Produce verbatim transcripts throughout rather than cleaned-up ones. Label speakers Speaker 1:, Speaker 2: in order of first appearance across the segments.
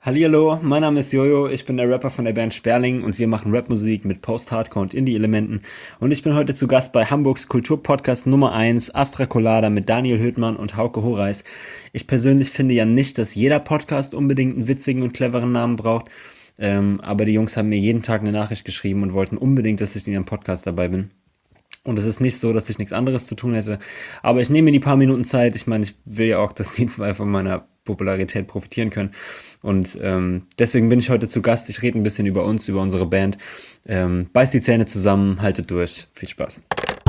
Speaker 1: Hallihallo, mein Name ist Jojo, ich bin der Rapper von der Band Sperling und wir machen Rapmusik mit Post-Hardcore und Indie-Elementen und ich bin heute zu Gast bei Hamburgs Kulturpodcast Nummer eins Astra Colada mit Daniel Höhtmann und Hauke Horeis. Ich persönlich finde ja nicht, dass jeder Podcast unbedingt einen witzigen und cleveren Namen braucht, ähm, aber die Jungs haben mir jeden Tag eine Nachricht geschrieben und wollten unbedingt, dass ich in ihrem Podcast dabei bin. Und es ist nicht so, dass ich nichts anderes zu tun hätte, aber ich nehme mir die paar Minuten Zeit. Ich meine, ich will ja auch, dass die zwei von meiner Popularität profitieren können. Und ähm, deswegen bin ich heute zu Gast. Ich rede ein bisschen über uns, über unsere Band. Ähm, beißt die Zähne zusammen, haltet durch. Viel Spaß.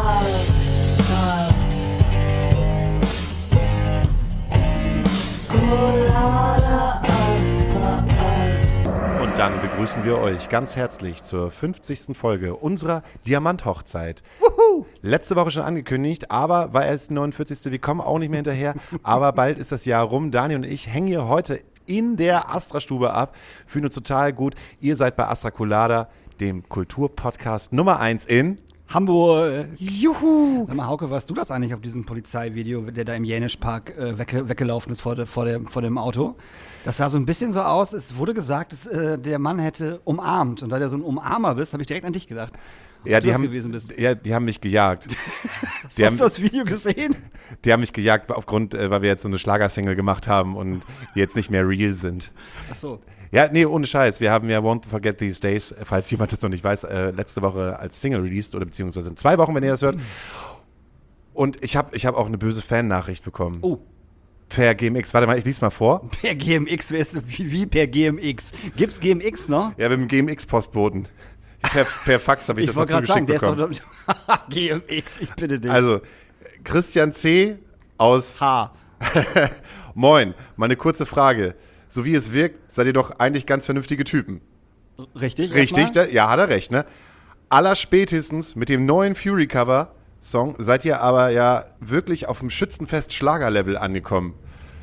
Speaker 2: Und dann begrüßen wir euch ganz herzlich zur fünfzigsten Folge unserer Diamant-Hochzeit. Wuhu! Letzte Woche schon angekündigt, aber war erst die neunundvierzigste Wir kommen auch nicht mehr hinterher. Aber bald ist das Jahr rum. Daniel und ich hängen hier heute in der Astra-Stube ab. Fühlen uns total gut. Ihr seid bei Astra Colada, dem Kulturpodcast Nummer eins in
Speaker 3: Hamburg.
Speaker 2: Juhu!
Speaker 3: Sag mal, Hauke, warst du das eigentlich auf diesem Polizeivideo, der da im Jänischpark äh, wegge- weggelaufen ist vor, de, vor, dem, vor dem Auto? Das sah so ein bisschen so aus, es wurde gesagt, dass äh, der Mann hätte umarmt. Und da du so ein Umarmer bist, habe ich direkt an dich gedacht.
Speaker 2: Ja,
Speaker 3: du
Speaker 2: die
Speaker 3: das
Speaker 2: haben,
Speaker 3: gewesen bist.
Speaker 2: ja, die haben mich gejagt.
Speaker 3: Hast
Speaker 2: die haben,
Speaker 3: du das Video gesehen?
Speaker 2: Die haben mich gejagt aufgrund, äh, weil wir jetzt so eine Schlagersingle gemacht haben und die jetzt nicht mehr real sind.
Speaker 3: Ach so.
Speaker 2: Ja, nee, ohne Scheiß. Wir haben ja Won't Forget These Days, falls jemand das noch nicht weiß, äh, letzte Woche als Single released oder beziehungsweise in zwei Wochen, wenn ihr das hört. Und ich habe ich hab auch eine böse Fan-Nachricht bekommen.
Speaker 3: Oh.
Speaker 2: Per G M X. Warte mal, ich lese mal vor.
Speaker 3: Per G M X, wer ist, wie, wie per G M X? Gibt's G M X noch?
Speaker 2: Ja, mit dem G M X-Postboten. Per, per Fax habe ich,
Speaker 3: Ich
Speaker 2: das dazu
Speaker 3: wollte gerade
Speaker 2: geschickt
Speaker 3: sagen, der
Speaker 2: bekommen.
Speaker 3: ist doch G M X, ich bitte dich.
Speaker 2: Also, Christian C. aus
Speaker 3: H.
Speaker 2: Moin, mal eine kurze Frage. So wie es wirkt, seid ihr doch eigentlich ganz vernünftige Typen.
Speaker 3: Richtig?
Speaker 2: Richtig,
Speaker 3: erstmal?
Speaker 2: da, ja, hat er recht, ne? Allerspätestens mit dem neuen Fury-Cover-Song seid ihr aber ja wirklich auf dem Schützenfest-Schlagerlevel angekommen.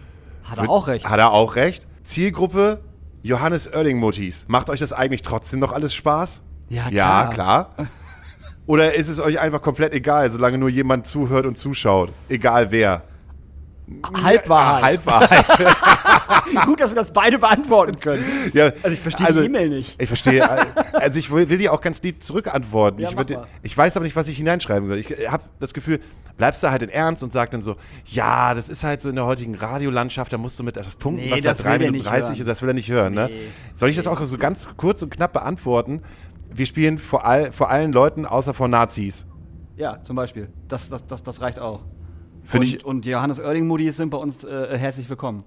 Speaker 3: Hat er auch recht.
Speaker 2: Hat er auch recht. Zielgruppe Johannes Oerding-Muttis. Macht euch das eigentlich trotzdem noch alles Spaß?
Speaker 3: Ja,
Speaker 2: Ja,
Speaker 3: klar.
Speaker 2: klar. Oder ist es euch einfach komplett egal, solange nur jemand zuhört und zuschaut? Egal wer.
Speaker 3: Halbwahrheit.
Speaker 2: Halbwahrheit.
Speaker 3: Gut, dass wir das beide beantworten können.
Speaker 2: Ja,
Speaker 3: Also ich verstehe die E-Mail nicht.
Speaker 2: Ich verstehe, also ich will, will die auch ganz lieb zurückantworten.
Speaker 3: Ja,
Speaker 2: ich,
Speaker 3: mach
Speaker 2: würd,
Speaker 3: mal.
Speaker 2: ich weiß aber nicht, was ich hineinschreiben will. Ich habe das Gefühl, bleibst du halt in Ernst und sagst dann so, ja, das ist halt so in der heutigen Radiolandschaft, da musst du mit etwas punkten,
Speaker 3: Nee,
Speaker 2: was
Speaker 3: das
Speaker 2: da
Speaker 3: will
Speaker 2: drei
Speaker 3: der
Speaker 2: Minuten
Speaker 3: nicht
Speaker 2: dreißig
Speaker 3: hören.
Speaker 2: ist, das will er nicht hören. Ne?
Speaker 3: Nee.
Speaker 2: Soll ich das auch so ganz kurz und knapp beantworten? Wir spielen vor, all, vor allen Leuten, außer vor Nazis.
Speaker 3: Ja, zum Beispiel. Das, das, das, das reicht auch.
Speaker 2: Find
Speaker 3: und,
Speaker 2: ich-
Speaker 3: und Johannes Oerding-Muttis sind bei uns äh, herzlich willkommen.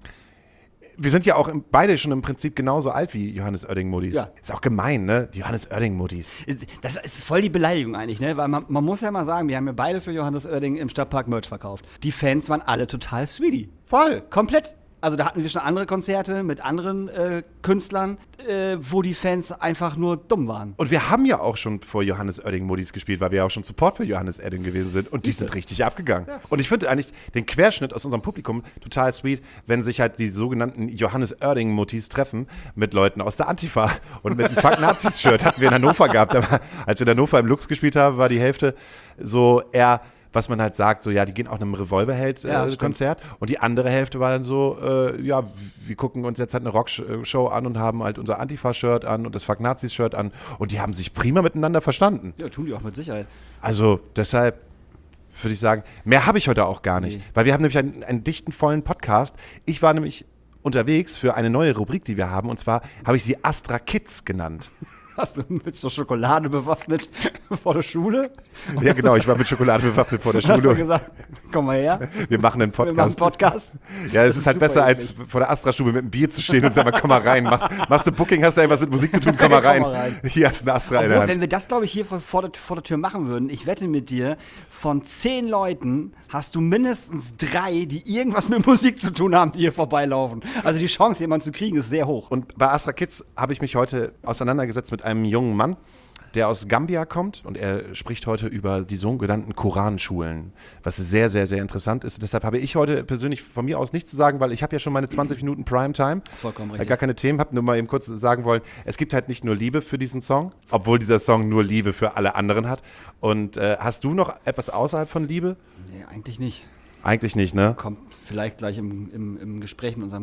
Speaker 2: Wir sind ja auch im, beide schon im Prinzip genauso alt wie Johannes Oerding-Muttis.
Speaker 3: Ja.
Speaker 2: Ist auch gemein, ne? Die Johannes Oerding-Muttis.
Speaker 3: Das ist voll die Beleidigung eigentlich, ne? Weil man, man muss ja mal sagen, wir haben ja beide für Johannes Oerding im Stadtpark Merch verkauft. Die Fans waren alle total sweetie.
Speaker 2: Voll.
Speaker 3: Komplett. Also da hatten wir schon andere Konzerte mit anderen äh, Künstlern, äh, wo die Fans einfach nur dumm waren.
Speaker 2: Und wir haben ja auch schon vor Johannes Oerding-Muttis gespielt, weil wir ja auch schon Support für Johannes Oerding gewesen sind. Und die
Speaker 3: Siehste.
Speaker 2: sind richtig abgegangen. Ja. Und ich finde eigentlich den Querschnitt aus unserem Publikum total sweet, wenn sich halt die sogenannten Johannes Oerding-Muttis treffen mit Leuten aus der Antifa. Und mit einem Fuck-Nazis-Shirt hatten wir in Hannover gehabt. Aber als wir in Hannover im Lux gespielt haben, war die Hälfte so eher, was man halt sagt, so ja, die gehen auch einem
Speaker 3: Ja,
Speaker 2: Revolverheld-Konzert. Äh, und die andere Hälfte war dann so, äh, ja, wir gucken uns jetzt halt eine Rockshow an und haben halt unser Antifa-Shirt an und das Fuck-Nazis-Shirt an. Und die haben sich prima miteinander verstanden.
Speaker 3: Ja, tun die auch mit Sicherheit.
Speaker 2: Also deshalb würde ich sagen, mehr habe ich heute auch gar nicht.
Speaker 3: Nee.
Speaker 2: Weil wir haben nämlich einen, einen dichten, vollen Podcast. Ich war nämlich unterwegs für eine neue Rubrik, die wir haben. Und zwar habe ich sie Astra Kids genannt.
Speaker 3: Hast du mit so Schokolade bewaffnet vor der Schule?
Speaker 2: Ja, genau, ich war mit Schokolade bewaffnet vor der
Speaker 3: Hast du
Speaker 2: Schule.
Speaker 3: gesagt, komm mal her,
Speaker 2: Wir machen einen
Speaker 3: wir machen einen
Speaker 2: Podcast.
Speaker 3: Podcast.
Speaker 2: Ja, es
Speaker 3: Das
Speaker 2: ist
Speaker 3: ist
Speaker 2: halt
Speaker 3: super
Speaker 2: besser, als
Speaker 3: eklig.
Speaker 2: vor der Astra-Stube mit einem Bier zu stehen und sagen, komm mal rein. Machst, machst du Booking, hast du irgendwas mit Musik zu tun, komm mal
Speaker 3: Komm
Speaker 2: rein.
Speaker 3: mal rein.
Speaker 2: Hier hast du eine Astra in der
Speaker 3: Obwohl,
Speaker 2: Hand.
Speaker 3: wenn wir das, glaube ich, hier vor, vor, der, vor der Tür machen würden, ich wette mit dir, von zehn Leuten hast du mindestens drei, die irgendwas mit Musik zu tun haben, die hier vorbeilaufen. Also die Chance, jemanden zu kriegen, ist sehr hoch.
Speaker 2: Und bei Astra Kids habe ich mich heute auseinandergesetzt mit einem jungen Mann, der aus Gambia kommt und er spricht heute über die sogenannten Koranschulen, was sehr, sehr, sehr interessant ist. Deshalb habe ich heute persönlich von mir aus nichts zu sagen, weil ich habe ja schon meine zwanzig Minuten Primetime.
Speaker 3: Das ist vollkommen
Speaker 2: Äh,
Speaker 3: richtig.
Speaker 2: Gar keine Themen, habe nur mal eben kurz sagen wollen, es gibt halt nicht nur Liebe für diesen Song, obwohl dieser Song nur Liebe für alle anderen hat. Und äh, hast du noch etwas außerhalb von Liebe?
Speaker 3: Nee, eigentlich nicht.
Speaker 2: Eigentlich nicht, ne?
Speaker 3: Kommt vielleicht gleich im, im, im Gespräch mit unserem Gast.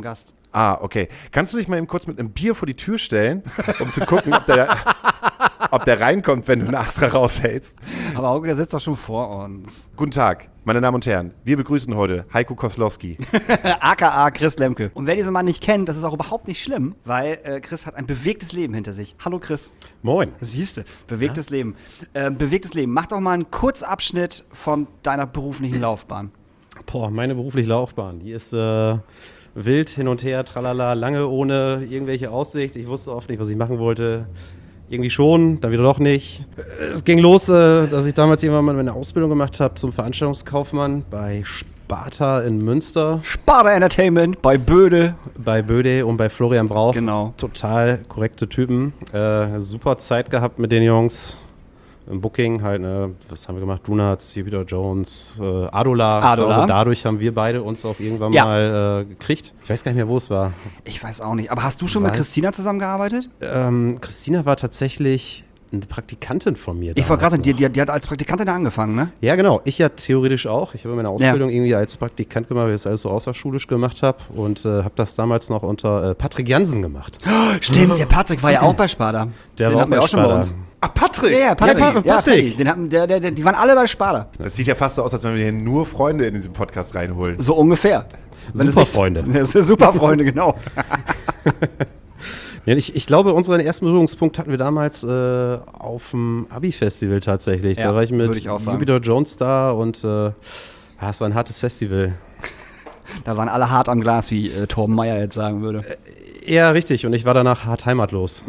Speaker 2: Ah, okay. Kannst du dich mal eben kurz mit einem Bier vor die Tür stellen, um zu gucken, ob der, ob der reinkommt, wenn du einen Astra raushältst?
Speaker 3: Aber Hauke, der sitzt doch schon vor uns.
Speaker 2: Guten Tag, meine Damen und Herren. Wir begrüßen heute Heiko Koslowski.
Speaker 3: A K A Chris Lemke. Und wer diesen Mann nicht kennt, das ist auch überhaupt nicht schlimm, weil äh, Chris hat ein bewegtes Leben hinter sich. Hallo Chris.
Speaker 4: Moin.
Speaker 3: Siehste, bewegtes ja? Leben. Äh, bewegtes Leben. Mach doch mal einen Kurzabschnitt von deiner beruflichen Laufbahn.
Speaker 4: Boah, meine berufliche Laufbahn, die ist äh, wild hin und her, tralala, lange ohne irgendwelche Aussicht. Ich wusste oft nicht, was ich machen wollte. Irgendwie schon, dann wieder doch nicht. Es ging los, äh, dass ich damals irgendwann mal meine Ausbildung gemacht habe zum Veranstaltungskaufmann bei Sparta in Münster.
Speaker 3: Sparta Entertainment bei Böde.
Speaker 4: Bei Böde und bei Florian Brauch.
Speaker 3: Genau.
Speaker 4: Total korrekte Typen. Äh, super Zeit gehabt mit den Jungs. Im Booking halt, ne, was haben wir gemacht? Donuts, Jupiter Jones, äh, Adola.
Speaker 3: Adola.
Speaker 4: Ich glaube, dadurch haben wir beide uns auch irgendwann
Speaker 3: ja.
Speaker 4: mal äh, gekriegt. Ich weiß gar nicht mehr, wo es war.
Speaker 3: Ich weiß auch nicht. Aber hast du schon
Speaker 4: weiß.
Speaker 3: mit Christina zusammengearbeitet?
Speaker 4: Ähm, Christina war tatsächlich eine Praktikantin von mir.
Speaker 3: Ich wollte gerade sagen, die,
Speaker 4: noch.
Speaker 3: die, die hat als Praktikantin da angefangen, ne?
Speaker 4: Ja, genau. Ich ja theoretisch auch. Ich habe meine Ausbildung ja. irgendwie als Praktikant gemacht, weil ich das alles so außerschulisch gemacht habe. Und äh, habe das damals noch unter äh, Patrick Jansen gemacht.
Speaker 3: Oh, stimmt, der Patrick war ja auch bei Sparta.
Speaker 4: Der
Speaker 3: Den
Speaker 4: war
Speaker 3: hatten wir
Speaker 4: auch
Speaker 3: auch schon bei uns.
Speaker 2: Ah, Patrick!
Speaker 3: Ja, ja, Patrick.
Speaker 4: Ja,
Speaker 3: Ja,
Speaker 4: Patrick.
Speaker 3: Den hatten, der, der, der, die waren alle bei Sparta.
Speaker 2: Das sieht ja fast so aus, als wenn wir hier nur Freunde in diesen Podcast reinholen.
Speaker 3: So ungefähr.
Speaker 4: Super Freunde.
Speaker 3: Das sind super Freunde, genau.
Speaker 4: Ja, ich, ich glaube, unseren ersten Berührungspunkt hatten wir damals äh, auf dem Abi-Festival tatsächlich.
Speaker 3: Ja,
Speaker 4: da war ich mit
Speaker 3: würde ich auch sagen.
Speaker 4: Jupiter Jones da und äh, ja, es war ein hartes Festival.
Speaker 3: Da waren alle hart am Glas, wie äh, Torben Meyer jetzt sagen würde.
Speaker 4: Äh, ja, richtig. Und ich war danach hart heimatlos.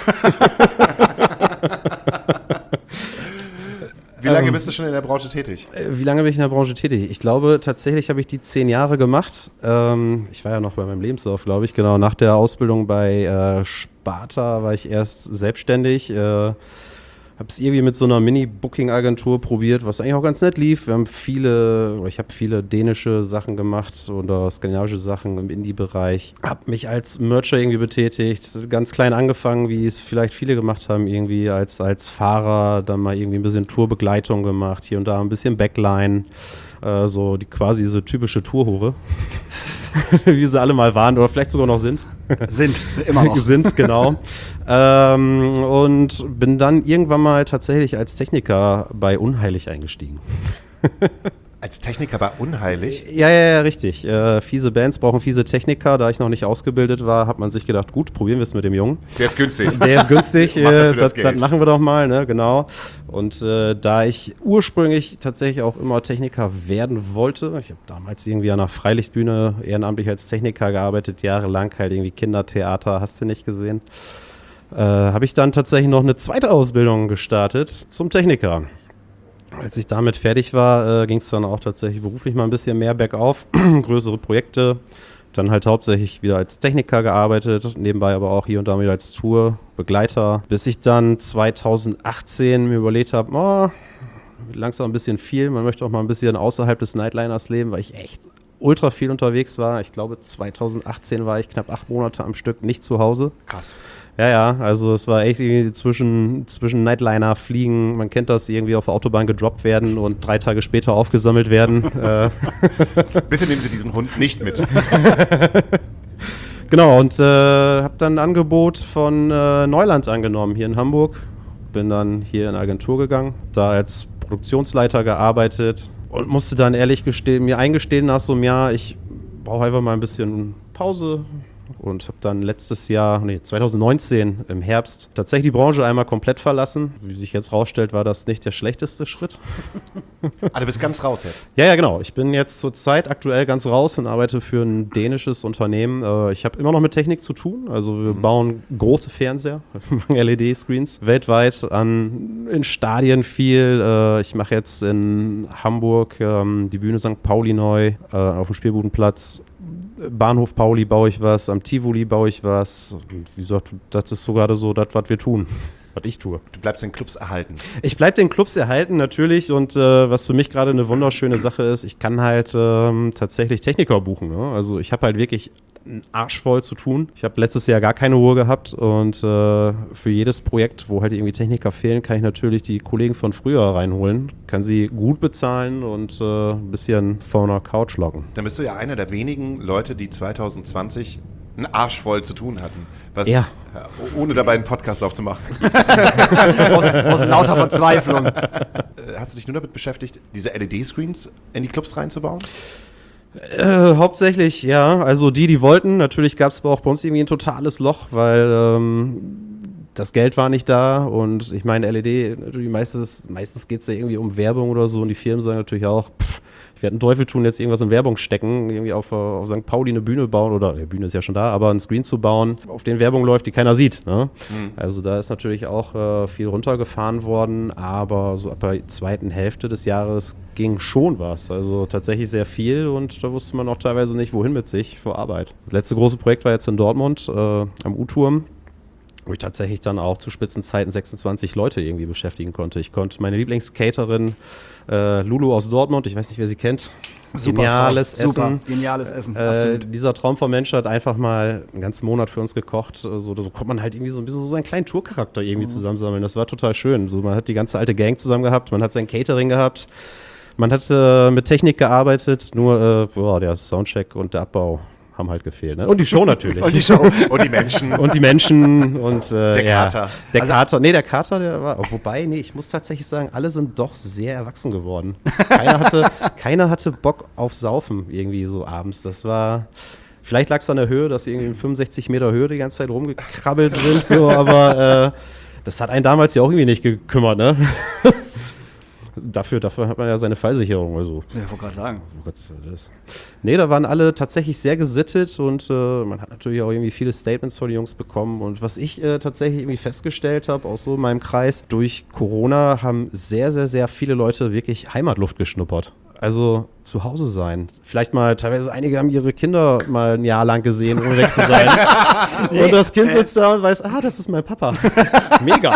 Speaker 2: Wie lange bist du schon in der Branche tätig?
Speaker 4: Wie lange bin ich in der Branche tätig? Ich glaube, tatsächlich habe ich die zehn Jahre gemacht. Ähm, ich war ja noch bei meinem Lebenslauf, glaube ich. Genau, nach der Ausbildung bei äh, Sparta war ich erst selbstständig. Äh, habe es irgendwie mit so einer Mini-Booking-Agentur probiert, was eigentlich auch ganz nett lief. Wir haben viele, oder ich habe viele dänische Sachen gemacht oder skandinavische Sachen im Indie-Bereich. Habe mich als Mercher irgendwie betätigt, ganz klein angefangen, wie es vielleicht viele gemacht haben, irgendwie als, als Fahrer, dann mal irgendwie ein bisschen Tourbegleitung gemacht, hier und da ein bisschen Backline. Äh, so die quasi so typische Tourhure, wie sie alle mal waren oder vielleicht sogar noch sind.
Speaker 3: Sind, immer noch.
Speaker 4: sind, genau. ähm, und bin dann irgendwann mal tatsächlich als Techniker bei Unheilig eingestiegen.
Speaker 2: Als Techniker bei Unheilig?
Speaker 4: Ja, ja, ja, richtig. Äh, fiese Bands brauchen fiese Techniker. Da ich noch nicht ausgebildet war, hat man sich gedacht, gut, probieren wir es mit dem Jungen.
Speaker 2: Der ist günstig.
Speaker 4: Der ist günstig.
Speaker 2: Mach das, für das,
Speaker 4: das, das machen wir doch mal, ne, genau. Und äh, da ich ursprünglich tatsächlich auch immer Techniker werden wollte, ich habe damals irgendwie an einer Freilichtbühne ehrenamtlich als Techniker gearbeitet, jahrelang halt irgendwie Kindertheater, hast du nicht gesehen, äh, habe ich dann tatsächlich noch eine zweite Ausbildung gestartet zum Techniker. Als ich damit fertig war, äh, ging es dann auch tatsächlich beruflich mal ein bisschen mehr bergauf, größere Projekte, dann halt hauptsächlich wieder als Techniker gearbeitet, nebenbei aber auch hier und da wieder als Tourbegleiter, bis ich dann zweitausendachtzehn mir überlegt habe, oh, langsam ein bisschen viel, man möchte auch mal ein bisschen außerhalb des Nightliners leben, weil ich echt ultra viel unterwegs war. Ich glaube, zweitausendachtzehn war ich knapp acht Monate am Stück nicht zu Hause.
Speaker 2: Krass.
Speaker 4: Ja, ja, also es war echt irgendwie zwischen, zwischen Nightliner, Fliegen, man kennt das, irgendwie auf der Autobahn gedroppt werden und drei Tage später aufgesammelt werden. äh.
Speaker 2: Bitte nehmen Sie diesen Hund nicht mit.
Speaker 4: Genau, und äh, habe dann ein Angebot von äh, Neuland angenommen hier in Hamburg. Bin dann hier in eine Agentur gegangen, da als Produktionsleiter gearbeitet und musste dann ehrlich gestehen, mir eingestehen nach so einem Jahr, ich brauche einfach mal ein bisschen Pause. Und habe dann letztes Jahr, nee, zweitausendneunzehn im Herbst tatsächlich die Branche einmal komplett verlassen. Wie sich jetzt rausstellt, war das nicht der schlechteste Schritt.
Speaker 2: Ah, du bist ganz raus jetzt?
Speaker 4: Ja, ja, genau. Ich bin jetzt zurzeit aktuell ganz raus und arbeite für ein dänisches Unternehmen. Äh, ich habe immer noch mit Technik zu tun. Also wir mhm. bauen große Fernseher, machen L E D-Screens weltweit an, in Stadien viel. Äh, ich mache jetzt in Hamburg ähm, die Bühne Sankt Pauli neu, äh, auf dem Spielbudenplatz. Bahnhof Pauli baue ich was, am Tivoli baue ich was. Und wie gesagt, das ist so gerade so das, was wir tun, was ich tue.
Speaker 2: Du bleibst den Clubs erhalten.
Speaker 4: Ich bleib den Clubs erhalten, natürlich. Und äh, was für mich gerade eine wunderschöne Sache ist, ich kann halt ähm, tatsächlich Techniker buchen. Ne? Also ich habe halt wirklich einen Arsch voll zu tun. Ich habe letztes Jahr gar keine Ruhe gehabt und äh, für jedes Projekt, wo halt irgendwie Techniker fehlen, kann ich natürlich die Kollegen von früher reinholen, kann sie gut bezahlen und äh, ein bisschen vor einer Couch locken.
Speaker 2: Dann bist du ja einer der wenigen Leute, die zwanzig zwanzig einen Arsch voll zu tun hatten. Was,
Speaker 4: Ja.
Speaker 2: Ohne dabei einen Podcast aufzumachen.
Speaker 3: aus, aus lauter Verzweiflung.
Speaker 2: Äh, Hast du dich nur damit beschäftigt, diese L E D-Screens in die Clubs reinzubauen?
Speaker 4: Äh, hauptsächlich, ja. Also die, die wollten. Natürlich gab es aber auch bei uns irgendwie ein totales Loch, weil ähm, das Geld war nicht da. Und ich meine, L E D, natürlich meistens, meistens geht es ja irgendwie um Werbung oder so. Und die Firmen sagen natürlich auch, pff, ich werde einen Teufel tun, jetzt irgendwas in Werbung stecken, irgendwie auf, auf Sankt Pauli eine Bühne bauen oder, die Bühne ist ja schon da, aber einen Screen zu bauen, auf den Werbung läuft, die keiner sieht. Ne? Mhm. Also da ist natürlich auch äh, viel runtergefahren worden, aber so ab der zweiten Hälfte des Jahres ging schon was. Also tatsächlich sehr viel und da wusste man auch teilweise nicht, wohin mit sich vor Arbeit. Das letzte große Projekt war jetzt in Dortmund äh, am U-Turm, wo ich tatsächlich dann auch zu Spitzenzeiten sechsundzwanzig Leute irgendwie beschäftigen konnte. Ich konnte meine Lieblingscaterin äh, Lulu aus Dortmund, ich weiß nicht, wer sie kennt.
Speaker 3: Super,
Speaker 4: geniales
Speaker 3: Frau. Super,
Speaker 4: Essen.
Speaker 3: geniales Essen,
Speaker 4: Äh,
Speaker 3: absolut.
Speaker 4: dieser Traum vom Mensch hat einfach mal einen ganzen Monat für uns gekocht. So, so konnte man halt irgendwie so ein bisschen so seinen kleinen Tourcharakter irgendwie mhm. zusammensammeln. Das war total schön. So, man hat die ganze alte Gang zusammen gehabt, man hat sein Catering gehabt, man hat äh, mit Technik gearbeitet, nur äh, boah, der Soundcheck und der Abbau haben halt gefehlt. Ne? Und die Show natürlich.
Speaker 3: Und die Show.
Speaker 2: Und die Menschen.
Speaker 4: Und die Menschen und äh,
Speaker 2: Der
Speaker 4: ja,
Speaker 2: Kater.
Speaker 4: Der
Speaker 3: Also-
Speaker 4: Kater, nee, der Kater, der war, wobei, nee, ich muss tatsächlich sagen, alle sind doch sehr erwachsen geworden. Keiner hatte, keiner hatte Bock auf Saufen irgendwie so abends. Das war, vielleicht lag es an der Höhe, dass wir irgendwie in fünfundsechzig Meter Höhe die ganze Zeit rumgekrabbelt sind, so, aber äh, das hat einen damals ja auch irgendwie nicht gekümmert, ne? Dafür, dafür hat man ja seine Fallsicherung. Also.
Speaker 3: Ja, ich wollte gerade sagen.
Speaker 4: Oh Gott, das. Nee, da waren alle tatsächlich sehr gesittet und äh, man hat natürlich auch irgendwie viele Statements von den Jungs bekommen. Und was ich äh, tatsächlich irgendwie festgestellt habe, auch so in meinem Kreis, durch Corona haben sehr, sehr, sehr viele Leute wirklich Heimatluft geschnuppert. Also zu Hause sein. Vielleicht mal, teilweise einige haben ihre Kinder mal ein Jahr lang gesehen, ohne weg zu sein. Und das Kind sitzt da und weiß, ah, das ist mein Papa. Mega.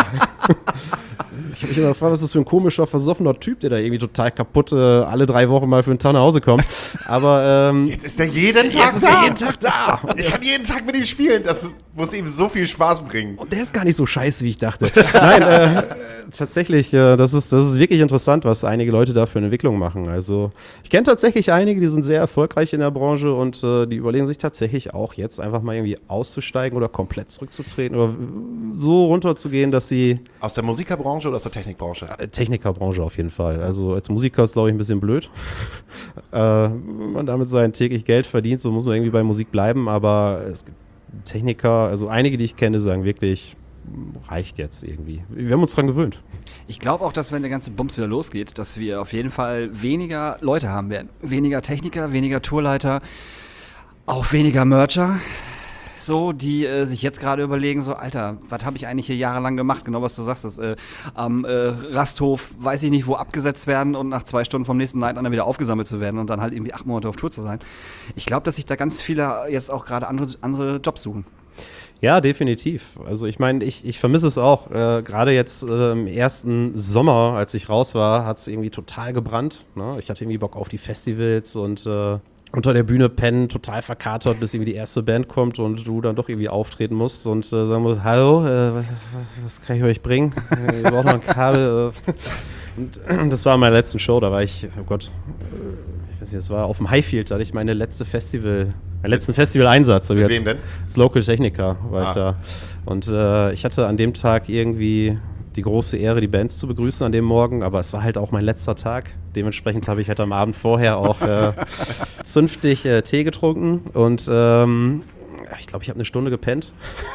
Speaker 4: Ich habe mich immer gefragt, was ist das für ein komischer, versoffener Typ, der da irgendwie total kaputt äh, alle drei Wochen mal für einen Tag nach Hause kommt. Aber ähm,
Speaker 2: Jetzt ist er jeden Tag
Speaker 4: jetzt ist er jeden Tag da.
Speaker 2: Ich kann jeden Tag mit ihm spielen. Das muss ihm so viel Spaß bringen.
Speaker 4: Und der ist gar nicht so scheiße, wie ich dachte. Nein, äh, tatsächlich, äh, das ist, das ist wirklich interessant, was einige Leute da für eine Entwicklung machen. Also ich kenne tatsächlich einige, die sind sehr erfolgreich in der Branche und äh, die überlegen sich tatsächlich auch jetzt einfach mal irgendwie auszusteigen oder komplett zurückzutreten oder so runterzugehen, dass sie
Speaker 2: Aus der Musikerbranche oder aus der Technikbranche?
Speaker 4: Äh, Technikerbranche auf jeden Fall. Also als Musiker ist, glaube ich, ein bisschen blöd. äh, wenn man damit sein täglich Geld verdient, so muss man irgendwie bei Musik bleiben. Aber es gibt Techniker, also einige, die ich kenne, sagen wirklich, reicht jetzt irgendwie. Wir haben uns dran gewöhnt.
Speaker 3: Ich glaube auch, dass wenn der ganze Bums wieder losgeht, dass wir auf jeden Fall weniger Leute haben werden. Weniger Techniker, weniger Tourleiter, auch weniger Mercher. So, die äh, sich jetzt gerade überlegen, so, Alter, was habe ich eigentlich hier jahrelang gemacht? Genau, was du sagst, das, äh, am äh, Rasthof, weiß ich nicht, wo abgesetzt werden und nach zwei Stunden vom nächsten Night dann wieder aufgesammelt zu werden und dann halt irgendwie acht Monate auf Tour zu sein. Ich glaube, dass sich da ganz viele jetzt auch gerade andere, andere Jobs suchen.
Speaker 4: Ja, definitiv. Also ich meine, ich, ich vermisse es auch. Äh, Gerade jetzt äh, im ersten Sommer, als ich raus war, hat es irgendwie total gebrannt. Ne? Ich hatte irgendwie Bock auf die Festivals und äh, unter der Bühne pennen, total verkatert, bis irgendwie die erste Band kommt und du dann doch irgendwie auftreten musst und äh, sagen musst, hallo, äh, was, was kann ich euch bringen? Äh, ihr braucht noch ein Kabel. Äh. Und äh, das war meine letzte Show, da war ich, oh Gott, äh, ich weiß nicht, das war auf dem Highfield, da hatte ich meine letzte Festival, meinen letzten Festival-Einsatz.
Speaker 2: Mit wem denn?
Speaker 4: Als Local Techniker war
Speaker 2: Ah.
Speaker 4: ich da. Und äh, ich hatte an dem Tag irgendwie die große Ehre, die Bands zu begrüßen an dem Morgen, aber es war halt auch mein letzter Tag. Dementsprechend habe ich halt am Abend vorher auch äh, zünftig äh, Tee getrunken und ähm, ich glaube, ich habe eine Stunde gepennt.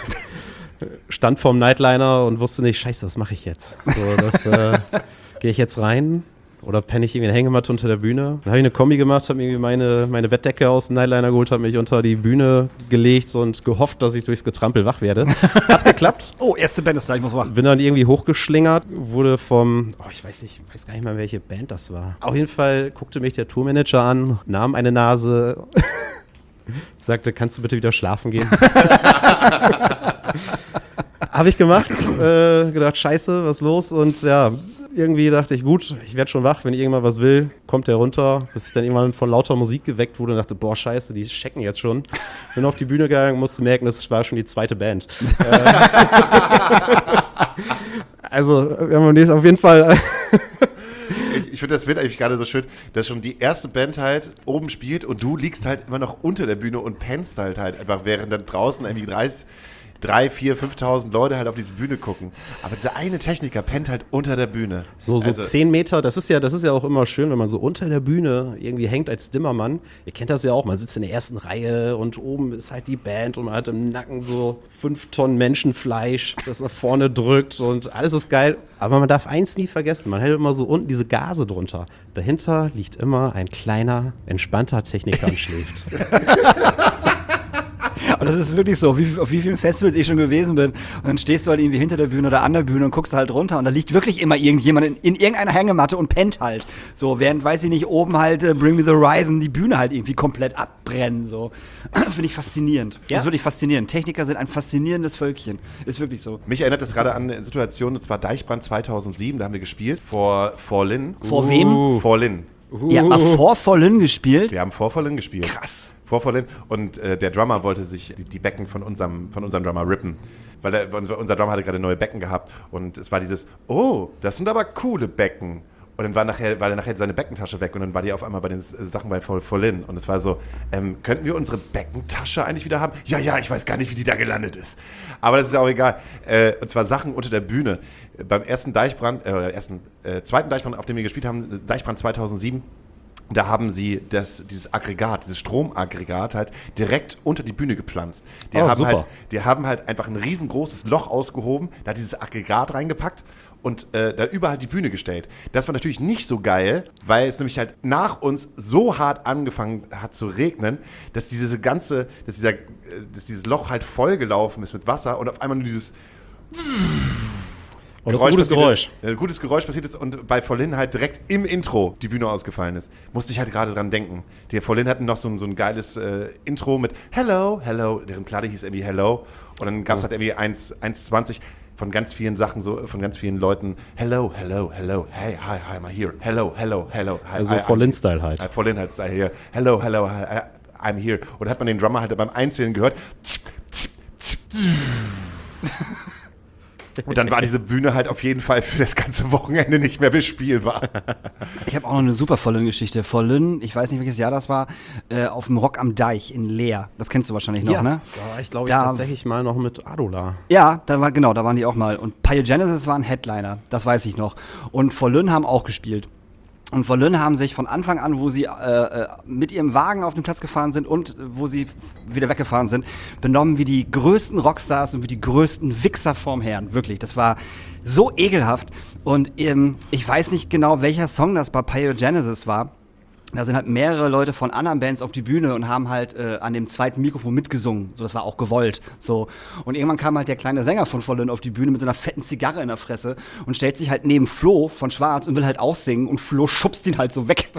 Speaker 4: Stand vorm Nightliner und wusste nicht, scheiße, was mache ich jetzt? So, das äh, gehe ich jetzt rein oder penne ich irgendwie eine Hängematte unter der Bühne? Dann habe ich eine Kombi gemacht, habe irgendwie meine, meine Bettdecke aus dem Nightliner geholt, habe mich unter die Bühne gelegt und gehofft, dass ich durchs Getrampel wach werde. Hat geklappt.
Speaker 3: Oh, erste Band ist da, ich muss machen.
Speaker 4: Bin dann irgendwie hochgeschlingert, wurde vom, oh, ich weiß nicht, weiß gar nicht mal, welche Band das war. Auf jeden Fall guckte mich der Tourmanager an, nahm eine Nase, sagte, kannst du bitte wieder schlafen gehen? Habe ich gemacht, äh, gedacht, scheiße, was ist los? Und ja, irgendwie dachte ich, gut, ich werde schon wach, wenn ich irgendwann was will, kommt der runter, bis ich dann irgendwann von lauter Musik geweckt wurde und dachte, boah, scheiße, die checken jetzt schon. Bin auf die Bühne gegangen, musste merken, das war schon die zweite Band. äh, also, wir haben auf jeden Fall...
Speaker 2: Ich, ich finde das Bild eigentlich gerade so schön, dass schon die erste Band halt oben spielt und du liegst halt immer noch unter der Bühne und pennst halt halt einfach, während dann draußen irgendwie dreißig, drei, vier, fünftausend Leute halt auf diese Bühne gucken. Aber der eine Techniker pennt halt unter der Bühne.
Speaker 4: So, so
Speaker 2: Also-
Speaker 4: zehn Meter, das ist ja, das ist ja auch immer schön, wenn man so unter der Bühne irgendwie hängt als Dimmermann. Ihr kennt das ja auch, man sitzt in der ersten Reihe und oben ist halt die Band und man hat im Nacken so fünf Tonnen Menschenfleisch, das nach vorne drückt und alles ist geil. Aber man darf eins nie vergessen, man hält immer so unten diese Gase drunter. Dahinter liegt immer ein kleiner, entspannter Techniker und schläft.
Speaker 3: Und das ist wirklich so, wie, auf wie vielen Festivals ich schon gewesen bin. Und dann stehst du halt irgendwie hinter der Bühne oder an der Bühne und guckst halt runter. Und da liegt wirklich immer irgendjemand in, in irgendeiner Hängematte und pennt halt. So, während, weiß ich nicht, oben halt äh, Bring Me the Horizon die Bühne halt irgendwie komplett abbrennen. So. Das finde ich faszinierend.
Speaker 4: Ja.
Speaker 3: Das ist wirklich faszinierend. Techniker sind ein faszinierendes Völkchen. Ist wirklich so.
Speaker 2: Mich erinnert das gerade an eine Situation, und zwar Deichbrand zweitausendsieben, da haben wir gespielt, vor, vor Linn.
Speaker 3: Vor wem?
Speaker 2: Vor Linn.
Speaker 3: Ihr habt mal vor Vollen gespielt?
Speaker 2: Wir haben vor vor Linn gespielt.
Speaker 3: Krass.
Speaker 2: Vor vor Linn. Und äh, der Drummer wollte sich die, die Becken von unserem, von unserem Drummer rippen. Weil der, unser Drummer hatte gerade neue Becken gehabt. Und es war dieses, oh, das sind aber coole Becken. Und dann war, nachher, war dann nachher seine Beckentasche weg und dann war die auf einmal bei den Sachen bei Vor vor Linn. Und es war so, ähm, könnten wir unsere Beckentasche eigentlich wieder haben? Ja, ja, ich weiß gar nicht, wie die da gelandet ist. Aber das ist ja auch egal. Äh, und zwar Sachen unter der Bühne. Beim ersten Deichbrand, äh, oder ersten, äh, zweiten Deichbrand, auf dem wir gespielt haben, Deichbrand zweitausendsieben, da haben sie das, dieses Aggregat, dieses Stromaggregat halt direkt unter die Bühne gepflanzt. Die,
Speaker 4: Oh,
Speaker 2: haben
Speaker 4: super.
Speaker 2: halt, die haben halt einfach ein riesengroßes Loch ausgehoben, da dieses Aggregat reingepackt und äh, da überall die Bühne gestellt. Das war natürlich nicht so geil, weil es nämlich halt nach uns so hart angefangen hat zu regnen, dass diese ganze, dass, dieser, äh, dass dieses Loch halt vollgelaufen ist mit Wasser und auf einmal nur dieses
Speaker 4: Und das ist ein gutes
Speaker 2: passiert
Speaker 4: Geräusch.
Speaker 2: Ist, ein gutes Geräusch passiert ist und bei Volin halt direkt im Intro die Bühne ausgefallen ist. Musste ich halt gerade dran denken. Der Volin hatten noch so ein, so ein geiles äh, Intro mit Hello, Hello, deren Klade hieß irgendwie Hello. Und dann gab es halt irgendwie eins zwanzig von ganz vielen Sachen, so von ganz vielen Leuten. Hello, hello, hello, hey, hi, hi, I'm here. Hello, hello, hello. Hi,
Speaker 4: Also
Speaker 2: hi,
Speaker 4: Volin-Style halt.
Speaker 2: Hi, Volin halt Style hier. Hello, hello, hi, I'm here. Und dann hat man den Drummer halt beim Einzählen gehört. Und dann war diese Bühne halt auf jeden Fall für das ganze Wochenende nicht mehr bespielbar.
Speaker 3: Ich habe auch noch eine super Vollen-Geschichte. Vollen, ich weiß nicht, welches Jahr das war, äh, auf dem Rock am Deich in Leer. Das kennst du wahrscheinlich noch, ne?
Speaker 4: Da war ich, glaube ich,
Speaker 3: Da-
Speaker 4: tatsächlich mal noch mit Adola.
Speaker 3: Ja, da war, genau, da waren die auch mal. Und Pyogenesis war ein Headliner, das weiß ich noch. Und Vollen haben auch gespielt. Und Vollen haben sich von Anfang an, wo sie äh, äh, mit ihrem Wagen auf den Platz gefahren sind und äh, wo sie f- wieder weggefahren sind, benommen wie die größten Rockstars und wie die größten Wichser vorm Herrn. Wirklich, das war so ekelhaft. Und ähm, ich weiß nicht genau, welcher Song das bei Pyogenesis war. Da sind halt mehrere Leute von anderen Bands auf die Bühne und haben halt äh, an dem zweiten Mikrofon mitgesungen. So, das war auch gewollt. So. Und irgendwann kam halt der kleine Sänger von Vollen auf die Bühne mit so einer fetten Zigarre in der Fresse und stellt sich halt neben Flo von Schwarz und will halt aussingen und Flo schubst ihn halt so weg.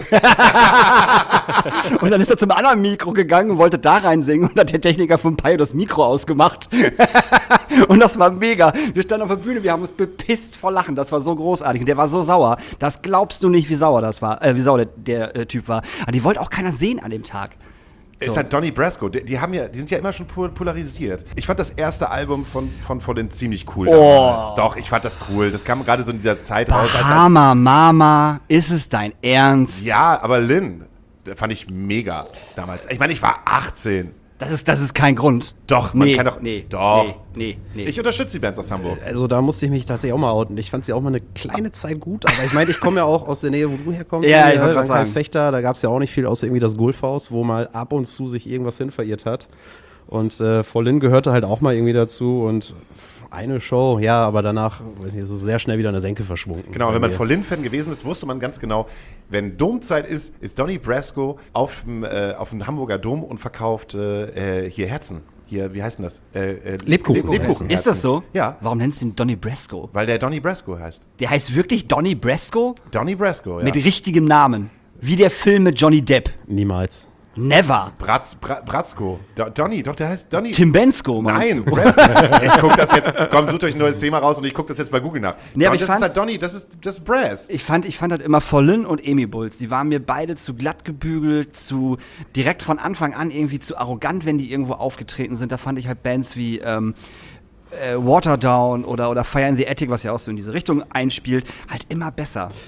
Speaker 3: Und dann ist er zum anderen Mikro gegangen und wollte da rein singen und hat der Techniker vom Pio das Mikro ausgemacht. Und das war mega. Wir standen auf der Bühne, wir haben uns bepisst vor Lachen. Das war so großartig. Und der war so sauer. Das glaubst du nicht, wie sauer das war, äh, wie sauer der, der äh, Typ war. Aber die wollte auch keiner sehen an dem Tag. So.
Speaker 2: Ist halt Donnie Brasco. Die, die, haben ja, die sind ja immer schon pol- polarisiert. Ich fand das erste Album von, von Volin ziemlich cool.
Speaker 3: Oh.
Speaker 2: damals. Doch, ich fand das cool. Das kam gerade so in dieser Zeit raus. Als, als,
Speaker 3: Bahama Mama, ist es dein Ernst?
Speaker 2: ja, aber Lynn, der fand ich mega damals. Ich meine, ich war achtzehn.
Speaker 3: Das ist, das ist kein Grund.
Speaker 2: Doch, man
Speaker 3: nee,
Speaker 2: kann doch-
Speaker 3: Nee,
Speaker 2: doch.
Speaker 3: Nee, nee, nee.
Speaker 2: Ich unterstütze die Bands aus Hamburg.
Speaker 4: Also da musste ich mich tatsächlich auch mal outen. Ich fand sie auch mal eine kleine Zeit gut, aber ich meine, ich komme ja auch aus der Nähe, wo du herkommst.
Speaker 3: Ja, ich
Speaker 4: hier,
Speaker 3: wollte grad sagen.
Speaker 4: Rankheim-Fechter, da gab es ja auch nicht viel, außer irgendwie das Gulfhaus, wo mal ab und zu sich irgendwas hin verirrt hat. Und äh, Volin gehörte halt auch mal irgendwie dazu und eine Show, ja, aber danach, weiß nicht, ist es sehr schnell wieder in der Senke verschwunden.
Speaker 2: Genau,
Speaker 4: Bei
Speaker 2: wenn man
Speaker 4: mir.
Speaker 2: Volin-Fan gewesen ist, wusste man ganz genau, wenn Domzeit ist, ist Donnie Brasco auf dem, äh, auf dem Hamburger Dom und verkauft äh, hier Herzen. Hier, wie heißt denn das? Äh, äh,
Speaker 4: Lebkuchen.
Speaker 2: Lebkuchen.
Speaker 3: Ist das so?
Speaker 2: Ja.
Speaker 3: Warum nennst du ihn Donnie Brasco?
Speaker 2: Weil der Donnie Brasco heißt.
Speaker 3: Der heißt wirklich Donnie Brasco?
Speaker 2: Donnie Brasco, ja.
Speaker 3: Mit richtigem Namen. Wie der Film mit Johnny Depp.
Speaker 4: Niemals.
Speaker 3: Never.
Speaker 2: Bratz, Bra, Bratzko. Do, Donnie, doch, der heißt Donnie.
Speaker 3: Tim Bensko, meinst
Speaker 2: Nein,
Speaker 3: du?
Speaker 2: Bratzko. Ich guck das jetzt, komm, sucht euch ein neues Thema raus und ich guck das jetzt bei Google nach.
Speaker 3: Nee, aber
Speaker 2: Und
Speaker 3: ich
Speaker 2: das
Speaker 3: fand-
Speaker 2: ist halt Donnie, das ist, das ist Brass.
Speaker 3: Ich fand, ich fand halt immer Vollen und Amy Bulls. Die waren mir beide zu glatt gebügelt, zu direkt von Anfang an irgendwie zu arrogant, wenn die irgendwo aufgetreten sind. Da fand ich halt Bands wie ähm, äh, Waterdown oder, oder Fire in the Attic, was ja auch so in diese Richtung einspielt, halt immer besser.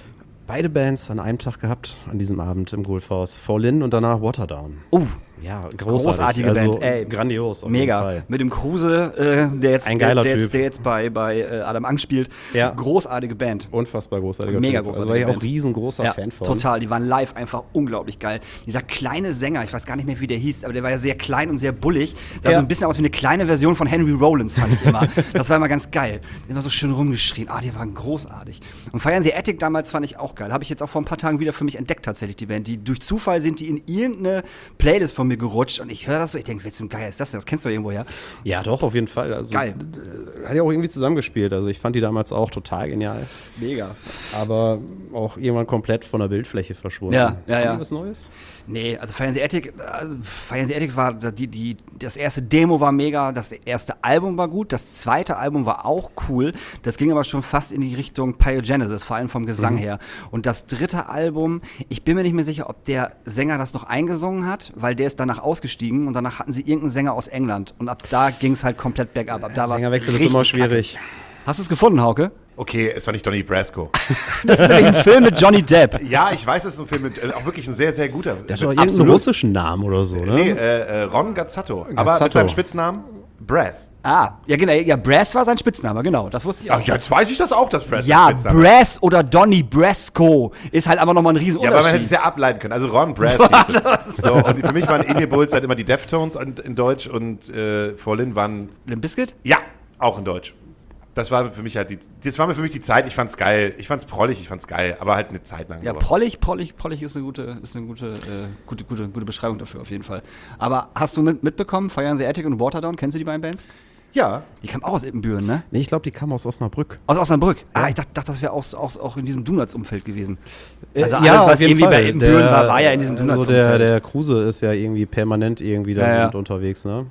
Speaker 4: beide Bands an einem Tag gehabt, an diesem Abend im Goldhaus. Fall In und danach Waterdown.
Speaker 3: Oh,
Speaker 4: Ja, großartig.
Speaker 3: großartige
Speaker 4: also,
Speaker 3: Band, ey.
Speaker 4: Grandios, auf
Speaker 3: mega.
Speaker 4: jeden Fall.
Speaker 3: Mit dem Kruse, äh, der, jetzt,
Speaker 4: Ein geiler
Speaker 3: der, der,
Speaker 4: Typ.
Speaker 3: jetzt, der jetzt bei, bei äh, Adam Angst spielt.
Speaker 4: Ja.
Speaker 3: Großartige Band.
Speaker 4: Unfassbar großartiger
Speaker 3: Mega
Speaker 4: Typ.
Speaker 3: großartige
Speaker 4: Also war ich auch
Speaker 3: Band.
Speaker 4: riesengroßer
Speaker 3: Ja,
Speaker 4: Fan von.
Speaker 3: total. Die waren live einfach unglaublich geil. Dieser kleine Sänger, ich weiß gar nicht mehr, wie der hieß, aber der war ja sehr klein und sehr bullig. Sah
Speaker 4: Ja.
Speaker 3: so ein bisschen aus wie eine kleine Version von Henry Rollins, fand ich immer. Das war immer ganz geil. Immer so schön rumgeschrien. Ah, die waren großartig. Und Fire in the Attic damals fand ich auch geil. Habe ich jetzt auch vor ein paar Tagen wieder für mich entdeckt, tatsächlich, die Band. Die durch Zufall sind die in irgendeine Playlist von mir gerutscht und ich höre das so, ich denke, wie geil ist das denn? Das kennst du irgendwo, ja?
Speaker 4: Ja, doch, auf jeden Fall. Also,
Speaker 3: Geil.
Speaker 4: äh, Hat ja auch irgendwie zusammengespielt. Also ich fand die damals auch total genial.
Speaker 3: Mega.
Speaker 4: Aber auch irgendwann komplett von der Bildfläche verschwunden.
Speaker 3: Ja, ja,
Speaker 4: Haben
Speaker 3: ja.
Speaker 4: die was Neues?
Speaker 3: Nee, also Fire in the Attic, also Fire in the Attic war, die, die, das erste Demo war mega, das erste Album war gut, das zweite Album war auch cool, das ging aber schon fast in die Richtung Pyogenesis, vor allem vom Gesang
Speaker 4: Mhm.
Speaker 3: her. Und das dritte Album, ich bin mir nicht mehr sicher, ob der Sänger das noch eingesungen hat, weil der ist danach ausgestiegen und danach hatten sie irgendeinen Sänger aus England und ab da ging es halt komplett bergab. Ab da war's
Speaker 4: Sängerwechsel ist
Speaker 3: richtig
Speaker 4: immer schwierig.
Speaker 3: kacke. Hast du es gefunden, Hauke?
Speaker 2: Okay, es war nicht Donnie Brasco.
Speaker 3: Das ist nämlich ein Film mit Johnny Depp.
Speaker 2: Ja, ich weiß, es ist ein Film mit, äh, auch wirklich ein sehr, sehr guter.
Speaker 4: Der hat doch irgendeinen russischen Namen oder so, ne?
Speaker 2: Nee, äh, äh, Ron Gazzato. Aber mit
Speaker 4: Gazzato.
Speaker 2: seinem Spitznamen Brass.
Speaker 3: Ah, ja genau, ja, Brass war sein Spitzname, genau, das wusste ich auch.
Speaker 2: Ach, jetzt weiß ich das auch, dass Brass
Speaker 3: Ja,
Speaker 2: sein Spitzname ist.
Speaker 3: Brass oder Donnie Brasco ist halt aber nochmal ein
Speaker 2: Ja,
Speaker 3: Riesenunterschied.
Speaker 2: aber man hätte es ja ableiten können. Also Ron Brass hieß es. So, und für mich waren Emil Bulls halt immer die Deftones in, in Deutsch und äh, Fall In waren,
Speaker 3: Limp Bizkit?
Speaker 2: ja, auch in Deutsch. Das war für mich halt die, das war mir für mich die Zeit, ich fand's geil. Ich fand's prollig, ich fand's geil, aber halt eine Zeit lang.
Speaker 3: Ja,
Speaker 2: so.
Speaker 3: prollig, prollig, prollig ist eine gute, ist eine gute, äh, gute, gute, gute Beschreibung dafür auf jeden Fall. Aber hast du mit, mitbekommen, Fire in the Attic und Waterdown, kennst du die beiden Bands?
Speaker 2: Ja.
Speaker 3: Die kamen auch aus Ippenbüren, ne?
Speaker 4: Nee, ich glaube, die kam aus Osnabrück.
Speaker 3: Aus Osnabrück. Ah, ich dachte, dachte das wäre auch, auch, auch in diesem Donuts-Umfeld gewesen.
Speaker 4: Äh,
Speaker 3: Also alles, was irgendwie bei Ippenbüren war, war ja in diesem
Speaker 4: Also
Speaker 3: Donuts-Umfeld.
Speaker 4: der, der Kruse ist ja irgendwie permanent irgendwie da
Speaker 3: Ja, ja.
Speaker 4: und unterwegs, ne?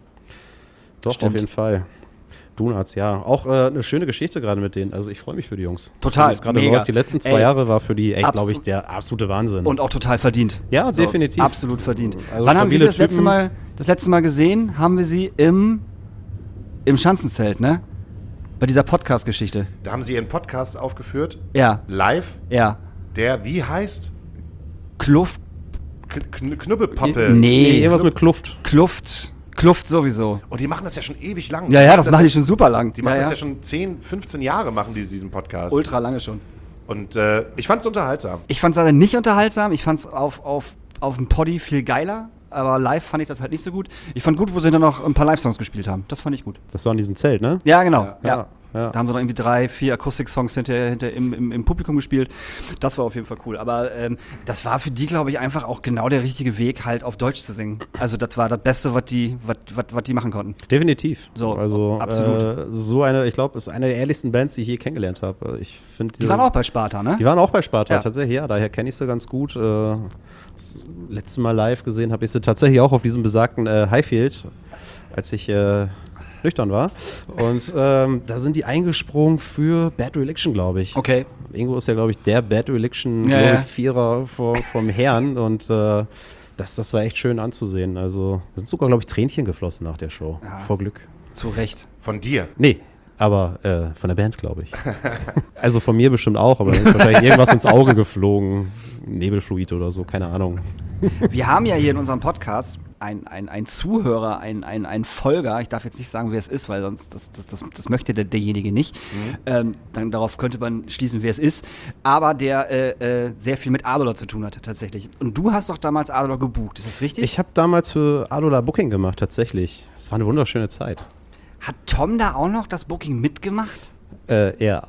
Speaker 4: Doch,
Speaker 3: Stimmt.
Speaker 4: auf jeden Fall. Donuts, ja. Auch äh, eine schöne Geschichte gerade mit denen. Also ich freue mich für die Jungs.
Speaker 3: Total,
Speaker 4: Das gerade
Speaker 3: mega.
Speaker 4: läuft. Die letzten zwei
Speaker 3: Ey,
Speaker 4: Jahre war für die echt,
Speaker 3: absolut.
Speaker 4: glaube ich, der absolute Wahnsinn.
Speaker 3: Und auch total verdient.
Speaker 4: Ja, definitiv.
Speaker 3: Absolut verdient.
Speaker 4: Also
Speaker 3: Wann haben wir sie
Speaker 4: stabile
Speaker 3: das letzte,
Speaker 4: Typen.
Speaker 3: Mal, das letzte Mal gesehen? Haben wir sie im, im Schanzenzelt, ne? Bei dieser Podcast-Geschichte.
Speaker 2: Da haben sie ihren Podcast aufgeführt,
Speaker 3: Ja,
Speaker 2: live,
Speaker 3: ja.
Speaker 2: der wie heißt?
Speaker 3: Kluft,
Speaker 2: K Kn Knubbelpappe.
Speaker 4: nee,
Speaker 3: nee,
Speaker 4: irgendwas mit Kluft.
Speaker 3: Kluft, Kluft sowieso.
Speaker 2: Und die machen das ja schon ewig lang.
Speaker 3: Ja, ja, das machen die schon super lang.
Speaker 2: Die machen
Speaker 3: ja,
Speaker 2: das
Speaker 3: ja.
Speaker 2: ja schon zehn, fünfzehn Jahre, machen die diesen Podcast.
Speaker 3: Ultra lange schon.
Speaker 2: Und äh, ich fand's unterhaltsam.
Speaker 3: Ich fand es leider nicht unterhaltsam. Ich fand es auf, auf, auf dem Poddy viel geiler. Aber live fand ich das halt nicht so gut. Ich fand gut, wo sie dann noch ein paar Live-Songs gespielt haben. Das fand ich gut.
Speaker 4: Das war in diesem Zelt, ne?
Speaker 3: Ja, genau. Ja,
Speaker 4: ja, ja.
Speaker 3: Da haben sie noch irgendwie drei, vier Akustik-Songs hinter, hinter im, im, im Publikum gespielt. Das war auf jeden Fall cool. Aber ähm, das war für die, glaube ich, einfach auch genau der richtige Weg, halt auf Deutsch zu singen. Also das war das Beste, was die, was, was, was die machen konnten.
Speaker 4: Definitiv.
Speaker 3: So,
Speaker 4: also
Speaker 3: absolut.
Speaker 4: Äh, so eine, ich glaube, ist eine der ehrlichsten Bands, die ich je kennengelernt habe. Ich finde
Speaker 3: Die waren auch bei Sparta, ne?
Speaker 4: Die waren auch bei Sparta,
Speaker 3: Ja.
Speaker 4: tatsächlich, ja. Daher kenne ich sie ganz gut. Äh, das letzte Mal live gesehen habe ich sie tatsächlich auch auf diesem besagten äh, Highfield, als ich äh, nüchtern war. Und ähm, da sind die eingesprungen für Bad Religion, glaube ich.
Speaker 3: Okay.
Speaker 4: Ingo ist ja, glaube ich, der Bad Religion
Speaker 3: Ja, ja.
Speaker 4: Glorifierer vor, vom Herrn. Und äh, das, das war echt schön anzusehen. Also, da sind sogar, glaube ich, Tränchen geflossen nach der Show.
Speaker 3: Ja.
Speaker 4: Vor Glück.
Speaker 3: Zu Recht.
Speaker 2: Von dir.
Speaker 4: Nee, aber äh, von der Band, glaube ich. Also von mir bestimmt auch, aber dann ist wahrscheinlich irgendwas ins Auge geflogen. Nebelfluid oder so, keine Ahnung.
Speaker 3: Wir haben ja hier in unserem Podcast ein, ein, ein Zuhörer, ein, ein, ein Folger, ich darf jetzt nicht sagen, wer es ist, weil sonst das, das, das, das möchte der, derjenige nicht.
Speaker 2: Mhm.
Speaker 3: Ähm, dann darauf könnte man schließen, wer es ist. Aber der äh, äh, sehr viel mit Adola zu tun hat, tatsächlich. Und du hast doch damals Adola gebucht, ist das richtig?
Speaker 4: Ich habe damals für Adola Booking gemacht, tatsächlich. Es war eine wunderschöne Zeit.
Speaker 3: Hat Tom da auch noch das Booking mitgemacht?
Speaker 4: Äh, ja.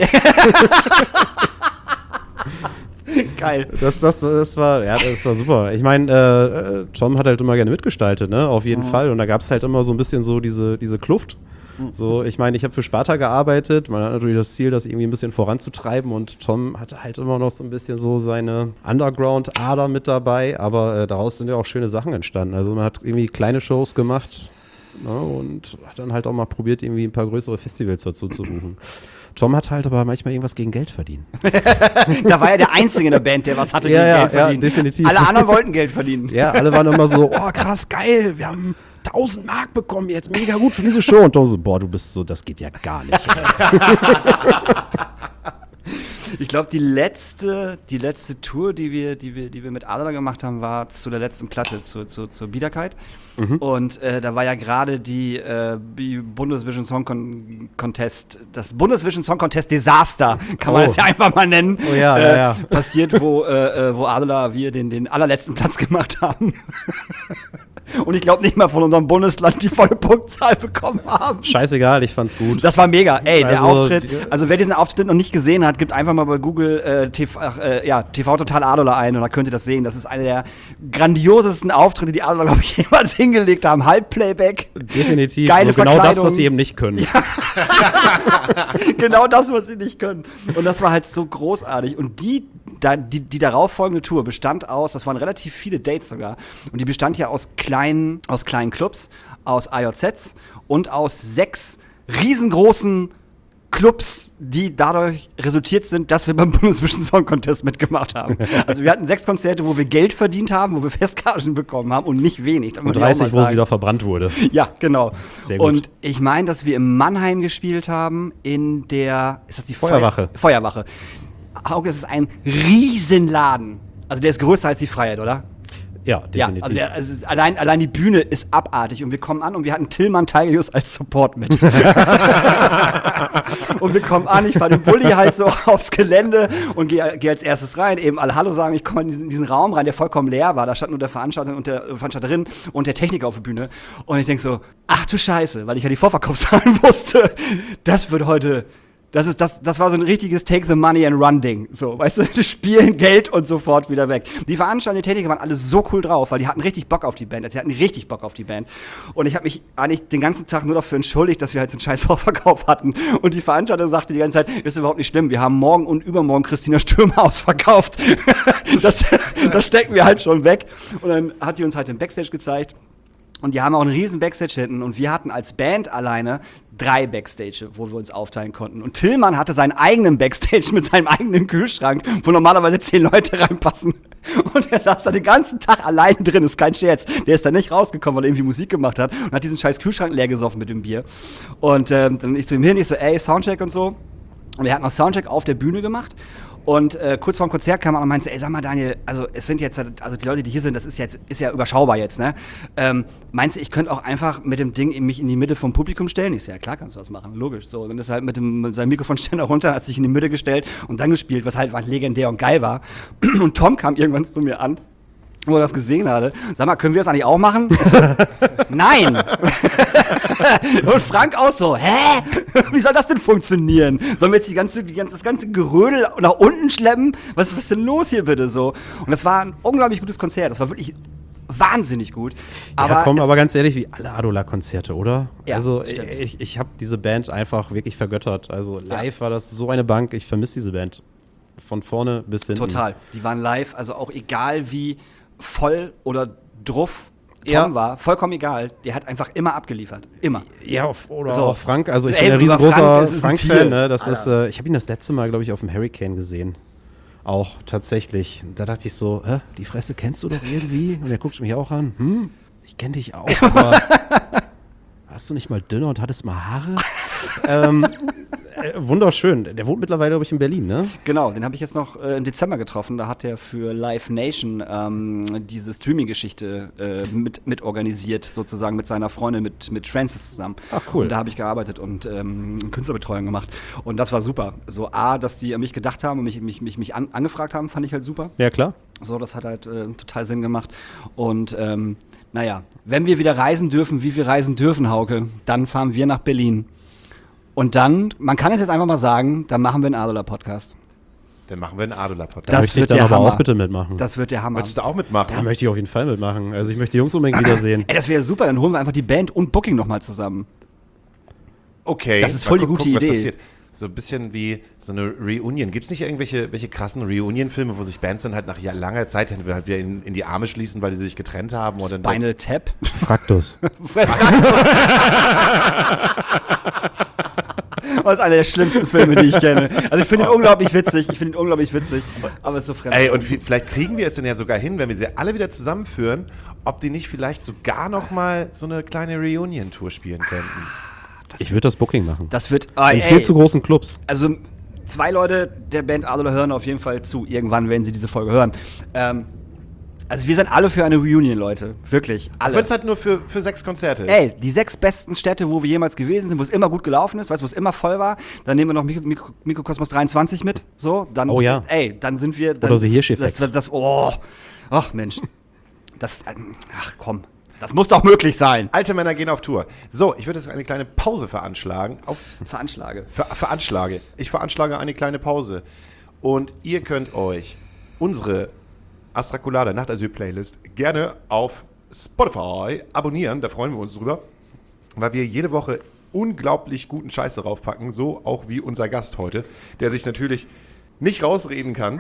Speaker 3: Geil.
Speaker 4: Das, das, das, war, ja, das war super. Ich meine, äh, äh, Tom hat halt immer gerne mitgestaltet, ne? Auf jeden
Speaker 3: Mhm.
Speaker 4: Fall. Und da gab es halt immer so ein bisschen so diese, diese Kluft. So, ich meine, ich habe für Sparta gearbeitet. Man hat natürlich das Ziel, das irgendwie ein bisschen voranzutreiben. Und Tom hatte halt immer noch so ein bisschen so seine Underground-Ader mit dabei. Aber äh, daraus sind ja auch schöne Sachen entstanden. Also man hat irgendwie kleine Shows gemacht, ne? Und hat dann halt auch mal probiert, irgendwie ein paar größere Festivals dazu zu buchen. Tom hat halt aber manchmal irgendwas gegen Geld verdienen.
Speaker 3: Da war er der Einzige in der Band, der was hatte
Speaker 4: Ja,
Speaker 3: gegen
Speaker 4: ja,
Speaker 3: Geld
Speaker 4: ja,
Speaker 3: verdienen.
Speaker 4: definitiv.
Speaker 3: Alle anderen wollten Geld verdienen.
Speaker 4: Ja, alle waren immer so, oh krass, geil, wir haben tausend Mark bekommen, jetzt mega gut für diese Show. Und Tom so, boah, du bist so, das geht ja gar nicht.
Speaker 3: Ich glaube, die letzte, die letzte Tour, die wir, die wir, die wir mit Adler gemacht haben, war zu der letzten Platte, zu, zu, zur Biederkeit. Mhm. Und äh, da war ja gerade die, äh, die Bundesvision Song Con- Contest, das Bundesvision Song Contest Desaster, kann man
Speaker 4: Oh.
Speaker 3: das ja einfach mal nennen,
Speaker 4: Oh ja,
Speaker 3: äh,
Speaker 4: ja, ja.
Speaker 3: passiert, wo, äh, wo Adler wir den, den allerletzten Platz gemacht haben. Und ich glaube nicht mal von unserem Bundesland die volle Punktzahl bekommen haben.
Speaker 4: Scheißegal, ich fand's gut.
Speaker 3: Das war mega. Ey, der
Speaker 4: Also,
Speaker 3: Auftritt,
Speaker 4: die-
Speaker 3: also wer diesen Auftritt noch nicht gesehen hat, gibt einfach mal bei Google äh, T V, äh, ja, T V Total Adola ein und da könnt ihr das sehen. Das ist einer der grandiosesten Auftritte, die Adola, glaube ich, jemals hingelegt haben. Halbplayback.
Speaker 4: Definitiv.
Speaker 3: Geile
Speaker 4: Nur genau das,
Speaker 3: Verkleidung.
Speaker 4: was sie eben nicht können.
Speaker 3: Genau das, was sie nicht können. Und das war halt so großartig. Und die, da, die, die darauffolgende Tour bestand aus, das waren relativ viele Dates sogar, und die bestand ja aus kleinen, aus kleinen Clubs, aus A J Zs und aus sechs riesengroßen Clubs, die dadurch resultiert sind, dass wir beim Bundesvision Song Contest mitgemacht haben. Also wir hatten sechs Konzerte, wo wir Geld verdient haben, wo wir Festgagen bekommen haben und nicht wenig.
Speaker 4: Und dreißig, wo sie doch verbrannt wurde.
Speaker 3: Ja, genau.
Speaker 4: Sehr gut.
Speaker 3: Und ich meine, dass wir in Mannheim gespielt haben, in der, ist das die
Speaker 4: Feuerwache.
Speaker 3: Feuer, Feuerwache. Auge, das ist ein Riesenladen. Also der ist größer als die Freiheit, oder?
Speaker 4: Ja,
Speaker 3: Ja,
Speaker 4: definitiv.
Speaker 3: also, der, also allein, allein die Bühne ist abartig und wir kommen an und wir hatten Tillmann Tigerius als Support mit. Und wir kommen an, ich fahre den Bulli halt so aufs Gelände und gehe geh als erstes rein, eben alle Hallo sagen, ich komme in diesen, diesen Raum rein, der vollkommen leer war, da stand nur der Veranstalter und der Veranstalterin und der Techniker auf der Bühne und ich denke so, ach du Scheiße, weil ich ja die Vorverkaufszahlen wusste, das wird heute... Das, ist, das, das war so ein richtiges Take the money and run Ding. So, weißt du, die spielen Geld und sofort wieder weg. Die Veranstalter, die Techniker waren alle so cool drauf, weil die hatten richtig Bock auf die Band. Also die hatten richtig Bock auf die Band. Und ich habe mich eigentlich den ganzen Tag nur dafür entschuldigt, dass wir halt so einen scheiß Vorverkauf hatten. Und die Veranstalter sagte die ganze Zeit, ist überhaupt nicht schlimm. Wir haben morgen und übermorgen Christina Stürmer ausverkauft. das, das stecken wir halt schon weg. Und dann hat die uns halt den Backstage gezeigt. Und die haben auch einen riesen Backstage hinten. Und wir hatten als Band alleine drei Backstage, wo wir uns aufteilen konnten. Und Tillmann hatte seinen eigenen Backstage mit seinem eigenen Kühlschrank, wo normalerweise zehn Leute reinpassen. Und er saß da den ganzen Tag allein drin, ist kein Scherz. Der ist da nicht rausgekommen, weil er irgendwie Musik gemacht hat und hat diesen scheiß Kühlschrank leer gesoffen mit dem Bier. Und ähm, dann ich zu ihm hin, ich so, ey, Soundcheck und so. Und er hat noch Soundcheck auf der Bühne gemacht. Und äh, kurz vor dem Konzert kam er und meinte, ey, sag mal Daniel, also es sind jetzt, also die Leute, die hier sind, das ist jetzt, ist ja überschaubar jetzt, ne? Ähm, meinst du, ich könnte auch einfach mit dem Ding in mich in die Mitte vom Publikum stellen? Ich so, ja klar kannst du das machen, logisch. So, dann ist er halt mit, dem, mit seinem Mikrofonständer runter, hat sich in die Mitte gestellt und dann gespielt, was halt legendär und geil war. Und Tom kam irgendwann zu mir an, wo er das gesehen hatte. Sag mal, können wir das eigentlich auch machen? Ich so, nein! Und Frank auch so, hä? Wie soll das denn funktionieren? Sollen wir jetzt die ganze, die ganze, das ganze Gerödel nach unten schleppen? Was, was ist denn los hier bitte so? Und das war ein unglaublich gutes Konzert. Das war wirklich wahnsinnig gut. Aber
Speaker 4: ja, komm,
Speaker 3: es-
Speaker 4: aber ganz ehrlich, wie alle Adola-Konzerte, oder?
Speaker 3: Ja,
Speaker 4: also
Speaker 3: stimmt.
Speaker 4: ich, ich habe diese Band einfach wirklich vergöttert. Also live war das so eine Bank, ich vermisse diese Band. Von vorne bis hinten.
Speaker 3: Total. Die waren live, also auch egal wie voll oder druff Tom
Speaker 4: Ja.
Speaker 3: war, vollkommen egal. Der hat einfach immer abgeliefert. Immer.
Speaker 4: Ja, auf- oder
Speaker 3: So.
Speaker 4: auch Frank. Also ich
Speaker 3: Ey,
Speaker 4: bin ein
Speaker 3: über
Speaker 4: riesengroßer
Speaker 3: Frank, das ist ein Tier.
Speaker 4: Frank-Fan. Ne? Das
Speaker 3: Alter.
Speaker 4: ist, äh, ich habe ihn das letzte Mal, glaube ich, auf dem Hurricane gesehen. Auch tatsächlich. Da dachte ich so, hä, die Fresse kennst du doch irgendwie? Und er guckt mich auch an. Hm, ich kenne dich auch, aber warst du nicht mal dünner und hattest mal Haare? ähm, äh, wunderschön. Der wohnt mittlerweile, glaube ich, in Berlin, ne?
Speaker 3: Genau, den habe ich jetzt noch äh, im Dezember getroffen. Da hat er für Live Nation ähm, diese Streaming-Geschichte äh, mit, mit organisiert, sozusagen mit seiner Freundin, mit, mit Francis zusammen.
Speaker 4: Ach, cool.
Speaker 3: Und da habe ich gearbeitet und ähm, Künstlerbetreuung gemacht. Und das war super. So A, dass die an mich gedacht haben und mich, mich, mich, mich an, angefragt haben, fand ich halt super.
Speaker 4: Ja, klar.
Speaker 3: So, das hat halt äh, total Sinn gemacht. Und ähm, naja, wenn wir wieder reisen dürfen, wie wir reisen dürfen, Hauke, dann fahren wir nach Berlin. Und dann, man kann es jetzt einfach mal sagen, dann machen wir einen Adola-Podcast.
Speaker 2: Dann machen wir einen Adola-Podcast.
Speaker 4: Da
Speaker 3: Das
Speaker 4: möchte ich
Speaker 3: wird
Speaker 4: dann
Speaker 3: der
Speaker 4: aber
Speaker 3: Hammer.
Speaker 4: auch bitte mitmachen.
Speaker 3: Das wird der Hammer.
Speaker 2: Möchtest du auch mitmachen?
Speaker 4: Da möchte ich auf jeden Fall mitmachen. Also ich möchte die Jungs unbedingt wiedersehen.
Speaker 3: Ey, das wäre super, dann holen wir einfach die Band und Booking nochmal zusammen.
Speaker 2: Okay.
Speaker 3: Das ist voll
Speaker 2: mal
Speaker 3: die gute
Speaker 2: gucken, was
Speaker 3: Idee.
Speaker 2: passiert. So ein bisschen wie so eine Reunion. Gibt es nicht irgendwelche welche krassen Reunion-Filme, wo sich Bands dann halt nach ja- langer Zeit halt wieder in, in die Arme schließen, weil die sich getrennt haben? Oder
Speaker 3: Spinal Tap.
Speaker 4: Fraktus.
Speaker 3: Das ist einer der schlimmsten Filme, die ich kenne. Also ich finde ihn unglaublich witzig. Ich finde ihn unglaublich witzig. Aber es ist so fremd.
Speaker 2: Ey, und vi- vielleicht kriegen wir es dann ja sogar hin, wenn wir sie alle wieder zusammenführen, ob die nicht vielleicht sogar noch mal so eine kleine Reunion-Tour spielen könnten.
Speaker 4: Ich würde das Booking machen.
Speaker 3: Das wird. Ah,
Speaker 4: In
Speaker 3: ey,
Speaker 4: viel zu großen Clubs.
Speaker 3: also zwei Leute der Band Adler hören auf jeden Fall zu. Irgendwann werden sie diese Folge hören. Ähm, also wir sind alle für eine Reunion, Leute. Wirklich, alle.
Speaker 2: Wenn es halt nur für, für sechs Konzerte ist.
Speaker 3: Ey, die sechs besten Städte, wo wir jemals gewesen sind, wo es immer gut gelaufen ist, weißt du, wo es immer voll war, dann nehmen wir noch Mikro, Mikro, Mikrokosmos dreiundzwanzig mit, so, dann,
Speaker 4: Oh ja.
Speaker 3: ey, dann sind wir, dann,
Speaker 4: Oder The Hirsch-Effekt.
Speaker 3: das, das, oh, ach Mensch, das, ach komm, das muss doch möglich sein.
Speaker 2: Alte Männer gehen auf Tour. So, ich würde jetzt eine kleine Pause veranschlagen. Auf,
Speaker 3: Veranschlage.
Speaker 2: ver, veranschlage. Ich veranschlage eine kleine Pause. Und ihr könnt euch unsere Astrakulada Nachtasyl-Playlist gerne auf Spotify abonnieren. Da freuen wir uns drüber. Weil wir jede Woche unglaublich guten Scheiß darauf packen. So auch wie unser Gast heute, der sich natürlich nicht rausreden kann.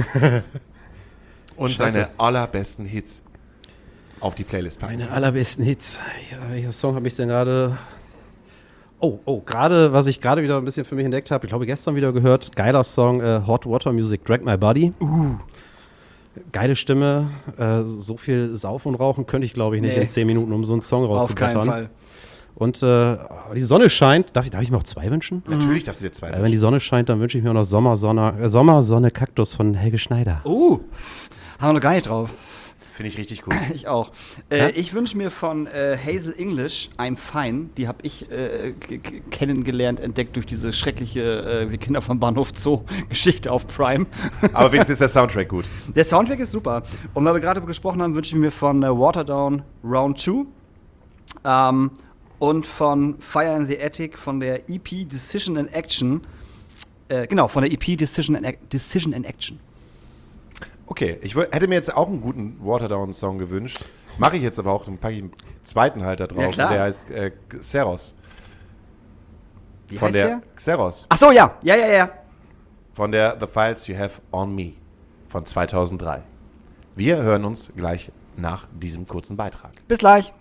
Speaker 2: Und
Speaker 4: Scheiße.
Speaker 2: seine allerbesten Hits auf die Playlist packen.
Speaker 4: Meine allerbesten Hits. Ja, welcher Song habe ich denn gerade? Oh, oh, gerade, was ich gerade wieder ein bisschen für mich entdeckt habe, ich glaube gestern wieder gehört, geiler Song, äh, Hot Water Music, Drag My Body. Uh. Geile Stimme, äh, so viel Saufen und Rauchen könnte ich, glaube ich, nicht
Speaker 3: Nee.
Speaker 4: in zehn Minuten, um so einen Song
Speaker 3: Auf keinen
Speaker 4: rauszubrettern.
Speaker 3: Fall.
Speaker 4: Und äh, die Sonne scheint. Darf ich, darf ich mir auch zwei wünschen?
Speaker 2: Natürlich darfst du dir zwei
Speaker 4: Äh, wenn die Sonne scheint, dann wünsche ich mir auch noch Sommersonne, äh, Sommersonne Kaktus von Helge Schneider.
Speaker 3: Uh, haben wir noch gar nicht drauf.
Speaker 2: Finde ich richtig gut.
Speaker 3: Ich auch. Äh, ich wünsche mir von äh, Hazel English I'm Fine. Die habe ich äh, k- k- kennengelernt, entdeckt durch diese schreckliche äh, Wir Kinder vom Bahnhof Zoo Geschichte auf Prime.
Speaker 2: Aber wenigstens ist der Soundtrack gut.
Speaker 3: Der Soundtrack ist super. Und weil wir gerade gesprochen haben, wünsche ich mir von äh, Waterdown Round zwei ähm, und von Fire in the Attic von der E P Decision in Action. Äh, genau, von der E P Decision in, Ac- Decision in Action.
Speaker 2: Okay, ich wür- hätte mir jetzt auch einen guten Waterdown-Song gewünscht. Mache ich jetzt aber auch, dann packe ich einen zweiten halt da drauf.
Speaker 3: Ja, klar.
Speaker 2: Der heißt äh, Xeros.
Speaker 3: Wie
Speaker 2: Von
Speaker 3: heißt
Speaker 2: der
Speaker 3: der?
Speaker 2: Xeros.
Speaker 3: Ach so, ja. Ja, ja, ja.
Speaker 2: Von der The Files You Have on Me von zweitausenddrei. Wir hören uns gleich nach diesem kurzen Beitrag.
Speaker 3: Bis gleich.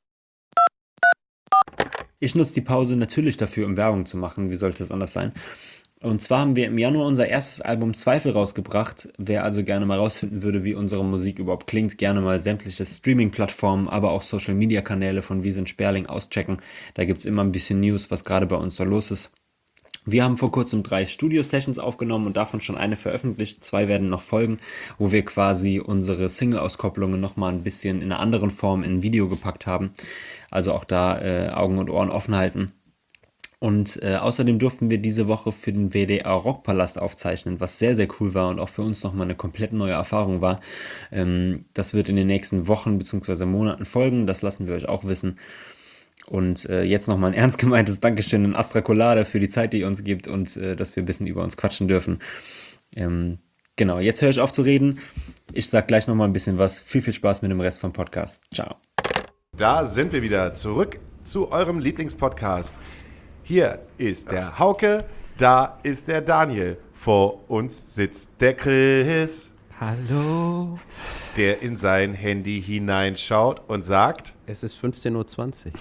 Speaker 1: Ich nutze die Pause natürlich dafür, um Werbung zu machen. Wie sollte es anders sein? Und zwar haben wir im Januar unser erstes Album Zweifel rausgebracht. Wer also gerne mal rausfinden würde, wie unsere Musik überhaupt klingt, gerne mal sämtliche Streaming-Plattformen, aber auch Social-Media-Kanäle von Wir sind Sperling auschecken. Da gibt es immer ein bisschen News, was gerade bei uns so los ist. Wir haben vor kurzem drei Studio-Sessions aufgenommen und davon schon eine veröffentlicht. Zwei werden noch folgen, wo wir quasi unsere Single-Auskopplungen nochmal ein bisschen in einer anderen Form in ein Video gepackt haben. Also auch da äh, Augen und Ohren offen halten. Und äh, außerdem durften wir diese Woche für den W D R Rockpalast aufzeichnen, was sehr, sehr cool war und auch für uns nochmal eine komplett neue Erfahrung war. Ähm, das wird in den nächsten Wochen bzw. Monaten folgen, das lassen wir euch auch wissen. Und äh, jetzt nochmal ein ernst gemeintes Dankeschön an Astrakulada für die Zeit, die ihr uns gibt und äh, dass wir ein bisschen über uns quatschen dürfen. Ähm, genau, jetzt höre ich auf zu reden. Ich sag gleich nochmal ein bisschen was. Viel, viel Spaß mit dem Rest vom Podcast. Ciao.
Speaker 2: Da sind wir wieder zurück zu eurem Lieblingspodcast. Hier ist der Hauke, da ist der Daniel. Vor uns sitzt der Chris,
Speaker 4: Hallo.
Speaker 2: der in sein Handy hineinschaut und sagt,
Speaker 4: Es ist fünfzehn Uhr zwanzig.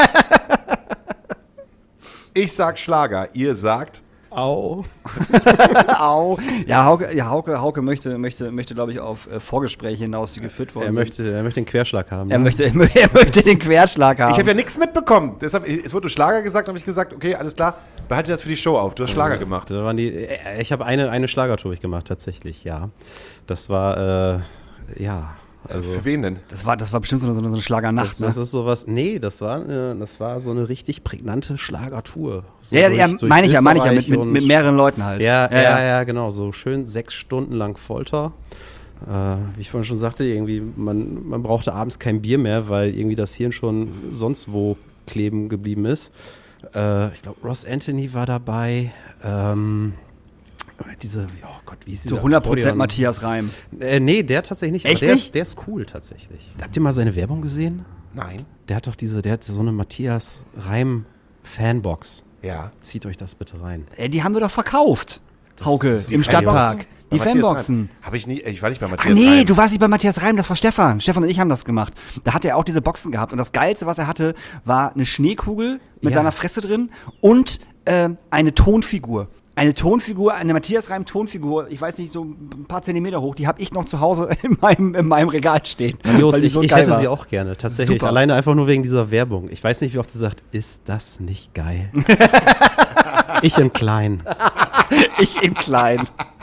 Speaker 2: ich sag Schlager, ihr sagt,
Speaker 4: Au.
Speaker 3: Au. Ja, Hauke, ja, Hauke, Hauke möchte, möchte, möchte glaube ich, auf äh, Vorgespräche hinaus, die geführt worden
Speaker 4: Er
Speaker 3: sind.
Speaker 4: möchte, er möchte den Querschlag haben.
Speaker 3: Er
Speaker 4: ne?
Speaker 3: möchte, er mö- er möchte den Querschlag haben.
Speaker 2: ich habe ja nichts mitbekommen. Deshalb, es wurde Schlager gesagt, habe ich gesagt, okay, alles klar, behalte das für die Show auf. Du hast Schlager gemacht.
Speaker 4: Da waren die, äh, ich habe eine, eine Schlagertour gemacht, tatsächlich, ja. Das war, äh, ja, also.
Speaker 2: Für wen denn?
Speaker 3: das, war, das war bestimmt so eine, so eine Schlagernacht.
Speaker 4: Das,
Speaker 3: Ne?
Speaker 4: das ist sowas, nee, das war, eine, das war so eine richtig prägnante Schlagertour. So
Speaker 3: ja, ja,
Speaker 4: durch-
Speaker 3: ja
Speaker 4: durch
Speaker 3: meine ich ja, meine ich ja, mit,
Speaker 4: Österreich
Speaker 3: mit,
Speaker 4: und-
Speaker 3: mit mehreren Leuten halt.
Speaker 4: Ja, ja, ja, genau, so schön sechs Stunden lang Folter. Äh, wie ich vorhin schon sagte, irgendwie, man, man brauchte abends kein Bier mehr, weil irgendwie das Hirn schon sonst wo kleben geblieben ist. Äh, ich glaube, Ross Anthony war dabei. Ähm, diese, oh Gott, wie ist
Speaker 3: So
Speaker 4: dieser
Speaker 3: hundert Prozent
Speaker 4: Akkordeon?
Speaker 3: Matthias Reim.
Speaker 4: Äh, nee, der tatsächlich nicht. aber
Speaker 3: Echt
Speaker 4: der
Speaker 3: nicht?
Speaker 4: Ist, der ist cool tatsächlich. Habt ihr mal seine Werbung gesehen?
Speaker 2: Nein.
Speaker 4: Der hat doch diese, der hat so eine Matthias Reim Fanbox.
Speaker 2: Ja.
Speaker 4: Zieht euch das bitte rein.
Speaker 3: Ey, die haben wir doch verkauft. Hauke,
Speaker 2: das ist die
Speaker 3: im
Speaker 2: Fanboxen?
Speaker 3: Stadtpark. Die
Speaker 2: Bei Matthias
Speaker 3: Fanboxen.
Speaker 2: Reim. Hab ich nie, ich war nicht bei
Speaker 3: Ah,
Speaker 2: Matthias
Speaker 3: nee,
Speaker 2: Reim.
Speaker 3: du warst nicht bei Matthias Reim, das war Stefan. Stefan und ich haben das gemacht. Da hat er auch diese Boxen gehabt. Und das Geilste, was er hatte, war eine Schneekugel mit
Speaker 4: Ja.
Speaker 3: seiner Fresse drin und äh, eine Tonfigur. Eine Tonfigur, eine Matthias Reim Tonfigur, ich weiß nicht, so ein paar Zentimeter hoch, die habe ich noch zu Hause in meinem, in meinem Regal stehen.
Speaker 4: Grandios,
Speaker 3: weil die
Speaker 4: ich,
Speaker 3: so
Speaker 4: ich
Speaker 3: geil
Speaker 4: hätte
Speaker 3: war.
Speaker 4: sie auch gerne, tatsächlich.
Speaker 3: Super.
Speaker 4: Alleine einfach nur wegen dieser Werbung. Ich weiß nicht, wie oft sie sagt, ist das nicht geil? Ich in klein.
Speaker 3: Ich in klein.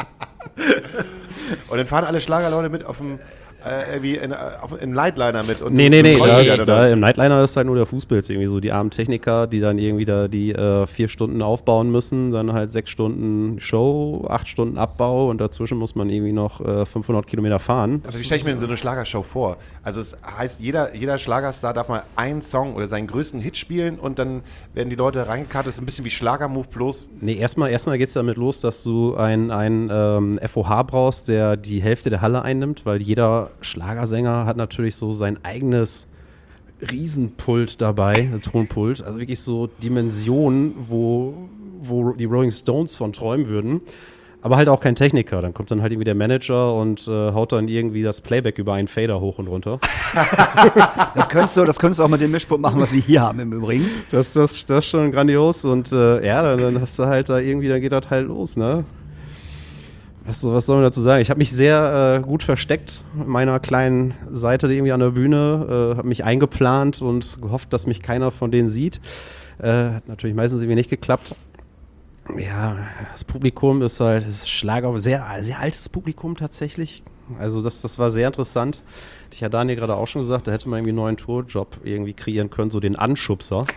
Speaker 2: Und dann fahren alle Schlagerleute mit auf dem, äh, wie in, auf, im Nightliner mit. Und
Speaker 4: Nee,
Speaker 2: du-
Speaker 4: nee,
Speaker 2: du
Speaker 4: nee,
Speaker 2: freust dich
Speaker 4: das,
Speaker 2: ja
Speaker 4: da,
Speaker 2: dann.
Speaker 4: im Nightliner ist halt nur der Fußpilz, irgendwie so die armen Techniker, die dann irgendwie da die äh, vier Stunden aufbauen müssen, dann halt sechs Stunden Show, acht Stunden Abbau und dazwischen muss man irgendwie noch äh, fünfhundert Kilometer fahren.
Speaker 2: Also wie stelle ich mir denn so eine Schlagershow vor? Also es heißt, jeder, jeder Schlagerstar darf mal einen Song oder seinen größten Hit spielen und dann werden die Leute reingekartet. Das ist ein bisschen wie Schlagermove bloß.
Speaker 4: Nee, erstmal erstmal geht es damit los, dass du einen ähm, F O H brauchst, der die Hälfte der Halle einnimmt, weil jeder Schlagersänger hat natürlich so sein eigenes Riesenpult dabei, ein Tonpult, also wirklich so Dimensionen, wo, wo die Rolling Stones von träumen würden, aber halt auch kein Techniker. Dann kommt dann halt irgendwie der Manager und äh, haut dann irgendwie das Playback über einen Fader hoch und runter.
Speaker 3: Das könntest du, das könntest du auch mit dem Mischpult machen, was wir hier haben im Übrigen.
Speaker 4: Das, das, das ist schon grandios und äh, ja, dann, dann hast du halt da irgendwie, dann geht das halt los, ne? Was, was soll man dazu sagen? Ich habe mich sehr äh, gut versteckt in meiner kleinen Seite irgendwie an der Bühne, äh, habe mich eingeplant und gehofft, dass mich keiner von denen sieht. Äh, hat natürlich meistens irgendwie nicht geklappt. Ja, das Publikum ist halt, ist Schlager, sehr, sehr altes Publikum tatsächlich. Also das, das war sehr interessant. Ich hatte Daniel gerade auch schon gesagt, da hätte man irgendwie einen neuen Tourjob irgendwie kreieren können, so den Anschubser.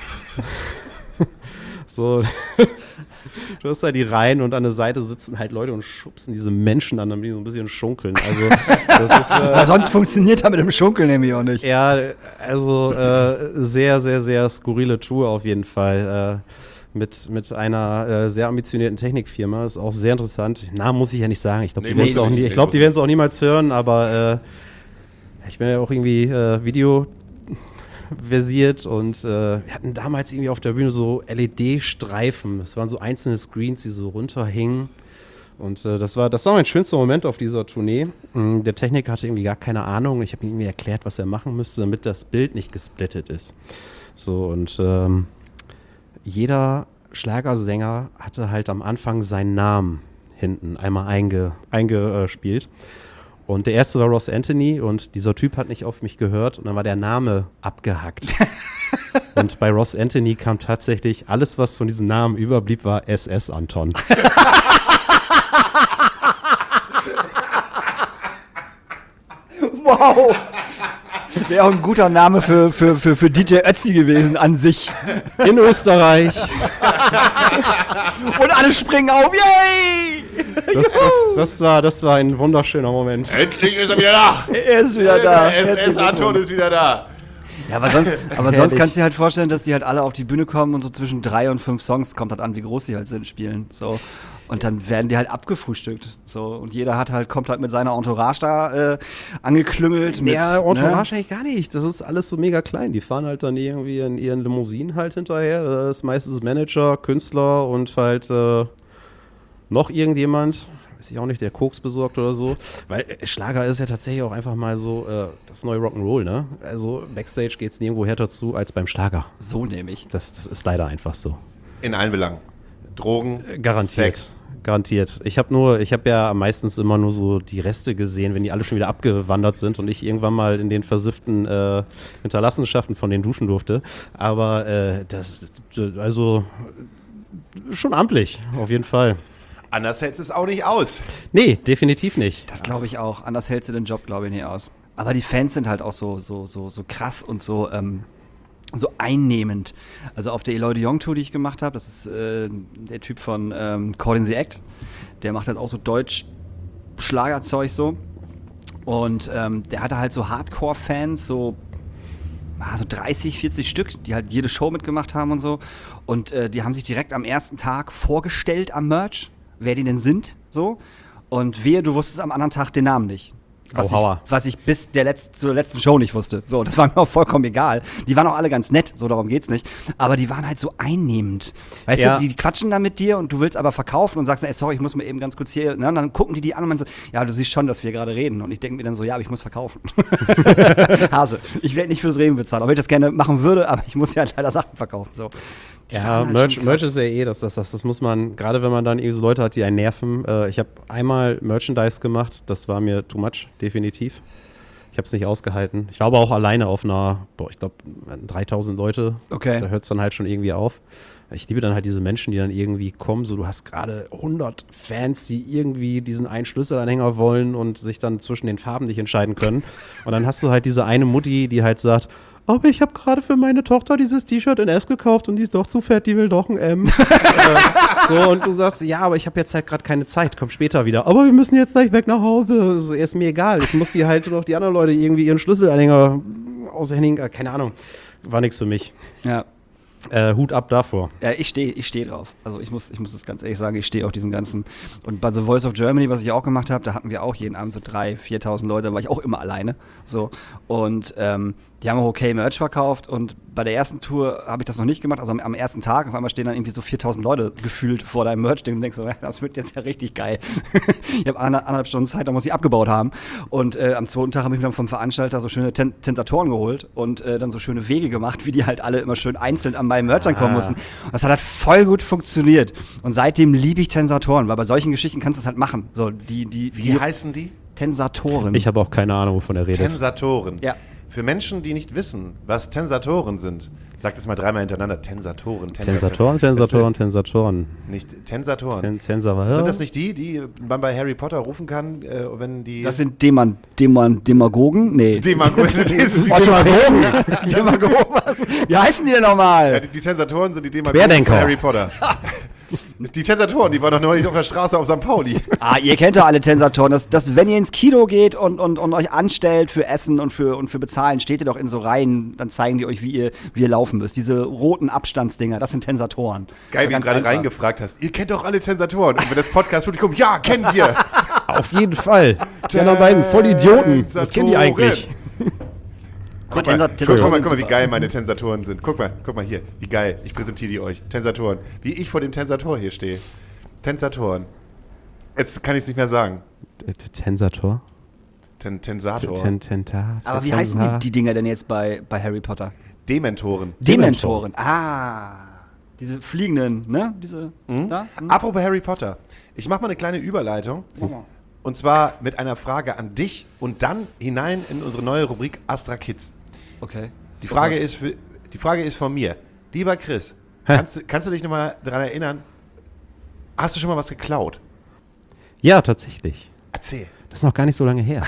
Speaker 4: So, du hast da die Reihen und an der Seite sitzen halt Leute und schubsen diese Menschen an, damit die so ein bisschen schunkeln. Also, das ist, äh,
Speaker 3: Weil sonst funktioniert er mit dem Schunkeln nämlich auch nicht.
Speaker 4: ja, also äh, sehr, sehr, sehr skurrile Tour auf jeden Fall. Äh, mit, mit einer äh, sehr ambitionierten Technikfirma. Ist auch sehr interessant. Namen muss ich ja nicht sagen. Ich glaube,
Speaker 2: Nee,
Speaker 4: die werden
Speaker 2: musst
Speaker 4: es
Speaker 2: du
Speaker 4: auch,
Speaker 2: nicht.
Speaker 4: nie,
Speaker 2: Nee,
Speaker 4: ich glaub,
Speaker 2: musst
Speaker 4: die
Speaker 2: du
Speaker 4: werden es auch niemals hören, aber äh, ich bin ja auch irgendwie äh, Video versiert und äh, wir hatten damals irgendwie auf der Bühne so L E D-Streifen. Es waren so einzelne Screens, die so runterhingen. Und äh, das war das war mein schönster Moment auf dieser Tournee. Mm, Der Techniker hatte irgendwie gar keine Ahnung. Ich habe ihm irgendwie erklärt, was er machen müsste, damit das Bild nicht gesplittet ist. So, und ähm, jeder Schlagersänger hatte halt am Anfang seinen Namen hinten einmal einge, eingespielt. Und der erste war Ross Anthony und dieser Typ hat nicht auf mich gehört und dann war der Name abgehackt. Und bei Ross Anthony kam tatsächlich alles, was von diesem Namen überblieb, war S S Anton.
Speaker 3: Wow! Wäre auch ein guter Name für, für, für, für D J Ötzi gewesen an sich.
Speaker 4: In Österreich.
Speaker 3: Und alle springen auf. Yay!
Speaker 4: Das, das, das, war, das war ein wunderschöner Moment.
Speaker 2: Endlich ist er wieder da!
Speaker 3: Er ist wieder da.
Speaker 2: Der S S Anton ist wieder da!
Speaker 3: Ja, aber sonst, aber sonst
Speaker 4: Herrlich.
Speaker 3: kannst du dir halt vorstellen, dass die halt alle auf die Bühne kommen und so zwischen drei und fünf Songs, kommt halt an, wie groß die halt sind, spielen. So. Und dann werden die halt abgefrühstückt. So. Und jeder hat halt, kommt halt mit seiner Entourage da äh, angeklüngelt. Mit,
Speaker 4: Ja, Entourage
Speaker 3: ne?
Speaker 4: eigentlich gar nicht. Das ist alles so mega klein. Die fahren halt dann irgendwie in ihren Limousinen halt hinterher. Das ist meistens Manager, Künstler und halt äh, noch irgendjemand. Weiß ich auch nicht, der Koks besorgt oder so. Weil äh, Schlager ist ja tatsächlich auch einfach mal so äh, das neue Rock'n'Roll, ne? Also Backstage geht's nirgendwo härter zu als beim Schlager.
Speaker 3: So nämlich.
Speaker 4: Das, das ist leider einfach so.
Speaker 2: In allen Belangen. Drogen,
Speaker 4: Garantiert.
Speaker 2: Sex.
Speaker 4: Garantiert. Ich habe nur, ich habe ja meistens immer nur so die Reste gesehen, wenn die alle schon wieder abgewandert sind und ich irgendwann mal in den versifften äh, Hinterlassenschaften von denen duschen durfte. Aber äh, das ist also schon amtlich, auf jeden Fall.
Speaker 2: Anders hält es auch nicht aus.
Speaker 4: Nee, definitiv nicht.
Speaker 3: Das glaube ich auch. Anders hältst du den Job, glaube ich, nicht aus. Aber die Fans sind halt auch so, so, so, so krass und so, ähm, so einnehmend. Also auf der Eloy de Jong Tour, die ich gemacht habe, das ist äh, der Typ von ähm, Caught in the Act. Der macht halt auch so Deutsch-Schlagerzeug so. Und ähm, der hatte halt so Hardcore-Fans, so, ah, so dreißig, vierzig Stück, die halt jede Show mitgemacht haben und so. Und äh, die haben sich direkt am ersten Tag vorgestellt am Merch, wer die denn sind, so. Und wehe, du wusstest am anderen Tag den Namen nicht. Was,
Speaker 4: Auhauer.
Speaker 3: ich, was ich bis der Letz-, zur letzten Show nicht wusste. So, das war mir auch vollkommen egal. Die waren auch alle ganz nett, so darum geht's nicht. Aber die waren halt so einnehmend. Weißt
Speaker 4: Ja.
Speaker 3: du, die, die quatschen da mit dir und du willst aber verkaufen und sagst, ey, sorry, ich muss mir eben ganz kurz hier, ne? Und dann gucken die die an und man so, ja, du siehst schon, dass wir gerade reden. Und ich denke mir dann so, ja, aber ich muss verkaufen. Hase, ich werde nicht fürs Reden bezahlen, auch wenn ich das gerne machen würde, aber ich muss ja leider Sachen verkaufen. So. Die
Speaker 4: Ja,
Speaker 3: waren halt
Speaker 4: Merch,
Speaker 3: schon
Speaker 4: Merch
Speaker 3: krass.
Speaker 4: ist ja eh, das, das, das, das muss man, gerade wenn man dann irgendwie so Leute hat, die einen nerven. Äh, ich habe einmal Merchandise gemacht, das war mir too much, definitiv. Ich habe es nicht ausgehalten. Ich war aber auch alleine auf einer, boah, ich glaube, dreitausend Leute.
Speaker 3: Okay.
Speaker 4: Da hört es dann halt schon irgendwie auf. Ich liebe dann halt diese Menschen, die dann irgendwie kommen, so du hast gerade hundert Fans, die irgendwie diesen einen Schlüsselanhänger wollen und sich dann zwischen den Farben nicht entscheiden können. Und dann hast du halt diese eine Mutti, die halt sagt, aber ich habe gerade für meine Tochter dieses T-Shirt in S gekauft und die ist doch zu fett, die will doch ein M. äh, so, und du sagst, ja, aber ich habe jetzt halt gerade keine Zeit, komm später wieder. Aber wir müssen jetzt gleich weg nach Hause. So, ist mir egal. Ich muss hier halt noch die anderen Leute irgendwie ihren Schlüsselanhänger aushändigen. Äh, keine Ahnung. War nichts für mich.
Speaker 3: Ja.
Speaker 4: Äh, Hut ab davor.
Speaker 3: Ja, ich stehe ich steh drauf. Also ich muss, ich muss das ganz ehrlich sagen, ich stehe auf diesen ganzen. Und bei The Voice of Germany, was ich auch gemacht habe, da hatten wir auch jeden Abend so dreitausend, viertausend Leute, da war ich auch immer alleine. So. Und ähm, die haben auch okay Merch verkauft und bei der ersten Tour habe ich das noch nicht gemacht, also am, am ersten Tag, auf einmal stehen dann irgendwie so viertausend Leute gefühlt vor deinem Merch-Ding und denkst so, ja, das wird jetzt ja richtig geil. Ich habe anderthalb Stunden Zeit, da muss ich abgebaut haben und äh, am zweiten Tag habe ich mir dann vom Veranstalter so schöne Ten- Tensatoren geholt und äh, dann so schöne Wege gemacht, wie die halt alle immer schön einzeln an meinem Merch ankommen mussten. Und das hat halt voll gut funktioniert und seitdem liebe ich Tensatoren, weil bei solchen Geschichten kannst du es halt machen. So, die, die,
Speaker 2: Wie
Speaker 3: die
Speaker 2: heißen die?
Speaker 3: Tensatoren.
Speaker 4: Ich habe auch keine Ahnung, wovon er redet.
Speaker 2: Tensatoren.
Speaker 3: Ja.
Speaker 2: Für Menschen, die nicht wissen, was Tensatoren sind, sag das mal dreimal hintereinander. Tensatoren,
Speaker 4: Tensatoren, Tensatoren, Tensatoren.
Speaker 2: Nicht Tensatoren.
Speaker 4: Ten- Tensor.
Speaker 2: Sind das nicht die, die man bei Harry Potter rufen kann, äh, wenn die...
Speaker 3: Das sind Deman, Deman, Demagogen? Nee.
Speaker 2: Demagogen. die, sind die,
Speaker 3: Demagogen? Demagogen, was? Wie heißen die denn
Speaker 2: ja,
Speaker 3: nochmal?
Speaker 2: die, die Tensatoren sind die Demagogen
Speaker 4: Querdenker.
Speaker 2: von Harry Potter. Die Tensatoren, die waren doch neulich auf der Straße auf Sankt Pauli.
Speaker 3: Ah, ihr kennt doch alle Tensatoren. Das, das, wenn ihr ins Kino geht und, und, und euch anstellt für Essen und für, und für Bezahlen, steht ihr doch in so Reihen, dann zeigen die euch, wie ihr, wie ihr laufen müsst. Diese roten Abstandsdinger, das sind Tensatoren.
Speaker 2: Geil, wie du
Speaker 3: Ganz
Speaker 2: gerade
Speaker 3: einfach.
Speaker 2: reingefragt hast. Ihr kennt doch alle Tensatoren. Und wenn das Podcast-Publikum, ja, kennen wir.
Speaker 4: Auf jeden Fall. Die anderen beiden Vollidioten. Was kennen die eigentlich?
Speaker 2: Guck
Speaker 3: Aber
Speaker 2: mal,
Speaker 3: Tensa-
Speaker 2: guck,
Speaker 3: Tensatoren
Speaker 2: mal,
Speaker 3: sind
Speaker 2: guck mal, wie
Speaker 3: super.
Speaker 2: geil meine Tensatoren sind. Guck mal, guck mal hier, wie geil. Ich präsentiere die euch. Tensatoren. Wie ich vor dem Tensator hier stehe. Tensatoren. Jetzt kann ich es nicht mehr sagen.
Speaker 4: Tensator?
Speaker 2: Ten, Tensator.
Speaker 4: Ten, Tenta.
Speaker 3: Aber wie heißen die, die Dinger denn jetzt bei, bei Harry Potter?
Speaker 2: Dementoren.
Speaker 3: Dementoren. Ah. Diese fliegenden, ne? Diese, da? Hm?
Speaker 2: Apropos Harry Potter. Ich mache mal eine kleine Überleitung.
Speaker 3: Mach mal.
Speaker 2: Und zwar mit einer Frage an dich und dann hinein in unsere neue Rubrik Astra Kids.
Speaker 3: Okay.
Speaker 2: Die Frage, ist, für, die Frage ist von mir. Lieber Chris, kannst, du- kannst du dich nochmal daran erinnern, hast du schon mal was geklaut?
Speaker 4: Ja, tatsächlich.
Speaker 2: Erzähl.
Speaker 4: Das ist noch gar nicht so lange her.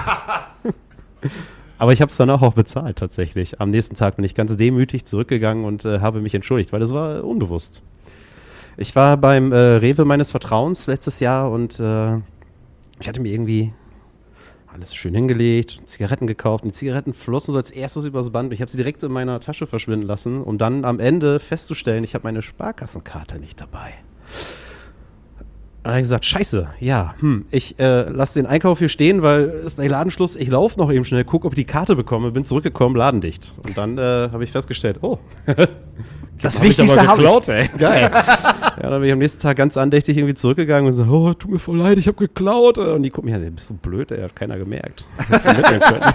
Speaker 4: Aber ich habe es danach auch bezahlt, tatsächlich. Am nächsten Tag bin ich ganz demütig zurückgegangen und äh, habe mich entschuldigt, weil das war unbewusst. Ich war beim äh, Rewe meines Vertrauens letztes Jahr und äh, ich hatte mir irgendwie alles schön hingelegt, Zigaretten gekauft. Und die Zigaretten flossen so als erstes übers Band. Ich habe sie direkt in meiner Tasche verschwinden lassen, um dann am Ende festzustellen, ich habe meine Sparkassenkarte nicht dabei. Dann habe ich gesagt, scheiße, ja, hm, ich äh, lasse den Einkauf hier stehen, weil es ist der Ladenschluss. Ich laufe noch eben schnell, gucke, ob ich die Karte bekomme, bin zurückgekommen, Laden dicht. Und dann äh, habe ich festgestellt, oh,
Speaker 3: Das
Speaker 4: hab ich
Speaker 3: Wichtigste
Speaker 4: aber
Speaker 3: habe
Speaker 4: geklaut,
Speaker 3: ich.
Speaker 4: ey. Geil. Ja, dann bin ich am nächsten Tag ganz andächtig irgendwie zurückgegangen und so, oh, tut mir voll leid, ich habe geklaut. Und die gucken mir an, bist du blöd, ey, hat keiner gemerkt. Hättest du mitnehmen können.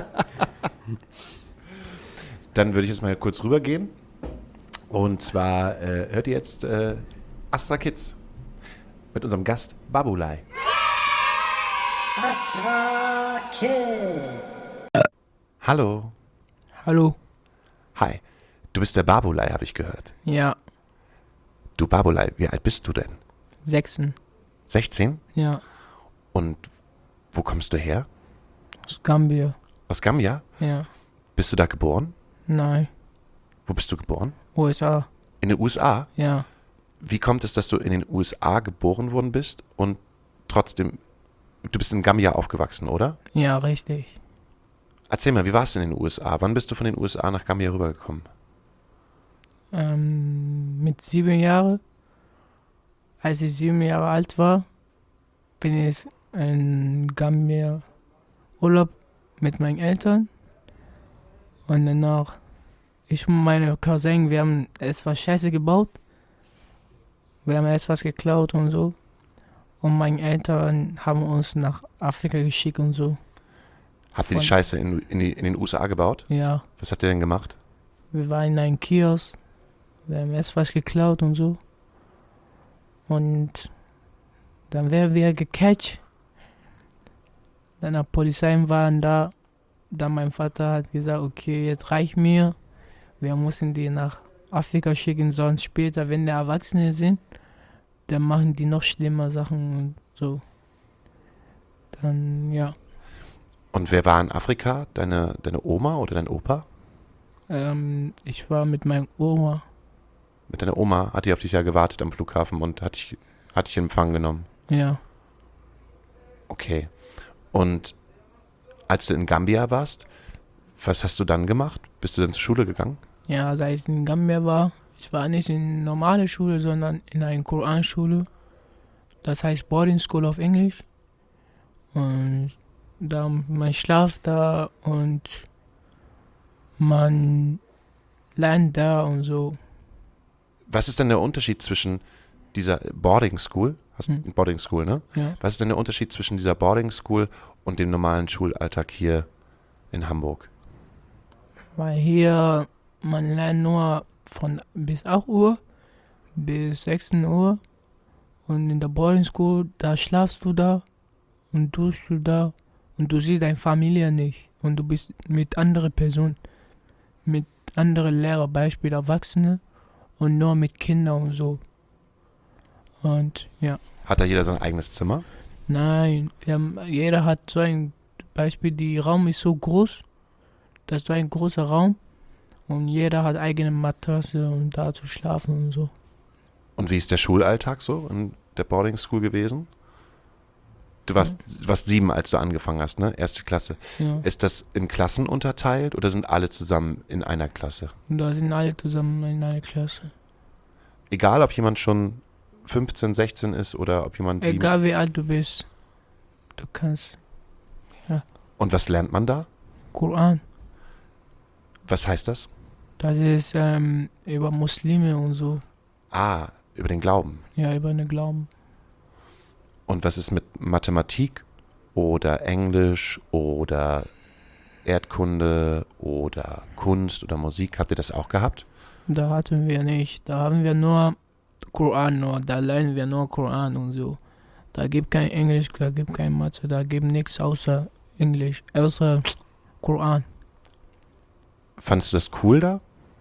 Speaker 2: Dann würde ich jetzt mal kurz rübergehen. Und zwar äh, hört ihr jetzt äh, Astra Kids mit unserem Gast Babulai.
Speaker 5: Astra Kids.
Speaker 2: Hallo.
Speaker 6: Hallo.
Speaker 2: Hi. Du bist der Babulai, habe ich gehört.
Speaker 6: Ja,
Speaker 2: Du Babulai, wie alt bist du denn?
Speaker 6: sechzehn.
Speaker 2: sechzehn?
Speaker 6: Ja,
Speaker 2: Und wo kommst du her?
Speaker 6: aus Gambia.
Speaker 2: Aus Gambia?
Speaker 6: Ja,
Speaker 2: Bist du da geboren?
Speaker 6: nein.
Speaker 2: Wo bist du geboren?
Speaker 6: U S A.
Speaker 2: In den U S A?
Speaker 6: Ja,
Speaker 2: Wie kommt es, dass du in den U S A geboren worden bist und trotzdem, du bist in Gambia aufgewachsen, oder?
Speaker 6: ja, richtig.
Speaker 2: Erzähl mal, wie war es in den U S A? Wann bist du von den U S A nach Gambia rübergekommen?
Speaker 6: Ähm, mit sieben Jahren, als ich sieben Jahre alt war, bin ich in Gambia Urlaub mit meinen Eltern. Und danach, ich und meine Cousin, wir haben etwas Scheiße gebaut. Wir haben etwas geklaut und so. Und meine Eltern haben uns nach Afrika geschickt und so.
Speaker 2: Habt ihr die
Speaker 6: Von-
Speaker 2: Scheiße in, in, die, in den U S A gebaut?
Speaker 6: Ja,
Speaker 2: Was habt ihr denn gemacht?
Speaker 6: wir waren in einem Kiosk. Wir haben etwas geklaut und so. Und dann werden wir gecatcht. Dann die Polizei waren da. Dann mein Vater hat gesagt, okay, jetzt reicht mir. Wir müssen die nach Afrika schicken, sonst später, wenn die Erwachsene sind, dann machen die noch schlimmer Sachen und so. Dann, ja.
Speaker 2: Und wer war in Afrika? Deine, deine Oma oder dein Opa?
Speaker 6: Ähm, ich war mit meinem Oma.
Speaker 2: Mit deiner Oma hat die auf dich ja gewartet am Flughafen und hat dich, hat dich in Empfang genommen.
Speaker 6: Ja.
Speaker 2: Okay. Und als du in Gambia warst, was hast du dann gemacht? Bist du dann zur Schule gegangen?
Speaker 6: Ja, als ich in Gambia war, ich war nicht in normale Schule, sondern in einer Koranschule. Das heißt Boarding School auf Englisch. Und da man schlaft da und man lernt da und so.
Speaker 2: Was ist denn der Unterschied zwischen dieser Boarding School? Hast
Speaker 6: Hm.
Speaker 2: eine Boarding School, ne?
Speaker 6: Ja.
Speaker 2: Was ist denn der Unterschied zwischen dieser Boarding School und dem normalen Schulalltag hier in Hamburg?
Speaker 6: Weil hier man lernt nur von bis acht Uhr bis sechzehn Uhr. Und in der Boarding School, da schlafst du da und tust du da und du siehst deine Familie nicht. Und du bist mit anderen Personen, mit anderen Lehrern, Beispiel Erwachsene und nur mit Kindern und so. Und ja,
Speaker 2: Hat da jeder sein eigenes Zimmer?
Speaker 6: nein, wir haben, jeder hat so ein Beispiel, die Raum ist so groß, das ist so ein großer Raum und jeder hat eigene Matratze und da zu schlafen und so.
Speaker 2: Und wie ist der Schulalltag so in der Boarding School gewesen? Du warst, du warst sieben, als du angefangen hast, ne? Erste Klasse.
Speaker 6: Ja,
Speaker 2: Ist das in Klassen unterteilt oder sind alle zusammen in einer Klasse?
Speaker 6: und da sind alle zusammen in einer Klasse.
Speaker 2: Egal, ob jemand schon fünfzehn, sechzehn ist oder ob jemand sieben.
Speaker 6: Egal wie alt du bist, du kannst
Speaker 2: Und was lernt man da?
Speaker 6: Koran.
Speaker 2: Was heißt das?
Speaker 6: Das ist ähm, über Muslime und so.
Speaker 2: Ah, über den Glauben.
Speaker 6: Ja, über den Glauben.
Speaker 2: Und was ist mit Mathematik oder Englisch oder Erdkunde oder Kunst oder Musik? Habt ihr das auch gehabt?
Speaker 6: Da hatten wir nicht. Da haben wir nur Koran, nur. Da lernen wir nur Koran und so. Da gibt kein Englisch, da gibt kein Mathe, da gibt nichts außer Englisch, außer Koran.
Speaker 2: Fandest du das cool da?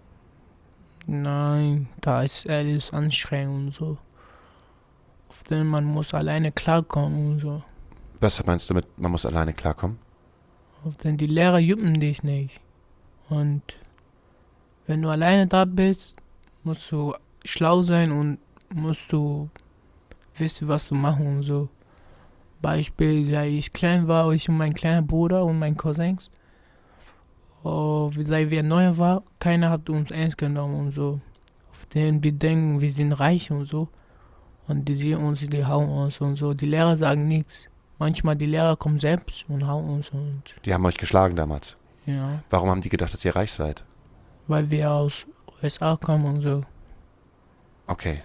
Speaker 6: Nein, da ist alles anstrengend und so. Auf den man muss alleine klarkommen und so.
Speaker 2: Was meinst du mit, man muss alleine klarkommen?
Speaker 6: Auf den die Lehrer juppen dich nicht. Und wenn du alleine da bist, musst du schlau sein und musst du wissen, was du machen und so. Beispiel, als ich klein war, ich und mein kleiner Bruder und mein Cousins. Oh, seit wir neu waren, keiner hat uns ernst genommen und so. Auf den wir denken, wir sind reich und so. Und die sehen uns, die hauen uns und so. Die Lehrer sagen nichts. Manchmal die Lehrer kommen selbst und hauen uns und
Speaker 2: Die haben euch geschlagen damals.
Speaker 6: ja.
Speaker 2: Warum haben die gedacht, dass ihr reich seid?
Speaker 6: Weil wir aus U S A kommen und so.
Speaker 2: Okay.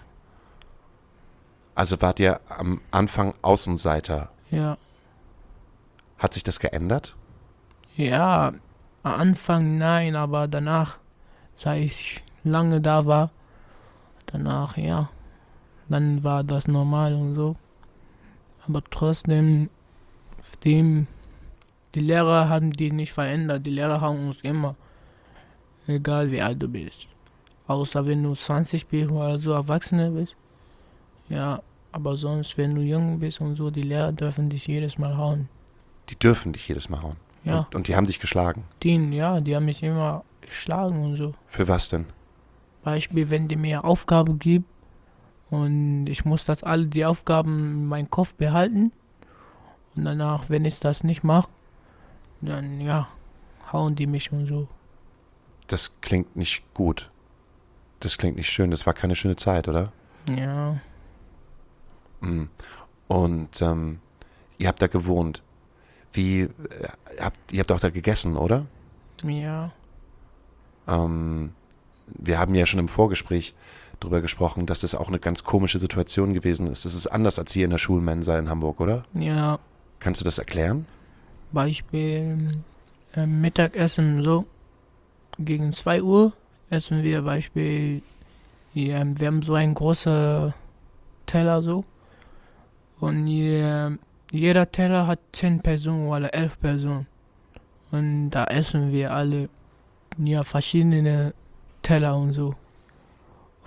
Speaker 2: Also wart ihr am Anfang Außenseiter.
Speaker 6: Ja.
Speaker 2: Hat sich das geändert?
Speaker 6: Ja, am Anfang nein, aber danach, seit ich lange da war, danach ja, dann war das normal und so. Aber trotzdem, auf dem, die Lehrer haben die nicht verändert, die Lehrer haben uns immer, egal wie alt du bist. Außer wenn du zwanzig bist oder so Erwachsene bist. Ja, aber sonst, wenn du jung bist und so, die Lehrer dürfen dich jedes Mal hauen.
Speaker 2: Die dürfen dich jedes Mal hauen.
Speaker 6: Ja,
Speaker 2: Und, und die haben dich geschlagen.
Speaker 6: die, ja, die haben mich immer geschlagen und so.
Speaker 2: Für was denn?
Speaker 6: Beispiel, wenn die mir Aufgabe gibt und ich muss das alle die Aufgaben in meinem Kopf behalten und danach, wenn ich das nicht mache, dann ja, hauen die mich und so.
Speaker 2: Das klingt nicht gut. Das klingt nicht schön. Das war keine schöne Zeit, oder?
Speaker 6: Ja,
Speaker 2: Mhm. Und ähm, ihr habt da gewohnt. Wie, äh, habt, ihr habt auch da gegessen, oder?
Speaker 6: ja,
Speaker 2: Ähm, wir haben ja schon im Vorgespräch darüber gesprochen, dass das auch eine ganz komische Situation gewesen ist. Das ist anders als hier in der Schulmensa in Hamburg, oder?
Speaker 6: ja,
Speaker 2: Kannst du das erklären?
Speaker 6: Beispiel äh, Mittagessen so, gegen zwei Uhr essen wir Beispiel, ja, wir haben so einen großen Teller so und je, jeder Teller hat zehn Personen oder elf Personen und da essen wir alle ja verschiedene Teller und so.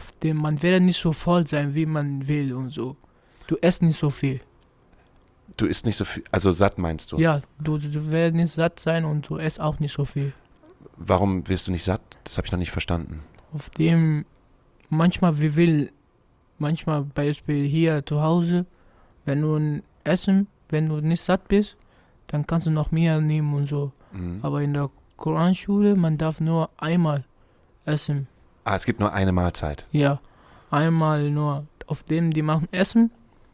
Speaker 6: Auf dem man wird nicht so voll sein, wie man will und so. Du isst nicht so viel.
Speaker 2: Du isst nicht so viel, also satt meinst du?
Speaker 6: Ja, du, du wirst nicht satt sein und du isst auch nicht so viel.
Speaker 2: Warum wirst du nicht satt? Das habe ich noch nicht verstanden.
Speaker 6: Auf dem manchmal wie will, manchmal Beispiel hier zu Hause, wenn du ein Essen, wenn du nicht satt bist, dann kannst du noch mehr nehmen und so.
Speaker 2: Mhm.
Speaker 6: Aber in der Koranschule, man darf nur einmal essen.
Speaker 2: Ah, es gibt nur eine Mahlzeit.
Speaker 6: Ja, einmal nur. Auf dem, die machen Essen.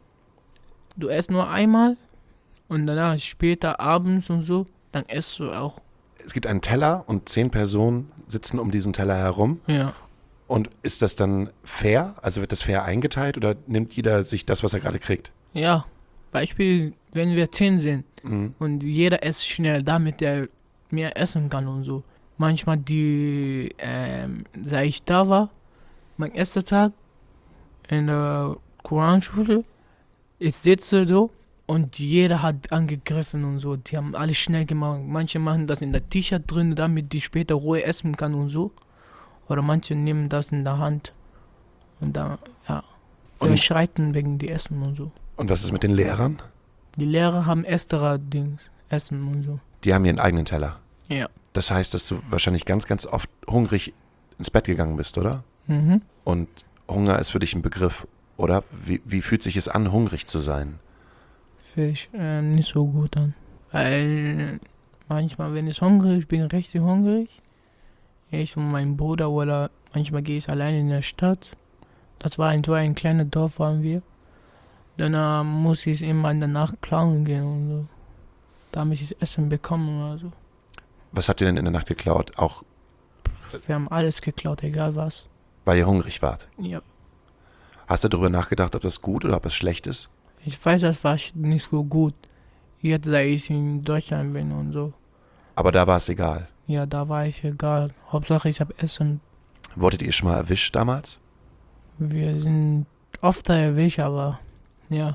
Speaker 6: Du isst nur einmal und danach später abends und so, dann isst du auch.
Speaker 2: Es gibt einen Teller und zehn Personen sitzen um diesen Teller herum.
Speaker 6: Ja.
Speaker 2: Und ist das dann fair? Also wird das fair eingeteilt oder nimmt jeder sich das, was er gerade kriegt?
Speaker 6: Ja, Beispiel, wenn wir zehn sind
Speaker 2: Mhm.
Speaker 6: und jeder isst schnell, damit er mehr essen kann und so. Manchmal die, ähm, seit ich da war, mein erster Tag in der Koranschule, ich sitze so und jeder hat angegriffen und so. Die haben alles schnell gemacht. Manche machen das in der T-Shirt drin, damit die später Ruhe essen kann und so. Oder manche nehmen das in der Hand und dann, ja, wir
Speaker 2: Und-
Speaker 6: schreiten wegen die Essen und so.
Speaker 2: Und was ist mit den Lehrern?
Speaker 6: Die Lehrer haben extra Dings, Essen und so.
Speaker 2: Die haben ihren eigenen Teller.
Speaker 6: Ja.
Speaker 2: Das heißt, dass du wahrscheinlich ganz, ganz oft hungrig ins Bett gegangen bist, oder?
Speaker 6: Mhm.
Speaker 2: Und Hunger ist für dich ein Begriff, oder? Wie, wie fühlt sich es an, hungrig zu sein?
Speaker 6: Fühle ich äh, nicht so gut an. Weil manchmal, wenn ich hungrig bin, richtig hungrig, ich und mein Bruder oder manchmal gehe ich allein in der Stadt. Das war ein, so ein kleines Dorf waren wir. Dann äh, muss ich immer in der Nacht klauen gehen und so. Damit ich Essen bekomme oder so.
Speaker 2: Was habt ihr denn in der Nacht geklaut? Auch
Speaker 6: Wir haben alles geklaut, egal was.
Speaker 2: weil ihr hungrig wart.
Speaker 6: Ja.
Speaker 2: Hast du darüber nachgedacht, ob das gut oder ob das schlecht ist?
Speaker 6: Ich weiß, das war nicht so gut. Jetzt, seit ich in Deutschland bin und so.
Speaker 2: Aber da war es egal.
Speaker 6: Ja, da war ich egal. Hauptsache ich habe Essen.
Speaker 2: Wurdet ihr schon mal erwischt damals?
Speaker 6: Wir sind oft erwischt, aber ja.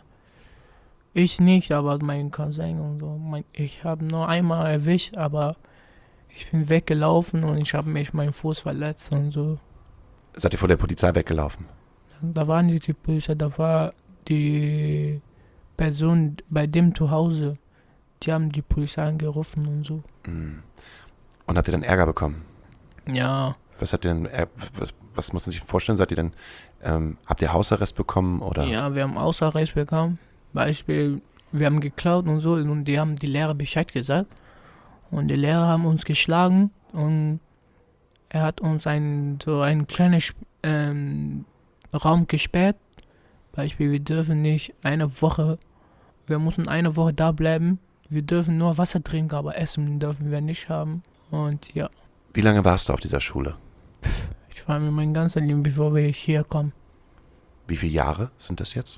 Speaker 6: Ich nicht, aber mein Cousin und so. Mein, ich habe nur einmal erwischt, aber ich bin weggelaufen und ich habe mich meinen Fuß verletzt und so.
Speaker 2: Seid ihr vor der Polizei weggelaufen?
Speaker 6: Da war nicht die Polizei, da war die Person bei dem zu Hause. Die haben die Polizei angerufen und so.
Speaker 2: Mhm. Und habt ihr dann Ärger bekommen?
Speaker 6: Ja,
Speaker 2: Was habt ihr denn, äh, was, was muss man sich vorstellen? Seid ihr denn, ähm, habt ihr Hausarrest bekommen oder?
Speaker 6: ja, wir haben Hausarrest bekommen. Beispiel, wir haben geklaut und so und die haben die Lehrer Bescheid gesagt. Und die Lehrer haben uns geschlagen und er hat uns ein, so einen kleinen Sp- ähm, Raum gesperrt. Beispiel, wir dürfen nicht eine Woche, wir müssen eine Woche da bleiben. Wir dürfen nur Wasser trinken, aber Essen dürfen wir nicht haben. Und ja,
Speaker 2: Wie lange warst du auf dieser Schule?
Speaker 6: ich war mir mein ganzes Leben, bevor wir hier kommen.
Speaker 2: Wie viele Jahre sind das jetzt?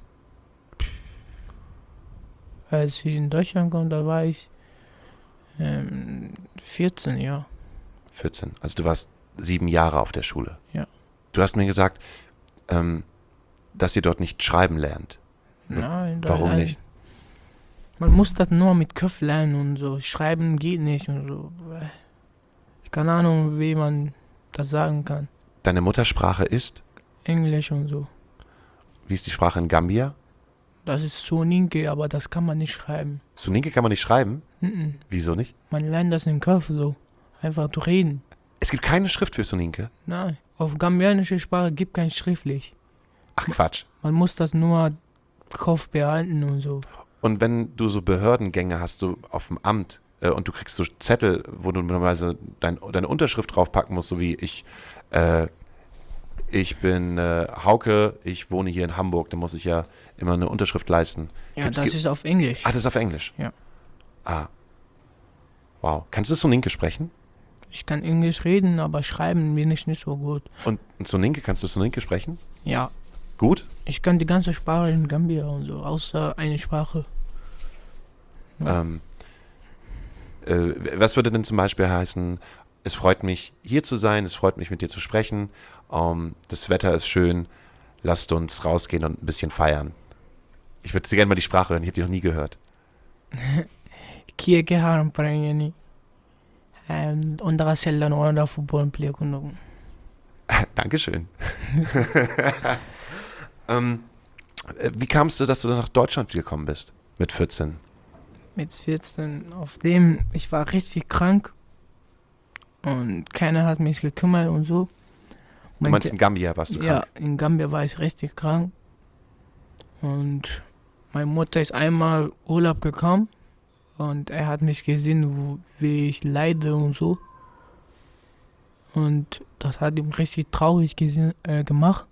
Speaker 6: Als ich in Deutschland kam, da war ich ähm, vierzehn, ja.
Speaker 2: vierzehn. Also du warst sieben Jahre auf der Schule.
Speaker 6: Ja.
Speaker 2: Du hast mir gesagt, ähm, dass ihr dort nicht schreiben lernt.
Speaker 6: Nein, da
Speaker 2: Warum
Speaker 6: nein.
Speaker 2: nicht?
Speaker 6: Man muss das nur mit Kopf lernen und so. Schreiben geht nicht und so. Keine Ahnung, wie man das sagen kann.
Speaker 2: Deine Muttersprache ist?
Speaker 6: Englisch und so.
Speaker 2: Wie ist die Sprache in Gambia?
Speaker 6: Das ist Soninke, aber das kann man nicht schreiben.
Speaker 2: Suninke kann man nicht schreiben?
Speaker 6: Mhm.
Speaker 2: Wieso nicht?
Speaker 6: Man lernt das im Kopf so. Einfach zu reden.
Speaker 2: Es gibt keine Schrift für Suninke.
Speaker 6: Nein, auf gambianische Sprache gibt kein schriftlich.
Speaker 2: Ach Quatsch.
Speaker 6: Man muss das nur Kopf behalten und so.
Speaker 2: Und wenn du so Behördengänge hast, so auf dem Amt, äh, und du kriegst so Zettel, wo du normalerweise dein, deine Unterschrift draufpacken musst, so wie ich, äh, ich bin äh, Hauke, ich wohne hier in Hamburg, dann muss ich ja immer eine Unterschrift leisten.
Speaker 6: Ja,
Speaker 2: Gibt's-
Speaker 6: das
Speaker 2: gibt-
Speaker 6: ist auf Englisch.
Speaker 2: Ach, das ist auf Englisch?
Speaker 6: Ja.
Speaker 2: Ah. Wow. Kannst du Soninke sprechen?
Speaker 6: Ich kann Englisch reden, aber schreiben bin ich nicht so gut.
Speaker 2: Und Soninke, kannst du Soninke sprechen?
Speaker 6: Ja,
Speaker 2: Gut?
Speaker 6: ich kann die ganze Sprache in Gambia und so, außer eine Sprache. Ja.
Speaker 2: Ähm, äh, was würde denn zum Beispiel heißen, es freut mich, hier zu sein, es freut mich, mit dir zu sprechen, ähm, das Wetter ist schön, lasst uns rausgehen und ein bisschen feiern. Ich würde gerne mal die Sprache hören, ich habe die noch nie gehört.
Speaker 6: Kia ke haram parayani. And onda ka sella no onda football play kuno.
Speaker 2: Dankeschön. ähm, wie kamst du, dass du dann nach Deutschland gekommen bist mit vierzehn?
Speaker 6: Mit vierzehn, auf dem, ich war richtig krank und keiner hat mich gekümmert und so.
Speaker 2: Du
Speaker 6: Mein
Speaker 2: meinst
Speaker 6: Ki-
Speaker 2: in Gambia warst du
Speaker 6: Ja,
Speaker 2: krank?
Speaker 6: in Gambia war ich richtig krank und meine Mutter ist einmal Urlaub gekommen und er hat mich gesehen, wo, wie ich leide und so. Und das hat ihm richtig traurig gesehen, äh, gemacht.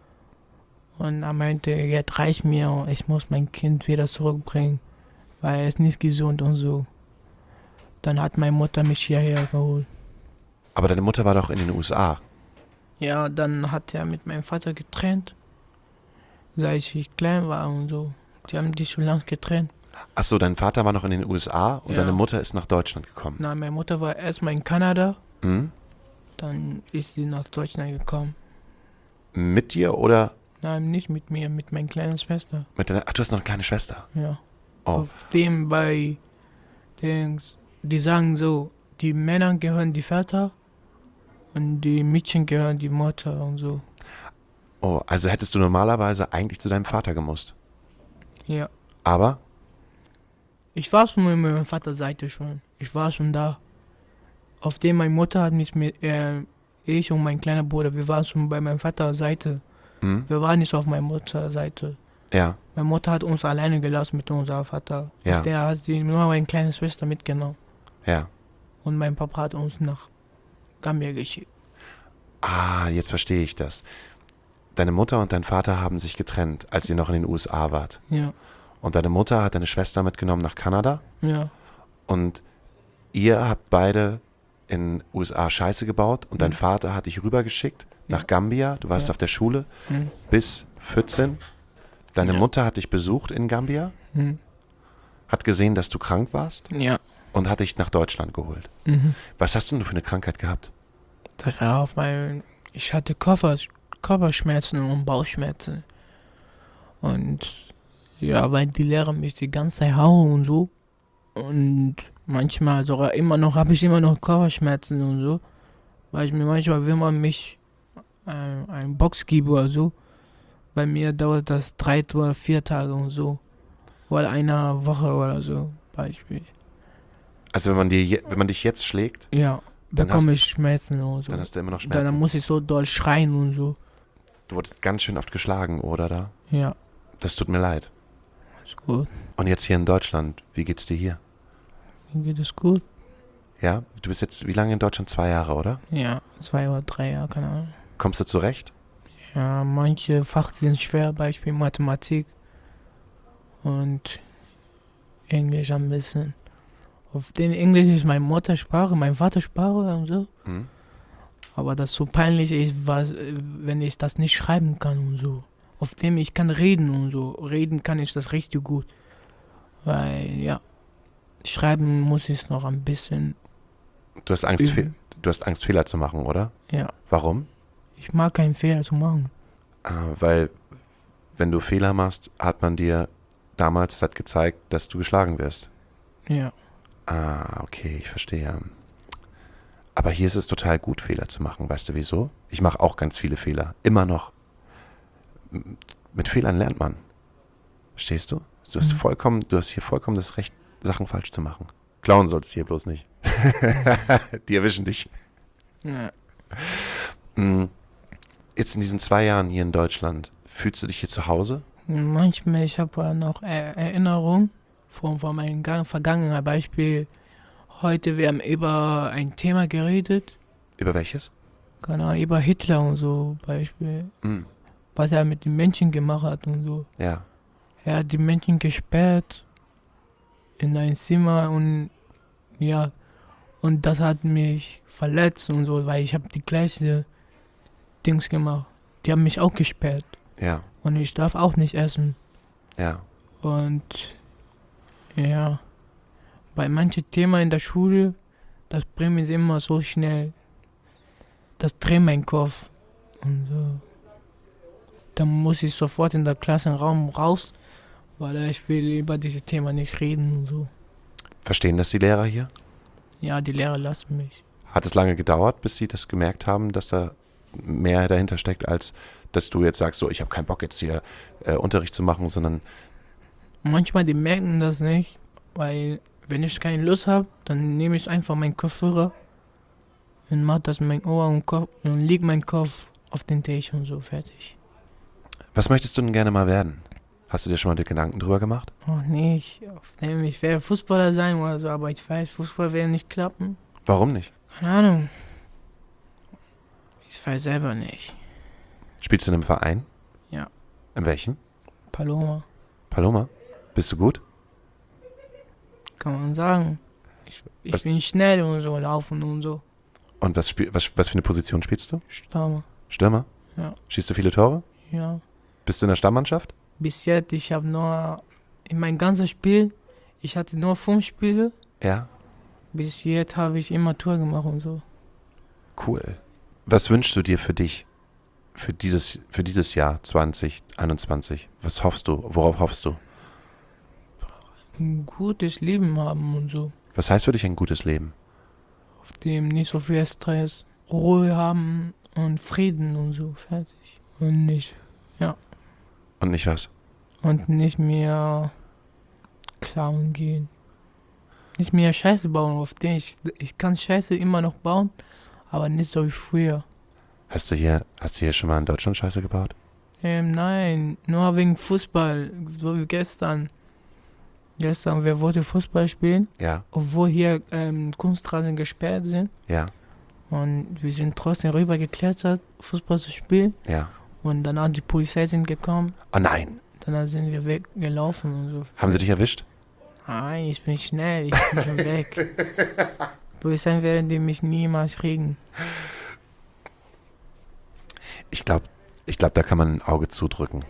Speaker 6: Und er meinte, jetzt reicht mir, ich muss mein Kind wieder zurückbringen, weil er ist nicht gesund und so. Dann hat meine Mutter mich hierher geholt.
Speaker 2: Aber deine Mutter war doch in den U S A.
Speaker 6: Ja, dann hat er mit meinem Vater getrennt, seit ich klein war und so. Die haben die so lange getrennt.
Speaker 2: Achso, dein Vater war noch in den U S A und
Speaker 6: Ja.
Speaker 2: deine Mutter ist nach Deutschland gekommen.
Speaker 6: Na, meine Mutter war erstmal in Kanada,
Speaker 2: Mhm.
Speaker 6: dann ist sie nach Deutschland gekommen.
Speaker 2: Mit dir oder
Speaker 6: Nein, nicht mit mir, mit meiner kleinen Schwester.
Speaker 2: mit deiner... Ach, du hast noch eine kleine Schwester.
Speaker 6: Ja.
Speaker 2: Oh,
Speaker 6: Auf dem bei Dings, die sagen so, die Männer gehören die Väter und die Mädchen gehören die Mutter und so.
Speaker 2: oh, also hättest du normalerweise eigentlich zu deinem Vater gemusst.
Speaker 6: Ja.
Speaker 2: Aber,
Speaker 6: Ich war schon mit meiner Vaterseite schon. Ich war schon da. Auf dem meine Mutter hat mich mit, äh, ich und mein kleiner Bruder, wir waren schon bei meiner Vaterseite.
Speaker 2: hm,
Speaker 6: Wir waren nicht auf meiner Mutterseite.
Speaker 2: ja,
Speaker 6: Meine Mutter hat uns alleine gelassen mit unserem Vater.
Speaker 2: Ja.
Speaker 6: Auf der hat sie nur meine kleine Schwester mitgenommen.
Speaker 2: ja.
Speaker 6: Und mein Papa hat uns nach Gambia geschickt.
Speaker 2: Ah, jetzt verstehe ich das. Deine Mutter und dein Vater haben sich getrennt, als ihr noch in den U S A wart.
Speaker 6: Ja,
Speaker 2: Und deine Mutter hat deine Schwester mitgenommen nach Kanada.
Speaker 6: ja,
Speaker 2: Und ihr habt beide in den U S A Scheiße gebaut. Und dein
Speaker 6: Mhm.
Speaker 2: Vater hat dich rübergeschickt nach
Speaker 6: Ja.
Speaker 2: Gambia. Du warst
Speaker 6: Ja.
Speaker 2: auf der Schule
Speaker 6: hm,
Speaker 2: bis vierzehn. Deine
Speaker 6: Ja.
Speaker 2: Mutter hat dich besucht in Gambia,
Speaker 6: hm,
Speaker 2: hat gesehen, dass du krank warst
Speaker 6: ja.
Speaker 2: und hat dich nach Deutschland geholt.
Speaker 6: Mhm.
Speaker 2: Was hast du denn für eine Krankheit gehabt?
Speaker 6: Das war auf mein, ich hatte Körper, Körperschmerzen und Bauchschmerzen. Und ja, weil die Lehrer mich die ganze Zeit hauen und so. Und manchmal sogar immer noch, habe ich immer noch Körperschmerzen und so. Weil ich mir manchmal, wenn man mich äh, einen Box gibt oder so, bei mir dauert das drei oder vier Tage und so. Oder eine Woche oder so, Beispiel.
Speaker 2: Also wenn man, dir je, wenn man dich jetzt schlägt,
Speaker 6: Ja,
Speaker 2: Dann
Speaker 6: bekomme
Speaker 2: hast
Speaker 6: ich Schmerzen und so.
Speaker 2: dann hast du immer noch
Speaker 6: Dann
Speaker 2: Schmerzen.
Speaker 6: muss ich so doll schreien und so.
Speaker 2: Du wurdest ganz schön oft geschlagen, oder da?
Speaker 6: Ja,
Speaker 2: Das tut mir leid.
Speaker 6: ist gut.
Speaker 2: Und jetzt hier in Deutschland, wie geht's dir hier?
Speaker 6: Mir geht es gut.
Speaker 2: Ja, du bist jetzt wie lange in Deutschland? Zwei Jahre, oder?
Speaker 6: Ja, zwei oder drei Jahre, keine Ahnung.
Speaker 2: Kommst du zurecht?
Speaker 6: Ja, manche Fach sind schwer, Beispiel Mathematik und Englisch ein bisschen. Auf dem Englisch ist meine Muttersprache, meine Vatersprache und so.
Speaker 2: Hm?
Speaker 6: Aber das so peinlich ist, was, wenn ich das nicht schreiben kann und so. Auf dem ich kann reden und so. Reden kann ich das richtig gut. Weil, ja, schreiben muss ich noch ein bisschen
Speaker 2: Du hast Angst, fe
Speaker 6: üben.
Speaker 2: du hast Angst, Fehler zu machen, oder?
Speaker 6: Ja,
Speaker 2: Warum?
Speaker 6: ich mag keinen Fehler zu machen.
Speaker 2: Äh, weil, wenn du Fehler machst, hat man dir damals hat gezeigt, dass du geschlagen wirst.
Speaker 6: Ja,
Speaker 2: Ah, okay, ich verstehe. Aber hier ist es total gut, Fehler zu machen. Weißt du wieso? Ich mache auch ganz viele Fehler. Immer noch. M- Mit Fehlern lernt man. Verstehst du? Du hast
Speaker 6: Mhm.
Speaker 2: vollkommen, du hast hier vollkommen das Recht, Sachen falsch zu machen. Klauen solltest du hier bloß nicht. Die erwischen dich.
Speaker 6: ja.
Speaker 2: Mm. Jetzt in diesen zwei Jahren hier in Deutschland, fühlst du dich hier zu Hause?
Speaker 6: Manchmal, ich habe noch Er- Erinnerungen von, von meinen Gang- Vergangenheit. Beispiel, heute wir haben über ein Thema geredet,
Speaker 2: Über welches?
Speaker 6: keine Ahnung, über Hitler und so, Beispiel,
Speaker 2: Mm.
Speaker 6: was er mit den Menschen gemacht hat und so.
Speaker 2: Ja.
Speaker 6: Er hat die Menschen gesperrt in ein Zimmer und ja, und das hat mich verletzt und so, weil ich habe die gleiche Dings gemacht. Die haben mich auch gesperrt
Speaker 2: Ja.
Speaker 6: und ich darf auch nicht essen.
Speaker 2: Ja.
Speaker 6: Und ja, bei manchen Themen in der Schule, das bringt mich immer so schnell. Das dreht meinen Kopf. Und so. Dann muss ich sofort in der Klassenraum raus, weil ich will über dieses Thema nicht reden und so.
Speaker 2: Verstehen das die Lehrer hier?
Speaker 6: Ja, die Lehrer lassen mich.
Speaker 2: Hat es lange gedauert, bis sie das gemerkt haben, dass da mehr dahinter steckt, als dass du jetzt sagst, so, ich habe keinen Bock jetzt hier äh, Unterricht zu machen, sondern
Speaker 6: Manchmal, die merken das nicht, weil wenn ich keine Lust habe, dann nehme ich einfach meinen Kopfhörer und mache das mit meinem Ohr und, Kopf, und leg meinen Kopf auf den Tisch und so, fertig.
Speaker 2: was möchtest du denn gerne mal werden? Hast du dir schon mal die Gedanken drüber gemacht?
Speaker 6: Oh nee, ich, ich werde Fußballer sein oder so, aber ich weiß, Fußball wird nicht klappen.
Speaker 2: Warum nicht?
Speaker 6: Keine Ahnung. Ich weiß selber nicht.
Speaker 2: Spielst du in einem Verein?
Speaker 6: Ja.
Speaker 2: In welchem?
Speaker 6: Paloma,
Speaker 2: Paloma? Bist du gut?
Speaker 6: kann man sagen. Ich, ich
Speaker 2: Was-
Speaker 6: bin schnell und so, laufen und so.
Speaker 2: Und was, spiel, was, was für eine Position spielst du?
Speaker 6: Stürmer,
Speaker 2: Stürmer?
Speaker 6: Ja.
Speaker 2: Schießt du viele Tore?
Speaker 6: ja.
Speaker 2: Bist du in der Stammmannschaft?
Speaker 6: Bis jetzt, ich habe nur, in meinem ganzen Spiel, ich hatte nur fünf Spiele.
Speaker 2: Ja.
Speaker 6: Bis jetzt habe ich immer Tor gemacht und so.
Speaker 2: Cool. Was wünschst du dir für dich? Für dieses, für dieses Jahr zwanzig einundzwanzig? Was hoffst du? Worauf hoffst du?
Speaker 6: Ein gutes Leben haben und so.
Speaker 2: Was heißt für dich ein gutes Leben?
Speaker 6: Auf dem nicht so viel Stress, Ruhe haben und Frieden und so, fertig. Und nicht,
Speaker 2: Und nicht was?
Speaker 6: und nicht mehr klauen gehen. Nicht mehr Scheiße bauen, auf den ich, ich kann Scheiße immer noch bauen, aber nicht so wie früher.
Speaker 2: Hast du hier, hast du hier schon mal in Deutschland Scheiße gebaut?
Speaker 6: Ähm, nein, nur wegen Fußball, so wie gestern. Gestern, wir wollten Fußball spielen,
Speaker 2: Ja,
Speaker 6: obwohl hier ähm, Kunstrasen gesperrt sind.
Speaker 2: ja,
Speaker 6: Und wir sind trotzdem rübergeklettert, Fußball zu spielen.
Speaker 2: ja.
Speaker 6: Und danach die Polizei sind gekommen.
Speaker 2: Oh nein.
Speaker 6: Danach sind wir weggelaufen und so.
Speaker 2: Haben sie dich erwischt?
Speaker 6: Nein, ich bin schnell, ich bin schon weg. Polizei werden die mich niemals kriegen.
Speaker 2: Ich glaube, ich glaub, da kann man ein Auge zudrücken.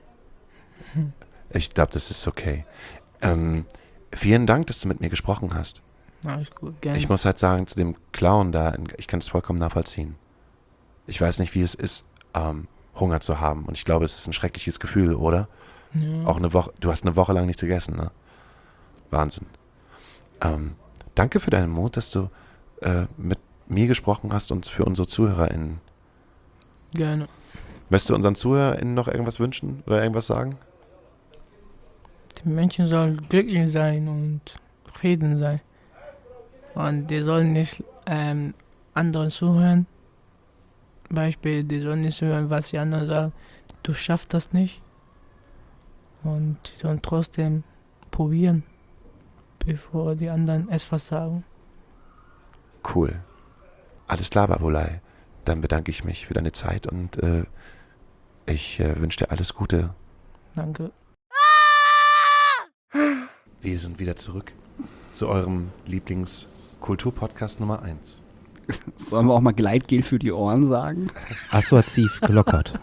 Speaker 2: Ich glaube, das ist okay. Ähm, vielen Dank, dass du mit mir gesprochen hast.
Speaker 6: Alles gut, gerne.
Speaker 2: Ich muss halt sagen, zu dem Clown da, ich kann es vollkommen nachvollziehen. Ich weiß nicht, wie es ist, ähm, Hunger zu haben. Und ich glaube, es ist ein schreckliches Gefühl, oder?
Speaker 6: ja.
Speaker 2: Auch eine Woche, du hast eine Woche lang nichts gegessen, ne? Wahnsinn. Ähm, danke für deinen Mut, dass du äh, mit mir gesprochen hast und für unsere ZuhörerInnen.
Speaker 6: Gerne.
Speaker 2: Möchtest du unseren ZuhörerInnen noch irgendwas wünschen oder irgendwas sagen?
Speaker 6: Die Menschen sollen glücklich sein und Frieden sein. Und die sollen nicht ähm, anderen zuhören. Beispiel, die sollen nicht hören, was die anderen sagen. Du schaffst das nicht. Und die sollen trotzdem probieren, bevor die anderen etwas sagen.
Speaker 2: Cool. Alles klar, Babulai. Dann bedanke ich mich für deine Zeit und äh, ich äh, wünsche dir alles Gute.
Speaker 6: Danke.
Speaker 2: Wir sind wieder zurück zu eurem Lieblings-Kultur-Podcast Nummer eins.
Speaker 3: Sollen wir auch mal Gleitgel für die Ohren sagen?
Speaker 4: Assoziativ gelockert.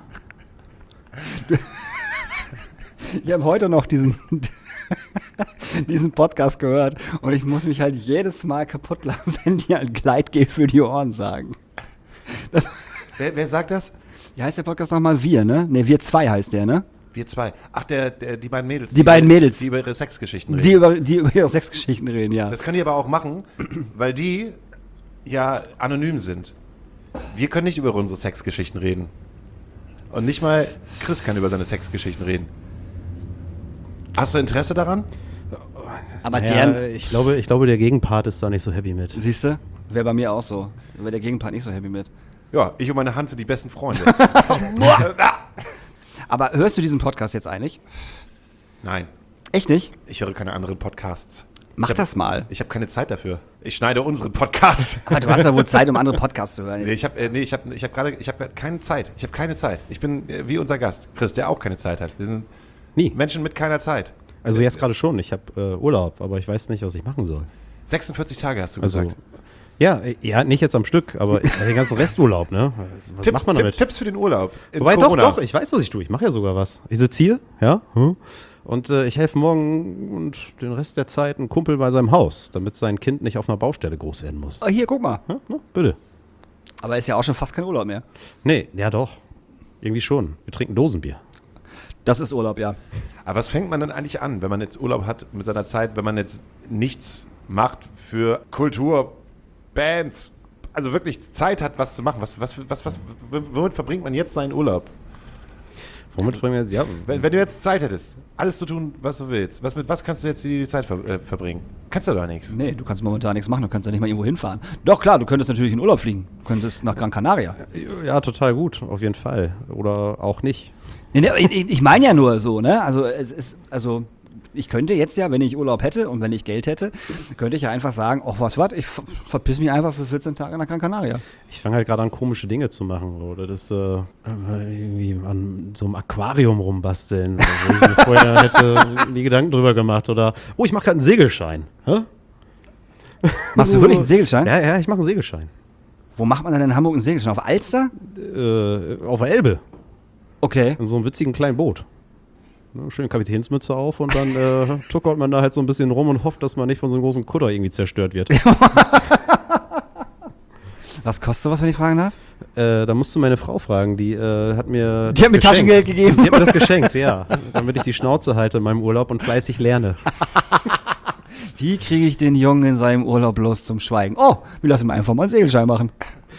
Speaker 3: Ich habe heute noch diesen, diesen Podcast gehört und ich muss mich halt jedes Mal kaputt lachen, wenn die halt Gleitgel für die Ohren sagen.
Speaker 2: Wer, wer sagt das?
Speaker 3: Wie heißt der Podcast nochmal? Wir, ne? Ne, Wir zwei heißt der, ne?
Speaker 2: Wir zwei. Ach, der, der, die beiden Mädels.
Speaker 3: Die beiden Mädels.
Speaker 2: Die über ihre Sexgeschichten reden.
Speaker 3: Die über, die über ihre Sexgeschichten reden, ja.
Speaker 2: Das können die aber auch machen, weil die ja anonym sind. Wir können nicht über unsere Sexgeschichten reden. Und nicht mal Chris kann über seine Sexgeschichten reden. Hast du Interesse daran?
Speaker 3: Aber
Speaker 4: Ja,
Speaker 3: deren,
Speaker 4: ich glaube, ich glaube, der Gegenpart ist da nicht so happy mit.
Speaker 3: siehst du, wäre bei mir auch so. Wäre der Gegenpart nicht so happy mit.
Speaker 2: Ja, ich und meine Hand sind die besten Freunde.
Speaker 3: Aber hörst du diesen Podcast jetzt eigentlich?
Speaker 2: Nein,
Speaker 3: Echt nicht?
Speaker 2: ich höre keine anderen Podcasts.
Speaker 3: Mach
Speaker 2: ich hab,
Speaker 3: das mal.
Speaker 2: Ich habe keine Zeit dafür. Ich schneide unseren Podcast.
Speaker 3: Aber du hast ja wohl Zeit, um andere Podcasts zu hören.
Speaker 2: Nee, ich habe äh, nee, ich hab, ich hab gerade ich hab keine Zeit. Ich habe keine Zeit. Ich bin äh, wie unser Gast, Chris, der auch keine Zeit hat. Wir sind
Speaker 4: Nie.
Speaker 2: Menschen mit keiner Zeit.
Speaker 4: Also jetzt gerade schon. Ich habe äh, Urlaub, aber ich weiß nicht, was ich machen soll.
Speaker 2: sechsundvierzig Tage hast du
Speaker 4: Also
Speaker 2: gesagt.
Speaker 4: ja, äh, ja, nicht jetzt am Stück, aber den ganzen Resturlaub, ne? Was
Speaker 2: Tipps,
Speaker 4: macht man
Speaker 2: Tipp-
Speaker 4: damit?
Speaker 2: Tipps für den Urlaub. in
Speaker 4: Wobei
Speaker 2: Corona.
Speaker 4: doch, doch, ich weiß, was ich tue. Ich mache ja sogar was. Ich sitze hier, ja, hm, und äh, ich helfe morgen und den Rest der Zeit einem Kumpel bei seinem Haus, damit sein Kind nicht auf einer Baustelle groß werden muss.
Speaker 3: Oh, hier, guck mal.
Speaker 4: Ja, na, bitte.
Speaker 3: Aber ist ja auch schon fast kein Urlaub mehr.
Speaker 4: Nee, ja doch. Irgendwie schon. Wir trinken Dosenbier.
Speaker 3: Das ist Urlaub, ja.
Speaker 2: Aber was fängt man denn eigentlich an, wenn man jetzt Urlaub hat mit seiner Zeit, wenn man jetzt nichts macht für Kultur, Bands, also wirklich Zeit hat, was zu machen. Was, was, was, was, womit verbringt man jetzt seinen Urlaub?
Speaker 4: Womit verbringen wir jetzt? Ja,
Speaker 2: Wenn, wenn du jetzt Zeit hättest, alles zu tun, was du willst, was, mit was kannst du jetzt die Zeit ver, äh, verbringen? Kannst du doch nichts.
Speaker 3: Nee, du kannst momentan nichts machen, du kannst ja nicht mal irgendwo hinfahren. Doch, klar, du könntest natürlich in Urlaub fliegen. Du könntest nach Gran Canaria.
Speaker 4: ja, total gut, auf jeden Fall. Oder auch nicht.
Speaker 3: Nee, nee, ich ich meine ja nur so, ne? Also, es ist, also, ich könnte jetzt ja, wenn ich Urlaub hätte und wenn ich Geld hätte, könnte ich ja einfach sagen, ach, was, was, ich ver- verpiss mich einfach für vierzehn Tage nach Gran Canaria.
Speaker 4: Ich fange halt gerade an, komische Dinge zu machen. Oder das äh, irgendwie an so einem Aquarium rumbasteln. Wo ich mir vorher hätte nie Gedanken drüber gemacht. Oder, oh, ich mache gerade einen Segelschein. Hä?
Speaker 3: Machst du wirklich einen Segelschein?
Speaker 4: Ja, ja, ich mache einen Segelschein.
Speaker 3: Wo macht man denn in Hamburg einen Segelschein? Auf Alster?
Speaker 4: Äh, auf der Elbe.
Speaker 3: Okay.
Speaker 4: In so einem witzigen kleinen Boot. Ne, schöne Kapitänsmütze auf und dann äh, tuckert man da halt so ein bisschen rum und hofft, dass man nicht von so einem großen Kutter irgendwie zerstört wird.
Speaker 3: Was kostet sowas, wenn ich fragen darf?
Speaker 4: Äh, da musst du meine Frau fragen, die äh, hat mir
Speaker 3: Die hat mir Taschengeld gegeben.
Speaker 4: Die hat mir das geschenkt, ja. Damit ich die Schnauze halte in meinem Urlaub und fleißig lerne.
Speaker 3: Wie kriege ich den Jungen in seinem Urlaub bloß zum Schweigen? Oh, wir lassen ihm einfach mal einen Segelschein machen.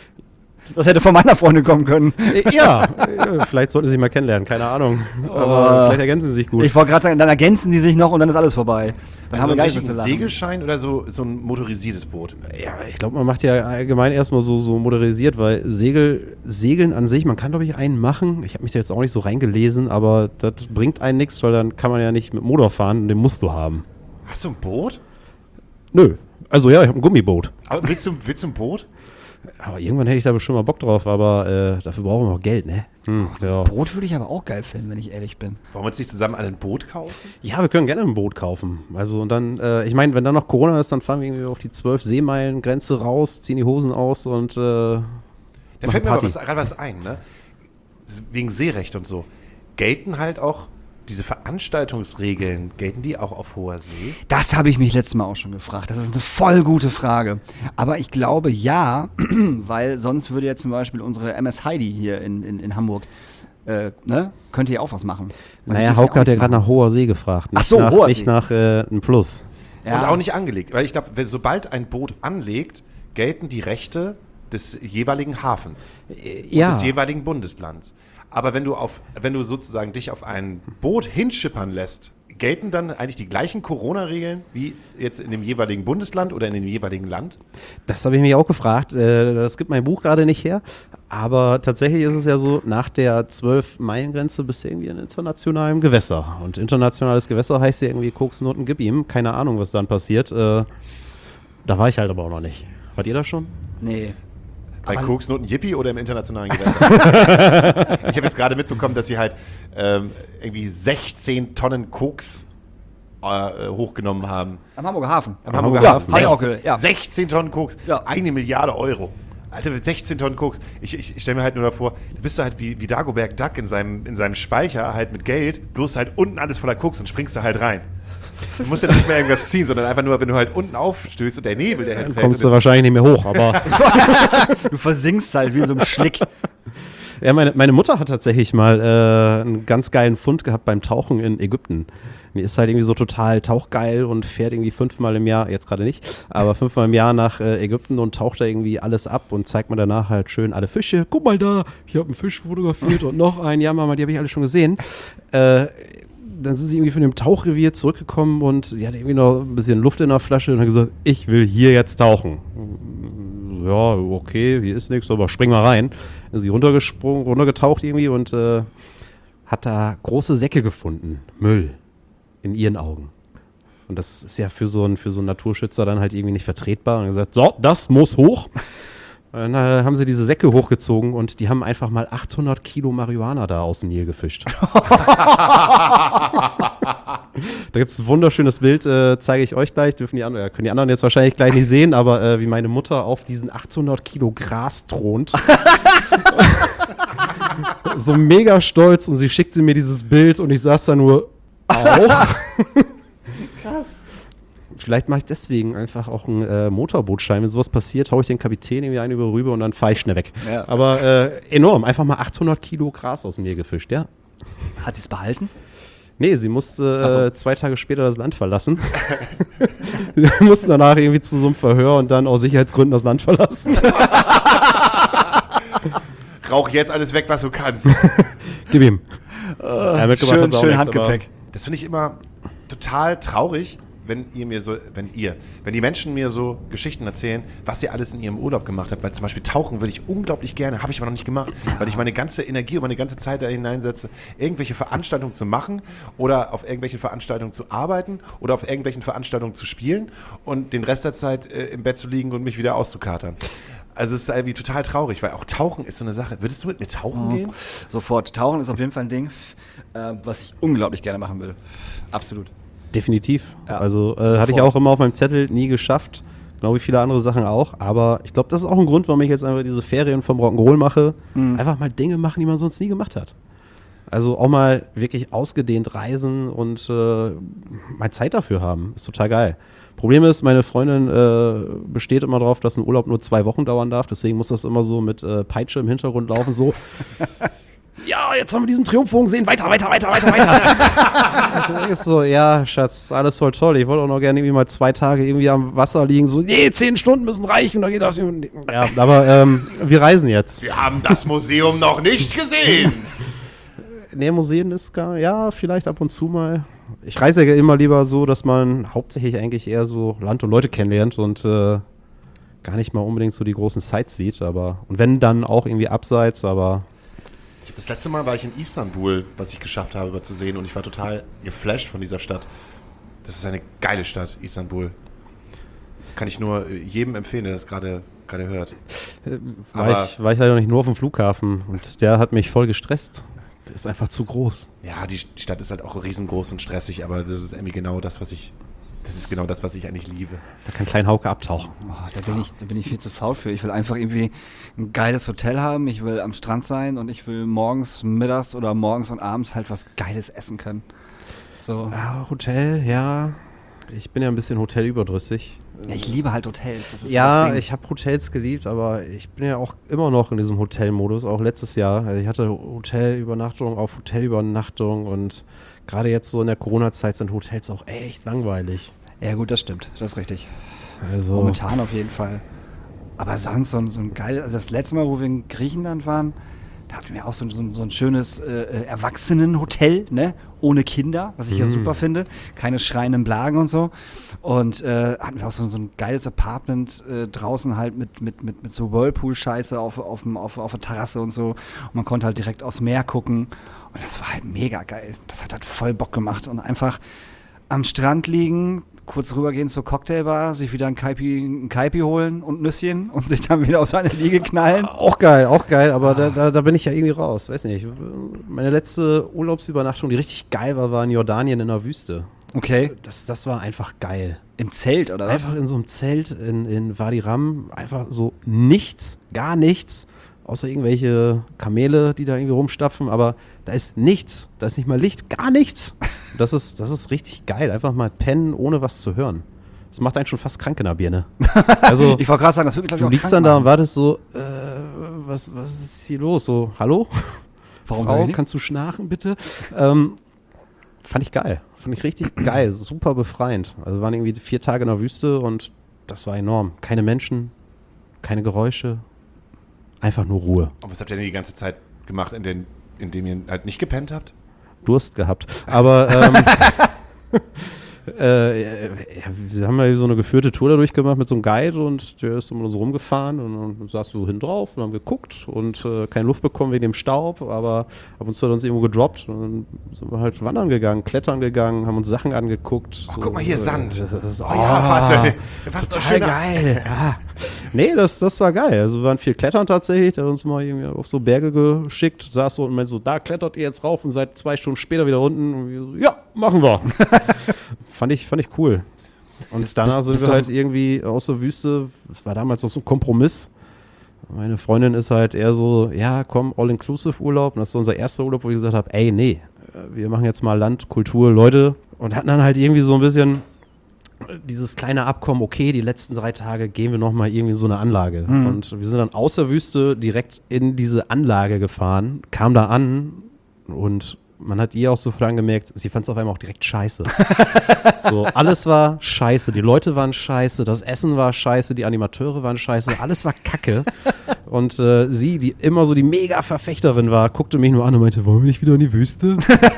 Speaker 3: Das hätte von meiner Freundin kommen können.
Speaker 4: Äh, ja, äh, vielleicht sollten sie sich mal kennenlernen, keine Ahnung. Aber vielleicht ergänzen sie sich gut.
Speaker 3: Ich wollte gerade sagen, dann ergänzen die sich noch und dann ist alles vorbei. Dann
Speaker 2: Also
Speaker 3: haben wir
Speaker 2: einen
Speaker 3: gar nichts mehr
Speaker 2: richtigen
Speaker 3: zu lachen.
Speaker 2: Segelschein oder so, so ein motorisiertes Boot?
Speaker 4: Ja, ich glaube, man macht ja allgemein erstmal so, so motorisiert, weil Segel, Segeln an sich, man kann, glaube ich, einen machen. Ich habe mich da jetzt auch nicht so reingelesen, aber das bringt einen nichts, weil dann kann man ja nicht mit Motor fahren und den musst du haben.
Speaker 2: Hast du ein Boot?
Speaker 4: Nö. Also ja, ich habe ein Gummiboot.
Speaker 2: Aber willst du, willst du ein Boot?
Speaker 4: Aber irgendwann hätte ich da bestimmt mal Bock drauf, aber äh, dafür brauchen wir noch Geld, ne? Hm, ja.
Speaker 3: Brot würde ich aber auch geil finden, wenn ich ehrlich bin.
Speaker 2: Wollen wir uns nicht zusammen ein Boot kaufen?
Speaker 4: ja, wir können gerne ein Boot kaufen. Also und dann, äh, ich meine, wenn dann noch Corona ist, dann fahren wir irgendwie auf die zwölf Seemeilen Grenze raus, ziehen die Hosen aus und äh,
Speaker 2: Da
Speaker 4: machen
Speaker 2: fällt mir aber
Speaker 4: Party.
Speaker 2: was, gerade was ein, ne? Wegen Seerecht und so. Gelten halt auch diese Veranstaltungsregeln, gelten die auch auf hoher See?
Speaker 3: Das habe ich mich letztes Mal auch schon gefragt. Das ist eine voll gute Frage. Aber ich glaube ja, weil sonst würde ja zum Beispiel unsere M S Heidi hier in, in, in Hamburg, äh, ne, könnte ja auch was machen. Weil die
Speaker 4: Naja,
Speaker 3: dürfen
Speaker 4: Hauke hat ja
Speaker 3: auch
Speaker 4: gerade
Speaker 3: nichts
Speaker 4: nach hoher See gefragt. Nicht
Speaker 3: Ach so,
Speaker 4: nach,
Speaker 3: hoher
Speaker 4: nicht
Speaker 3: See.
Speaker 4: nach äh, einem Plus.
Speaker 3: machen.
Speaker 2: Und
Speaker 3: Ja.
Speaker 2: auch nicht angelegt. Weil ich glaube, wenn- sobald ein Boot anlegt, gelten die Rechte des jeweiligen Hafens und
Speaker 4: Ja,
Speaker 2: des jeweiligen Bundeslands. Aber wenn du auf, wenn du sozusagen dich auf ein Boot hinschippern lässt, gelten dann eigentlich die gleichen Corona-Regeln wie jetzt in dem jeweiligen Bundesland oder in dem jeweiligen Land?
Speaker 4: das habe ich mich auch gefragt. Äh, das gibt mein Buch gerade nicht her. Aber tatsächlich ist es ja so, nach der zwölf-Meilen-Grenze bist du irgendwie in internationalem Gewässer. Und internationales Gewässer heißt ja irgendwie Koksnoten gib ihm. Keine Ahnung, was dann passiert. Äh, da war ich halt aber auch noch nicht. Wart ihr da schon?
Speaker 3: Nee.
Speaker 2: Bei
Speaker 3: Aber-
Speaker 2: Koksnoten Yippie oder im internationalen Gewässer? Ich habe jetzt gerade mitbekommen, dass sie halt ähm, irgendwie sechzehn Tonnen Koks äh, hochgenommen haben.
Speaker 3: Am Hamburger Hafen.
Speaker 2: Am
Speaker 4: Am
Speaker 2: Hamburger
Speaker 4: Hamburger
Speaker 2: Hafen.
Speaker 3: Hafen. Hab ich auch gehört, ja.
Speaker 2: sechzehn Tonnen Koks.
Speaker 3: Ja.
Speaker 2: Eine Milliarde Euro. Alter, mit sechzehn Tonnen Koks. Ich, ich, ich stelle mir halt nur davor, du bist da halt wie, wie Dagobert Duck in seinem, in seinem Speicher halt mit Geld, bloß halt unten alles voller Koks und springst da halt rein. Du musst ja nicht mehr irgendwas ziehen, sondern einfach nur, wenn du halt unten aufstößt und der Nebel, der halt
Speaker 4: Dann
Speaker 2: fällt.
Speaker 4: kommst du
Speaker 2: und
Speaker 4: wahrscheinlich nicht mehr hoch, aber
Speaker 3: Du versinkst halt wie in so einem Schlick.
Speaker 4: ja, meine, meine Mutter hat tatsächlich mal äh, einen ganz geilen Fund gehabt beim Tauchen in Ägypten. Die ist halt irgendwie so total tauchgeil und fährt irgendwie fünfmal im Jahr, jetzt gerade nicht, aber fünfmal im Jahr nach äh, Ägypten und taucht da irgendwie alles ab und zeigt mir danach halt schön alle Fische. Guck mal da, ich habe einen Fisch fotografiert und noch einen. Ja, Mama, die habe ich alle schon gesehen. Äh, dann sind sie irgendwie von dem Tauchrevier zurückgekommen und sie hatte irgendwie noch ein bisschen Luft in der Flasche und hat gesagt, ich will hier jetzt tauchen. Ja, okay, hier ist nichts, aber spring mal rein. Dann ist sie runtergesprungen, runtergetaucht irgendwie und äh, hat da große Säcke gefunden. Müll. In ihren Augen. Und das ist ja für so einen, für so einen Naturschützer dann halt irgendwie nicht vertretbar. Und gesagt, so, das muss hoch. Und dann äh, haben sie diese Säcke hochgezogen und die haben einfach mal achthundert Kilo Marihuana da aus dem Nil gefischt. Da gibt es ein wunderschönes Bild, äh, zeige ich euch gleich. Dürfen die anderen, ja, können die anderen jetzt wahrscheinlich gleich nicht sehen, aber äh, wie meine Mutter auf diesen achthundert Kilo Gras thront. So mega stolz und sie schickte mir dieses Bild und ich saß da nur auch. Krass. Vielleicht mache ich deswegen einfach auch einen äh, Motorbootschein. Wenn sowas passiert, haue ich den Kapitän irgendwie einen über rüber und dann fahre ich schnell weg.
Speaker 3: Ja.
Speaker 4: Aber äh, enorm. Einfach mal achthundert Kilo Gras aus dem Meer gefischt, ja.
Speaker 3: Hat sie es behalten?
Speaker 4: Nee, sie musste
Speaker 3: Ach so.
Speaker 4: äh, zwei Tage später das Land verlassen. Sie musste danach irgendwie zu so einem Verhör und dann aus Sicherheitsgründen das Land verlassen.
Speaker 2: Rauch jetzt alles weg, was du kannst.
Speaker 4: Gib ihm. Ja, mitgebracht
Speaker 3: Schön,
Speaker 4: hat's auch
Speaker 3: schön
Speaker 4: nichts,
Speaker 3: Handgepäck.
Speaker 2: Das finde ich immer total traurig, wenn ihr mir so, wenn ihr, wenn die Menschen mir so Geschichten erzählen, was ihr alles in ihrem Urlaub gemacht habt. Weil zum Beispiel Tauchen würde ich unglaublich gerne, habe ich aber noch nicht gemacht, weil ich meine ganze Energie und meine ganze Zeit da hineinsetze, irgendwelche Veranstaltungen zu machen oder auf irgendwelchen Veranstaltungen zu arbeiten oder auf irgendwelchen Veranstaltungen zu spielen und den Rest der Zeit äh, im Bett zu liegen und mich wieder auszukatern. Also es ist irgendwie total traurig, weil auch Tauchen ist so eine Sache. Würdest du mit mir tauchen
Speaker 3: Mhm.
Speaker 2: gehen?
Speaker 3: Sofort. Tauchen ist auf jeden Fall ein Ding, äh, was ich unglaublich gerne machen will. Absolut.
Speaker 4: Definitiv.
Speaker 3: Ja,
Speaker 4: also äh, hatte ich
Speaker 3: sofort.
Speaker 4: auch immer auf meinem Zettel, nie geschafft. Genau wie viele andere Sachen auch. Aber ich glaube, das ist auch ein Grund, warum ich jetzt einfach diese Ferien vom Rock'n'Roll mache.
Speaker 3: Mhm.
Speaker 4: Einfach mal Dinge machen, die man sonst nie gemacht hat. Also auch mal wirklich ausgedehnt reisen und äh, mal Zeit dafür haben. Ist total geil. Problem ist, meine Freundin äh, besteht immer darauf, dass ein Urlaub nur zwei Wochen dauern darf. Deswegen muss das immer so mit äh, Peitsche im Hintergrund laufen. So, ja, jetzt haben wir diesen Triumphbogen gesehen. Weiter, weiter, weiter, weiter, weiter. Ist so, ja, Schatz, alles voll toll. Ich wollte auch noch gerne irgendwie mal zwei Tage irgendwie am Wasser liegen. So, nee, zehn Stunden müssen reichen. Dann geht das. Ja, aber ähm, wir reisen jetzt.
Speaker 2: Wir haben das Museum noch nicht gesehen.
Speaker 4: Nee, Museen ist gar, ja, vielleicht ab und zu mal. Ich reise ja immer lieber so, dass man hauptsächlich eigentlich eher so Land und Leute kennenlernt und äh, gar nicht mal unbedingt so die großen Sites sieht, aber und wenn dann auch irgendwie abseits, aber
Speaker 2: Das letzte Mal war ich in Istanbul, was ich geschafft habe, über zu sehen und ich war total geflasht von dieser Stadt. Das ist eine geile Stadt, Istanbul. Kann ich nur jedem empfehlen, der das gerade gerade hört.
Speaker 4: war
Speaker 2: Aber-
Speaker 4: ich, war ich leider nicht nur auf dem Flughafen und der hat mich voll gestresst. Der ist einfach zu groß.
Speaker 2: Ja, die, die Stadt ist halt auch riesengroß und stressig, aber das ist irgendwie genau das, was ich, das ist genau das, was ich eigentlich liebe.
Speaker 4: Da kann Klein Hauke abtauchen.
Speaker 3: Oh, da, bin ich, da bin ich viel zu faul für. Ich will einfach irgendwie ein geiles Hotel haben, ich will am Strand sein und ich will morgens, mittags oder morgens und abends halt was Geiles essen können. So.
Speaker 4: Ja, Hotel, ja. Ich bin ja ein bisschen hotelüberdrüssig.
Speaker 3: Ja, ich liebe halt Hotels. Das ist so
Speaker 4: Ja,
Speaker 3: das Ding.
Speaker 4: ich habe Hotels geliebt, aber ich bin ja auch immer noch in diesem Hotelmodus, auch letztes Jahr. Also ich hatte Hotelübernachtung auf Hotelübernachtung und gerade jetzt so in der Corona-Zeit sind Hotels auch echt langweilig.
Speaker 3: Ja gut, das stimmt. Das ist richtig.
Speaker 4: Also
Speaker 3: Momentan auf jeden Fall. Aber sonst so ein, so ein geiles, also das letzte Mal, wo wir in Griechenland waren, da hatten wir auch so, ein- so, ein- so ein schönes äh, Erwachsenenhotel, ne? Ohne Kinder, was ich ja super finde. Keine schreienden Blagen und so. Und äh, hatten wir auch so, so ein geiles Apartment äh, draußen halt mit, mit, mit, mit so Whirlpool-Scheiße auf, auf, dem- auf, auf der Terrasse und so. Und man konnte halt direkt aufs Meer gucken. Und das war halt mega geil. Das hat halt voll Bock gemacht. Und einfach am Strand liegen, kurz rübergehen zur Cocktailbar, sich wieder ein Kaipi, ein Kaipi holen und Nüsschen und sich dann wieder auf seine Liege knallen.
Speaker 4: auch geil, auch geil, aber da, da, da bin ich ja irgendwie raus. Weiß nicht. Meine letzte Urlaubsübernachtung, die richtig geil war, war in Jordanien in der Wüste.
Speaker 3: Okay.
Speaker 4: Das, das war einfach geil.
Speaker 3: Im Zelt, oder was?
Speaker 4: Einfach in so einem Zelt in, in Wadi Ram, einfach so nichts, gar nichts, außer irgendwelche Kamele, die da irgendwie rumstapfen, aber da ist nichts, da ist nicht mal Licht, gar nichts. Das ist, das ist richtig geil, einfach mal pennen, ohne was zu hören. Das macht einen schon fast krank in der Birne. Also,
Speaker 3: Ich wollte gerade sagen, das würde mich, glaube ich,
Speaker 4: du
Speaker 3: auch
Speaker 4: liegst
Speaker 3: krank
Speaker 4: dann da und
Speaker 3: machen.
Speaker 4: wartest so, äh, was, was ist hier los? So, hallo?
Speaker 3: Warum
Speaker 4: Frau,
Speaker 3: nicht?
Speaker 4: kannst du schnarchen, bitte? ähm, fand ich geil. Fand ich richtig geil. Super befreiend. Also wir waren irgendwie vier Tage in der Wüste und das war enorm. Keine Menschen, keine Geräusche, einfach nur Ruhe.
Speaker 2: Und was habt ihr denn die ganze Zeit gemacht, in den, in dem ihr halt nicht gepennt habt?
Speaker 4: Durst gehabt. Aber ähm, äh, ja, wir haben ja so eine geführte Tour dadurch gemacht mit so einem Guide und der ist mit uns rumgefahren und dann saßen wir hin drauf und haben geguckt und äh, keine Luft bekommen wegen dem Staub, aber ab und zu hat uns irgendwo gedroppt und dann sind wir halt wandern gegangen, klettern gegangen, haben uns Sachen angeguckt.
Speaker 2: Oh, guck mal hier, Sand.
Speaker 4: Das,
Speaker 2: Oh ja, fast, fast
Speaker 4: total geil. Ja. Nee, das, das war geil. Also wir waren viel klettern tatsächlich. Der hat uns mal irgendwie auf so Berge geschickt, saß so und meinte so, da klettert ihr jetzt rauf und seid zwei Stunden später wieder unten. Und wir so, ja, machen wir. fand, ich, fand ich cool. Und danach
Speaker 3: bist-
Speaker 4: sind
Speaker 3: bist
Speaker 4: wir
Speaker 3: du-
Speaker 4: halt irgendwie aus der Wüste, das war damals noch so ein Kompromiss. Meine Freundin ist halt eher so, ja, komm, All-Inclusive-Urlaub. Und das ist so unser erster Urlaub, wo ich gesagt habe, ey, nee, wir machen jetzt mal Land, Kultur, Leute. Und hatten dann halt irgendwie so ein bisschen dieses kleine Abkommen, okay, die letzten drei Tage gehen wir nochmal irgendwie in so eine Anlage.
Speaker 3: Mhm.
Speaker 4: Und wir sind dann aus der Wüste direkt in diese Anlage gefahren, kamen da an und man hat ihr auch so angemerkt, sie fand es auf einmal auch direkt scheiße. So, alles war scheiße, die Leute waren scheiße, das Essen war scheiße, die Animateure waren scheiße, alles war kacke. Und äh, sie, die immer so die Mega-Verfechterin war, guckte mich nur an und meinte, wollen wir nicht wieder in die Wüste?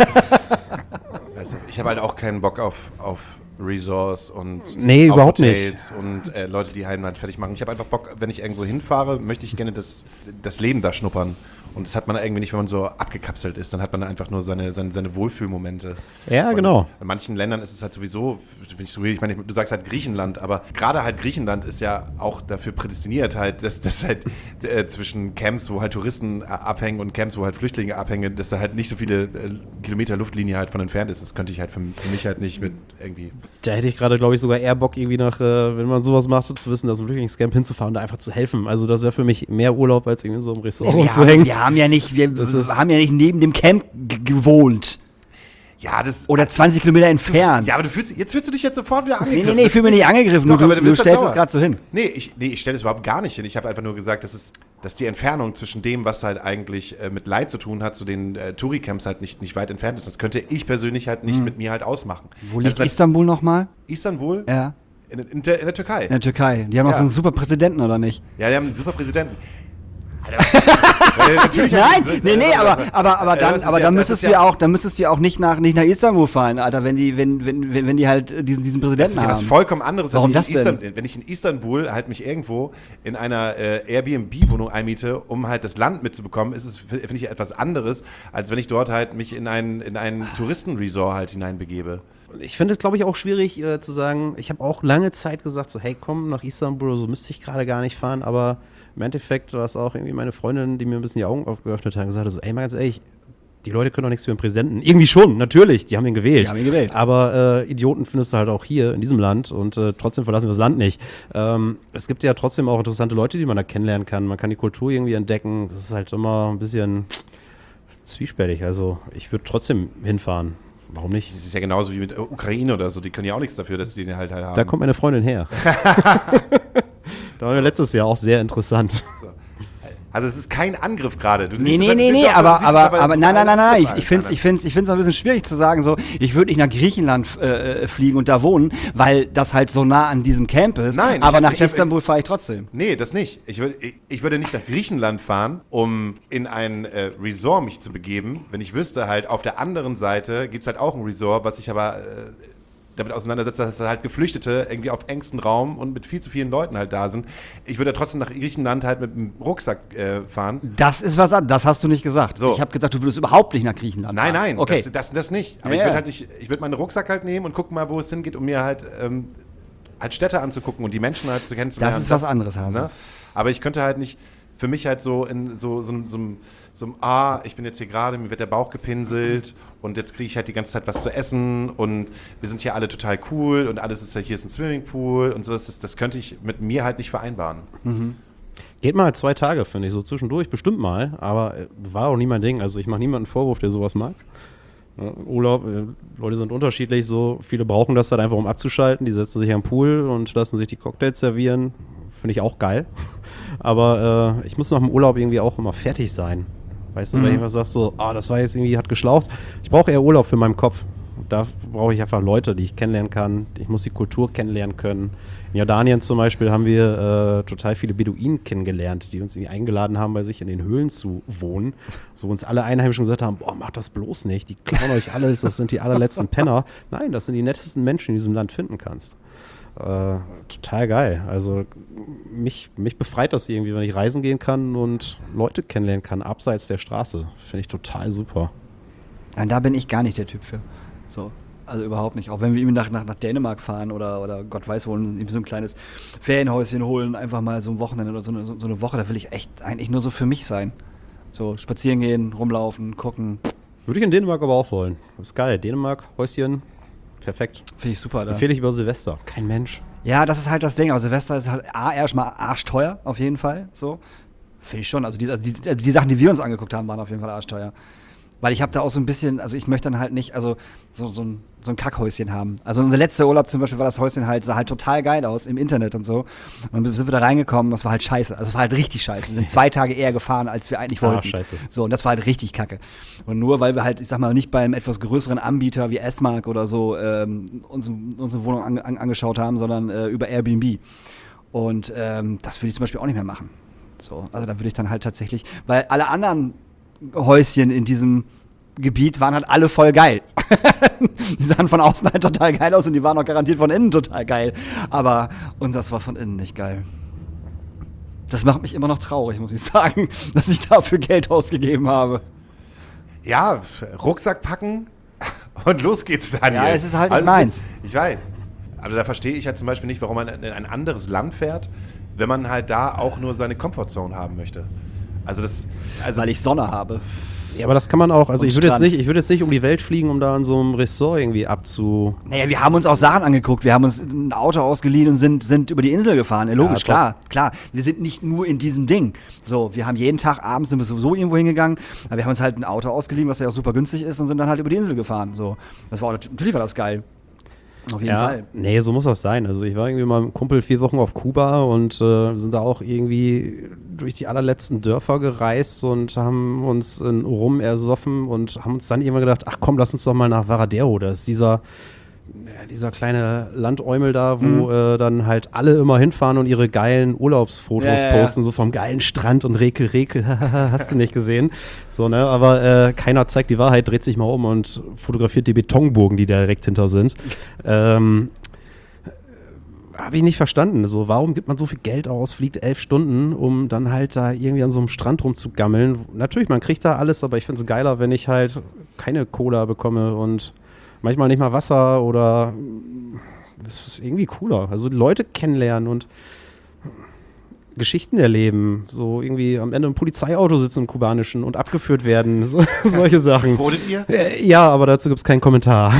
Speaker 2: Also, ich habe halt auch keinen Bock auf, auf Resorts und
Speaker 4: nee,
Speaker 2: auf
Speaker 4: überhaupt
Speaker 2: Hotels und äh, Leute, die Heimat fertig machen. Ich habe einfach Bock, wenn ich irgendwo hinfahre, möchte ich gerne das, das Leben da schnuppern. Und das hat man irgendwie nicht, wenn man so abgekapselt ist. Dann hat man einfach nur seine, seine, seine Wohlfühlmomente.
Speaker 4: Ja,
Speaker 2: und
Speaker 4: genau.
Speaker 2: In manchen Ländern ist es halt sowieso, finde ich so weird, ich meine, du sagst halt Griechenland, aber gerade halt Griechenland ist ja auch dafür prädestiniert halt, dass das halt äh, zwischen Camps, wo halt Touristen äh, abhängen und Camps, wo halt Flüchtlinge abhängen, dass da halt nicht so viele äh, Kilometer Luftlinie halt von entfernt ist. Das könnte ich halt für, für mich halt nicht mit irgendwie...
Speaker 4: Da hätte ich gerade, glaube ich, sogar eher Bock, irgendwie nach, äh, wenn man sowas macht, zu wissen, dass ein Flüchtlingscamp hinzufahren und da einfach zu helfen. Also das wäre für mich mehr Urlaub, als irgendwie in so einem Restaurant
Speaker 3: wir,
Speaker 4: zu
Speaker 3: haben,
Speaker 4: hängen.
Speaker 3: wir haben ja nicht, wir
Speaker 4: Das ist-
Speaker 3: haben ja nicht neben dem Camp g- gewohnt.
Speaker 2: Ja, das...
Speaker 3: Oder zwanzig Kilometer entfernt.
Speaker 2: Ja, aber du fühlst, jetzt fühlst du dich jetzt sofort wieder
Speaker 3: nee,
Speaker 2: angegriffen.
Speaker 3: nee, nee, ich fühle mich nicht angegriffen.
Speaker 2: Doch,
Speaker 3: du
Speaker 2: aber
Speaker 3: du,
Speaker 2: du
Speaker 3: du
Speaker 2: bist doch
Speaker 3: stellst
Speaker 2: sauer.
Speaker 3: das gerade so hin.
Speaker 2: Nee, ich, nee, ich stelle es überhaupt gar nicht hin. Ich habe einfach nur gesagt, dass, es, dass die Entfernung zwischen dem, was halt eigentlich äh, mit Leid zu tun hat, zu den äh, Touri-Camps halt nicht, nicht weit entfernt ist. Das könnte ich persönlich halt nicht mit mir halt ausmachen.
Speaker 3: Wo
Speaker 2: Das
Speaker 3: liegt
Speaker 2: ist
Speaker 3: Istanbul nochmal?
Speaker 2: Istanbul?
Speaker 3: Ja.
Speaker 2: In, in, der, in der Türkei.
Speaker 3: In der Türkei. Die haben auch
Speaker 2: Ja.
Speaker 3: so einen super Präsidenten, oder nicht?
Speaker 2: Ja, die haben einen super Präsidenten. Alter, Weil natürlich
Speaker 3: Nein,
Speaker 2: haben die-
Speaker 3: nee, nee, aber,
Speaker 2: also-
Speaker 3: aber, aber
Speaker 2: Ja,
Speaker 3: dann,
Speaker 2: das ist
Speaker 3: aber
Speaker 2: ja-
Speaker 3: dann
Speaker 2: das
Speaker 3: müsstest
Speaker 2: ist
Speaker 3: du ja
Speaker 2: ja-
Speaker 3: auch, dann müsstest du ja auch nicht nach, nicht nach Istanbul fahren, Alter, wenn die, wenn, wenn, wenn wenn die halt diesen, diesen
Speaker 2: Das
Speaker 3: Präsidenten
Speaker 2: ist ja was
Speaker 3: haben.
Speaker 2: vollkommen anderes.
Speaker 3: Warum
Speaker 2: wenn ich
Speaker 3: das
Speaker 2: in
Speaker 3: denn?
Speaker 2: Istan- Wenn ich in Istanbul halt mich irgendwo in einer äh, Airbnb-Wohnung einmiete, um halt das Land mitzubekommen, ist es, finde ich, etwas anderes, als wenn ich dort halt mich in ein, in ein Touristenresort halt hineinbegebe.
Speaker 4: Ich finde es, glaube ich, auch schwierig äh, zu sagen, ich habe auch lange Zeit gesagt, so hey, komm nach Istanbul oder so, müsste ich gerade gar nicht fahren, aber im Endeffekt war es auch irgendwie meine Freundin, die mir ein bisschen die Augen aufgeöffnet hat und gesagt hat, so ey, mal ganz ehrlich, die Leute können doch nichts für den Präsidenten. Irgendwie schon, natürlich, die haben ihn gewählt.
Speaker 3: Die haben ihn gewählt.
Speaker 4: Aber äh, Idioten findest du halt auch hier in diesem Land und äh, trotzdem verlassen wir das Land nicht. Ähm, es gibt ja trotzdem auch interessante Leute, die man da kennenlernen kann. Man kann die Kultur irgendwie entdecken. Das ist halt immer ein bisschen zwiespältig. Also ich würde trotzdem hinfahren. Warum nicht?
Speaker 2: Das ist ja genauso wie mit äh, Ukraine oder so, die können ja auch nichts dafür, dass die den halt, halt haben.
Speaker 4: Da kommt meine Freundin her. Da waren wir letztes Jahr auch sehr interessant.
Speaker 2: Also es ist kein Angriff gerade. Du
Speaker 3: Nee,
Speaker 2: siehst es
Speaker 3: nee,
Speaker 2: halt-
Speaker 3: nee,
Speaker 2: du
Speaker 3: nee,
Speaker 2: siehst es
Speaker 3: aber,
Speaker 2: du siehst es
Speaker 3: aber,
Speaker 2: als
Speaker 3: aber, nein, nein, nein, nein, ich,
Speaker 2: Angriff
Speaker 3: ich finde es
Speaker 2: an.
Speaker 3: ich find's, ich find's auch ein bisschen schwierig zu sagen, so, ich würde nicht nach Griechenland äh, fliegen und da wohnen, weil das halt so nah an diesem Camp ist,
Speaker 2: Nein, ich
Speaker 3: aber
Speaker 2: hab-
Speaker 3: nach
Speaker 2: ich hab-
Speaker 3: Istanbul fahre ich trotzdem.
Speaker 2: Nee, das nicht. Ich, würd, ich, ich würde nicht nach Griechenland fahren, um in ein äh, Resort mich zu begeben, wenn ich wüsste, halt auf der anderen Seite gibt es halt auch ein Resort, was sich aber äh, damit auseinandersetzt, dass halt Geflüchtete irgendwie auf engstem Raum und mit viel zu vielen Leuten halt da sind. Ich würde trotzdem nach Griechenland halt mit einem Rucksack äh, fahren.
Speaker 3: Das ist was anderes, das hast du nicht gesagt.
Speaker 2: So.
Speaker 3: Ich habe gesagt, du würdest überhaupt nicht nach Griechenland
Speaker 2: Nein,
Speaker 3: fahren.
Speaker 2: nein,
Speaker 3: Okay.
Speaker 2: das, das, das nicht. Aber
Speaker 3: Ja,
Speaker 2: ich
Speaker 3: ja.
Speaker 2: würde halt nicht, ich würde meinen Rucksack halt nehmen und gucken mal, wo es hingeht, um mir halt, ähm, halt Städte anzugucken und die Menschen halt zu kennenzulernen.
Speaker 3: Das ist was anderes, Hase.
Speaker 2: Ne? Aber ich könnte halt nicht, für mich halt so in so, so, so, so, so einem, ah, ich bin jetzt hier gerade, mir wird der Bauch gepinselt und jetzt kriege ich halt die ganze Zeit was zu essen und wir sind hier alle total cool und alles ist ja, hier ist ein Swimmingpool und so, das, ist, das könnte ich mit mir halt nicht vereinbaren.
Speaker 4: Geht mal zwei Tage, finde ich, so zwischendurch, bestimmt mal, aber äh, war auch nie mein Ding. Also ich mache niemanden einen Vorwurf, der sowas mag. Ja, Urlaub, äh, Leute sind unterschiedlich, so viele brauchen das halt einfach, um abzuschalten. Die setzen sich am Pool und lassen sich die Cocktails servieren. Finde ich auch geil. Aber äh, ich muss nach dem Urlaub irgendwie auch immer fertig sein. Weißt du, wenn ich was sagst so, ah, das war jetzt irgendwie, hat geschlaucht. Ich brauche eher Urlaub für meinen Kopf. Da brauche ich einfach Leute, die ich kennenlernen kann. Ich muss die Kultur kennenlernen können. In Jordanien zum Beispiel haben wir äh, total viele Beduinen kennengelernt, die uns irgendwie eingeladen haben, bei sich in den Höhlen zu wohnen. So uns alle Einheimischen gesagt haben, boah, macht das bloß nicht. Die klauen euch alles, das sind die allerletzten Penner. Nein, das sind die nettesten Menschen, die du in diesem Land finden kannst. Äh, total geil. Also mich, mich befreit das irgendwie, wenn ich reisen gehen kann und Leute kennenlernen kann, abseits der Straße. Finde ich total super.
Speaker 3: Nein, da bin ich gar nicht der Typ für. So. Also überhaupt nicht. Auch wenn wir ihm nach, nach, nach Dänemark fahren oder, oder Gott weiß wo, ihm so ein kleines Ferienhäuschen holen, einfach mal so ein Wochenende oder so eine, so eine Woche, da will ich echt eigentlich nur so für mich sein. So spazieren gehen, rumlaufen, gucken.
Speaker 4: Würde ich in Dänemark aber auch wollen. Das ist geil. Dänemark, Häuschen, perfekt.
Speaker 3: Finde ich super da.
Speaker 4: Empfehle ich über Silvester. Kein Mensch.
Speaker 3: Ja, das ist halt das Ding. Aber Silvester ist halt A, erstmal arschteuer, auf jeden Fall. So. Finde ich schon. Also die, also die, also die Sachen, die wir uns angeguckt haben, waren auf jeden Fall arschteuer. Weil ich habe da auch so ein bisschen, also ich möchte dann halt nicht, also so, so, ein, so ein Kackhäuschen haben. Also unser letzter Urlaub zum Beispiel war das Häuschen halt, sah halt total geil aus im Internet und so. Und dann sind wir da reingekommen, das war halt scheiße. Also es war halt richtig scheiße. Wir sind zwei Tage eher gefahren, als wir eigentlich wollten.
Speaker 4: Ah, scheiße.
Speaker 3: So, und das war halt richtig kacke. Und nur weil wir halt, ich sag mal, nicht beim etwas größeren Anbieter wie S-Mark oder so ähm, unsere, unsere Wohnung an, an, angeschaut haben, sondern äh, über Airbnb. Und ähm, das würde ich zum Beispiel auch nicht mehr machen. So, also da würde ich dann halt tatsächlich, weil alle anderen Häuschen in diesem Gebiet waren halt alle voll geil. Die sahen von außen halt total geil aus und die waren auch garantiert von innen total geil. Aber unseres war von innen nicht geil. Das macht mich immer noch traurig, muss ich sagen, dass ich dafür Geld ausgegeben habe.
Speaker 2: Ja, Rucksack packen und los geht's, Daniel.
Speaker 3: Ja, es ist halt nicht
Speaker 2: also,
Speaker 3: meins.
Speaker 2: Ich weiß. Also da verstehe ich halt zum Beispiel nicht, warum man in ein anderes Land fährt, wenn man halt da auch nur seine Comfortzone haben möchte. Also das, also
Speaker 3: Weil ich Sonne habe.
Speaker 4: Ja, aber das kann man auch, also
Speaker 3: Und
Speaker 4: ich würde jetzt
Speaker 3: Strand.
Speaker 4: nicht, ich würde jetzt nicht um die Welt fliegen, um da in so einem Ressort irgendwie abzu...
Speaker 3: Naja, wir haben uns auch Sachen angeguckt. Wir haben uns ein Auto ausgeliehen und sind, sind über die Insel gefahren. Ja, logisch,
Speaker 4: Ja,
Speaker 3: klar, klar. Wir sind nicht nur in diesem Ding. So, wir haben jeden Tag abends sind wir sowieso irgendwo hingegangen. Aber wir haben uns halt ein Auto ausgeliehen, was ja auch super günstig ist und sind dann halt über die Insel gefahren. So, das war auch, natürlich war das geil. Auf jeden
Speaker 4: Ja,
Speaker 3: Fall.
Speaker 4: nee, so muss das sein. Also ich war irgendwie mal mit einem Kumpel vier Wochen auf Kuba und äh, sind da auch irgendwie durch die allerletzten Dörfer gereist und haben uns in Rum ersoffen und haben uns dann irgendwann gedacht, ach komm, lass uns doch mal nach Varadero. Das ist dieser, ja, dieser kleine Landäumel da, wo
Speaker 3: Mhm.
Speaker 4: äh, dann halt alle immer hinfahren und ihre geilen Urlaubsfotos
Speaker 3: Ja, ja, ja.
Speaker 4: posten, so vom geilen Strand und Rekel, Rekel, hast du nicht gesehen. So, ne, aber äh, keiner zeigt die Wahrheit, dreht sich mal um und fotografiert die Betonburgen, die da direkt hinter sind. Ähm, habe ich nicht verstanden. So, warum gibt man so viel Geld aus, fliegt elf Stunden, um dann halt da irgendwie an so einem Strand rumzugammeln? Natürlich, man kriegt da alles, aber ich finde es geiler, wenn ich halt keine Cola bekomme und manchmal nicht mal Wasser oder das ist irgendwie cooler. Also Leute kennenlernen und Geschichten erleben. So irgendwie am Ende im Polizeiauto sitzen im kubanischen und abgeführt werden. So, solche Sachen.
Speaker 2: wurdet ihr?
Speaker 4: Äh, Ja, aber dazu gibt es keinen Kommentar.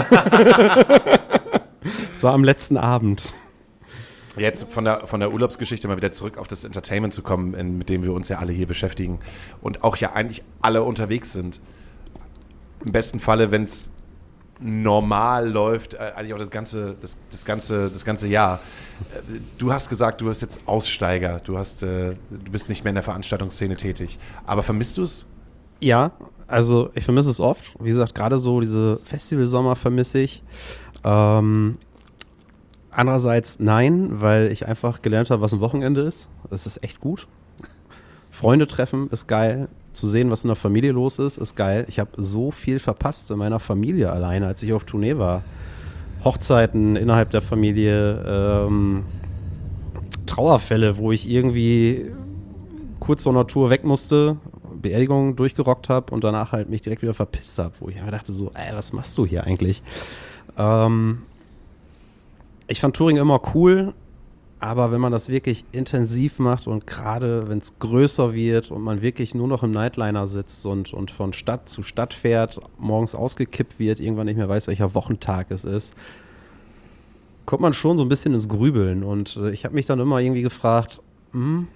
Speaker 4: Es war am letzten Abend.
Speaker 2: Jetzt von der, von der Urlaubsgeschichte mal wieder zurück auf das Entertainment zu kommen, in, mit dem wir uns ja alle hier beschäftigen und auch ja eigentlich alle unterwegs sind. Im besten Falle, wenn es normal läuft, äh, eigentlich auch das ganze, das, das, ganze, das ganze Jahr. Äh, du hast gesagt, du bist jetzt Aussteiger, du, hast, äh, du bist nicht mehr in der Veranstaltungsszene tätig. Aber vermisst du es?
Speaker 4: Ja, also ich vermisse es oft. Wie gesagt, gerade so diese Festivalsommer vermisse ich. Ähm, andererseits nein, weil ich einfach gelernt habe, was ein Wochenende ist. Das ist echt gut. Freunde treffen ist geil. Zu sehen, was in der Familie los ist, ist geil. Ich habe so viel verpasst in meiner Familie alleine, als ich auf Tournee war. Hochzeiten innerhalb der Familie, ähm, Trauerfälle, wo ich irgendwie kurz vor einer Tour weg musste, Beerdigung durchgerockt habe und danach halt mich direkt wieder verpisst habe, wo ich mir dachte so, ey, was machst du hier eigentlich? Ähm, ich fand Touring immer cool, aber wenn man das wirklich intensiv macht und gerade wenn es größer wird und man wirklich nur noch im Nightliner sitzt und, und von Stadt zu Stadt fährt, morgens ausgekippt wird, irgendwann nicht mehr weiß, welcher Wochentag es ist, kommt man schon so ein bisschen ins Grübeln. Und äh, ich habe mich dann immer irgendwie gefragt, hm,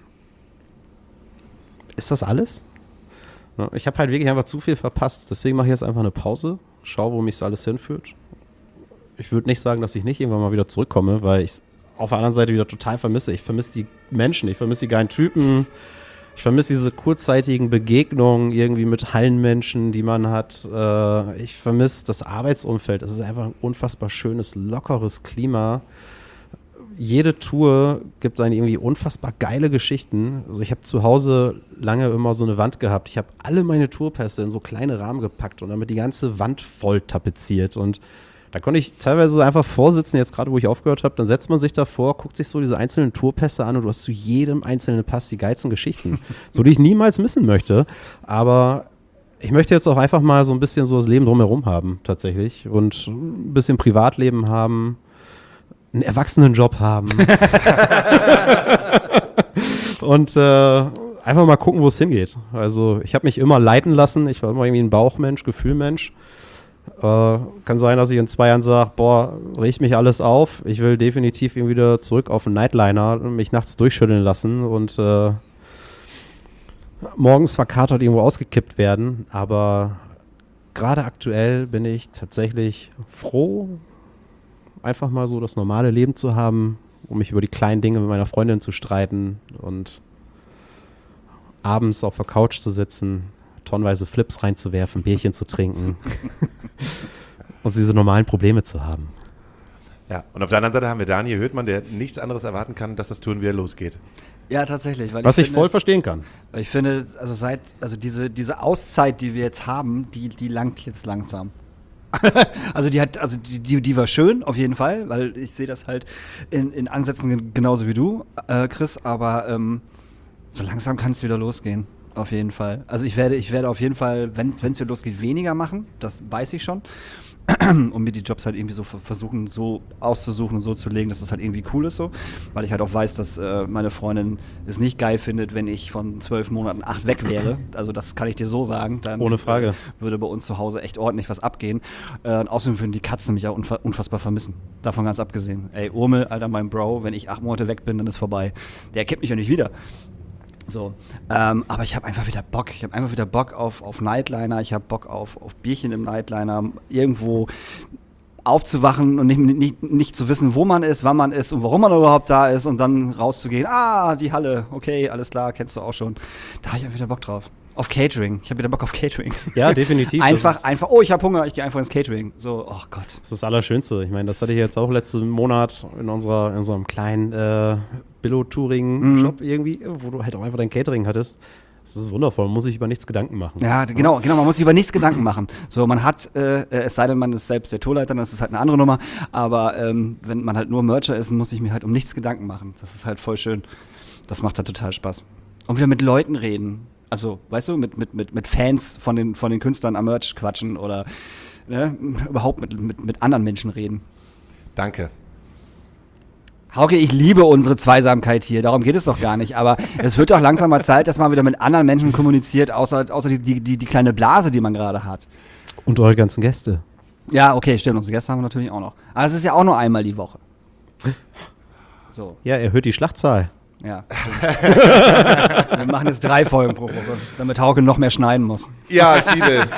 Speaker 4: ist das alles? Ja, ich habe halt wirklich einfach zu viel verpasst. Deswegen mache ich jetzt einfach eine Pause, schaue, wo mich das alles hinführt. Ich würde nicht sagen, dass ich nicht irgendwann mal wieder zurückkomme, weil ich es auf der anderen Seite wieder total vermisse. Ich vermisse die Menschen, ich vermisse die geilen Typen, ich vermisse diese kurzzeitigen Begegnungen irgendwie mit Hallenmenschen, die man hat. Äh, ich vermisse das Arbeitsumfeld. Es ist einfach ein unfassbar schönes, lockeres Klima. Jede Tour gibt einen irgendwie unfassbar geile Geschichten. Also ich habe zu Hause lange immer so eine Wand gehabt. Ich habe alle meine Tourpässe in so kleine Rahmen gepackt und damit die ganze Wand voll tapeziert. Und da konnte ich teilweise einfach vorsitzen, jetzt gerade wo ich aufgehört habe, dann setzt man sich davor, guckt sich so diese einzelnen Tourpässe an und du hast zu jedem einzelnen Pass die geilsten Geschichten. So, die ich niemals missen möchte. Aber ich möchte jetzt auch einfach mal so ein bisschen so das Leben drumherum haben, tatsächlich. Und ein bisschen Privatleben haben, einen Erwachsenenjob haben. Und äh, einfach mal gucken, wo es hingeht. Also ich habe mich immer leiten lassen. Ich war immer irgendwie ein Bauchmensch, Gefühlmensch. Äh, kann sein, dass ich in zwei Jahren sage, boah, riecht mich alles auf. Ich will definitiv irgendwie wieder zurück auf den Nightliner und mich nachts durchschütteln lassen und äh, morgens verkatert irgendwo ausgekippt werden. Aber gerade aktuell bin ich tatsächlich froh, einfach mal so das normale Leben zu haben, um mich über die kleinen Dinge mit meiner Freundin zu streiten und abends auf der Couch zu sitzen, tonnenweise Flips reinzuwerfen, Bierchen zu trinken und diese normalen Probleme zu haben.
Speaker 2: Ja, und auf der anderen Seite haben wir Daniel Höhtmann, der nichts anderes erwarten kann, dass das Touren wieder losgeht.
Speaker 3: Ja, tatsächlich. Weil
Speaker 4: Was ich,
Speaker 3: finde,
Speaker 4: voll verstehen kann.
Speaker 3: Weil ich finde, also seit, also diese, diese Auszeit, die wir jetzt haben, die, die langt jetzt langsam. Also die hat, also die, die, die war schön, auf jeden Fall, weil ich sehe das halt in, in Ansätzen genauso wie du, äh, Chris, aber ähm, so langsam kann es wieder losgehen. Auf jeden Fall. Also ich werde, ich werde auf jeden Fall, wenn es wieder losgeht, weniger machen, das weiß ich schon. Und mir die Jobs halt irgendwie so versuchen, so auszusuchen und so zu legen, dass das halt irgendwie cool ist so. Weil ich halt auch weiß, dass äh, meine Freundin es nicht geil findet, wenn ich von zwölf Monaten acht weg wäre. Also das kann ich dir so sagen. Dann
Speaker 4: Ohne Frage.
Speaker 3: Äh, würde bei uns zu Hause echt ordentlich was abgehen. Äh, und außerdem würden die Katzen mich auch unfa- unfassbar vermissen. Davon ganz abgesehen. Ey, Urmel, Alter, mein Bro, wenn ich acht Monate weg bin, dann ist vorbei. Der kennt mich ja nicht wieder. So, ähm, aber ich habe einfach wieder Bock. Ich habe einfach wieder Bock auf, auf Nightliner. Ich habe Bock auf, auf Bierchen im Nightliner. Irgendwo aufzuwachen und nicht, nicht, nicht zu wissen, wo man ist, wann man ist und warum man überhaupt da ist und dann rauszugehen. Ah, die Halle. Okay, alles klar, kennst du auch schon. Da habe ich einfach wieder Bock drauf. Auf Catering. Ich habe wieder Bock auf Catering.
Speaker 4: Ja, definitiv.
Speaker 3: Einfach,
Speaker 4: Das ist-
Speaker 3: einfach, oh, ich habe Hunger, ich gehe einfach ins Catering. So, oh Gott.
Speaker 4: Das ist das Allerschönste. Ich meine, das hatte ich jetzt auch letzten Monat in, unserer, in unserem kleinen äh, Billo-Touring-Shop irgendwie, wo du halt auch einfach dein Catering hattest. Das ist wundervoll, man muss sich über nichts Gedanken machen.
Speaker 3: Ja, d- genau, genau, man muss sich über nichts Gedanken machen. So, man hat, äh, äh, es sei denn, man ist selbst der Tourleiter, dann ist es halt eine andere Nummer. Aber ähm, wenn man halt nur Mercher ist, muss ich mir halt um nichts Gedanken machen. Das ist halt voll schön. Das macht halt total Spaß. Und wieder mit Leuten reden. Also, weißt du, mit, mit, mit, mit Fans von den, von den Künstlern am Merch quatschen oder ne, überhaupt mit, mit, mit anderen Menschen reden.
Speaker 2: Danke.
Speaker 3: Hauke, ich liebe unsere Zweisamkeit hier, darum geht es doch gar nicht. Aber es wird doch langsam mal Zeit, dass man wieder mit anderen Menschen kommuniziert, außer, außer die, die, die, die kleine Blase, die man gerade hat.
Speaker 4: Und eure ganzen Gäste.
Speaker 3: Ja, okay, stimmt. Unsere Gäste haben wir natürlich auch noch. Aber es ist ja auch nur einmal die Woche. So,
Speaker 4: Ja, erhöht die Schlachtzahl.
Speaker 3: ja. Wir machen jetzt drei Folgen pro Woche, damit Hauke noch mehr schneiden muss.
Speaker 2: Ja, ich liebe es.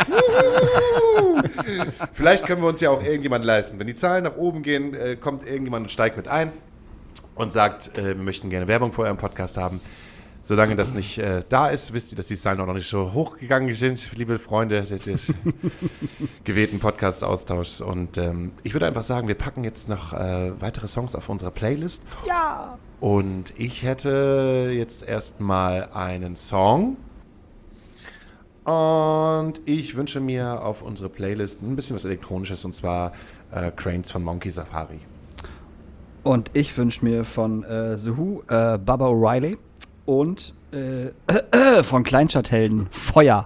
Speaker 2: Vielleicht können wir uns ja auch irgendjemand leisten. Wenn die Zahlen nach oben gehen, äh, kommt irgendjemand und steigt mit ein und sagt, äh, wir möchten gerne Werbung für euren Podcast haben. Solange das nicht äh, da ist, wisst ihr, dass die Zahlen auch noch nicht so hochgegangen sind, liebe Freunde des, des gewählten Podcast-Austauschs. Und ähm, ich würde einfach sagen, wir packen jetzt noch äh, weitere Songs auf unsere Playlist. Ja! Und ich hätte jetzt erstmal einen Song. Und ich wünsche mir auf unsere Playlist ein bisschen was Elektronisches, und zwar äh, Cranes von Monkey Safari.
Speaker 3: Und ich wünsche mir von äh, The Who äh, Baba O'Reilly und äh, von Kleinstadthelden Feuer.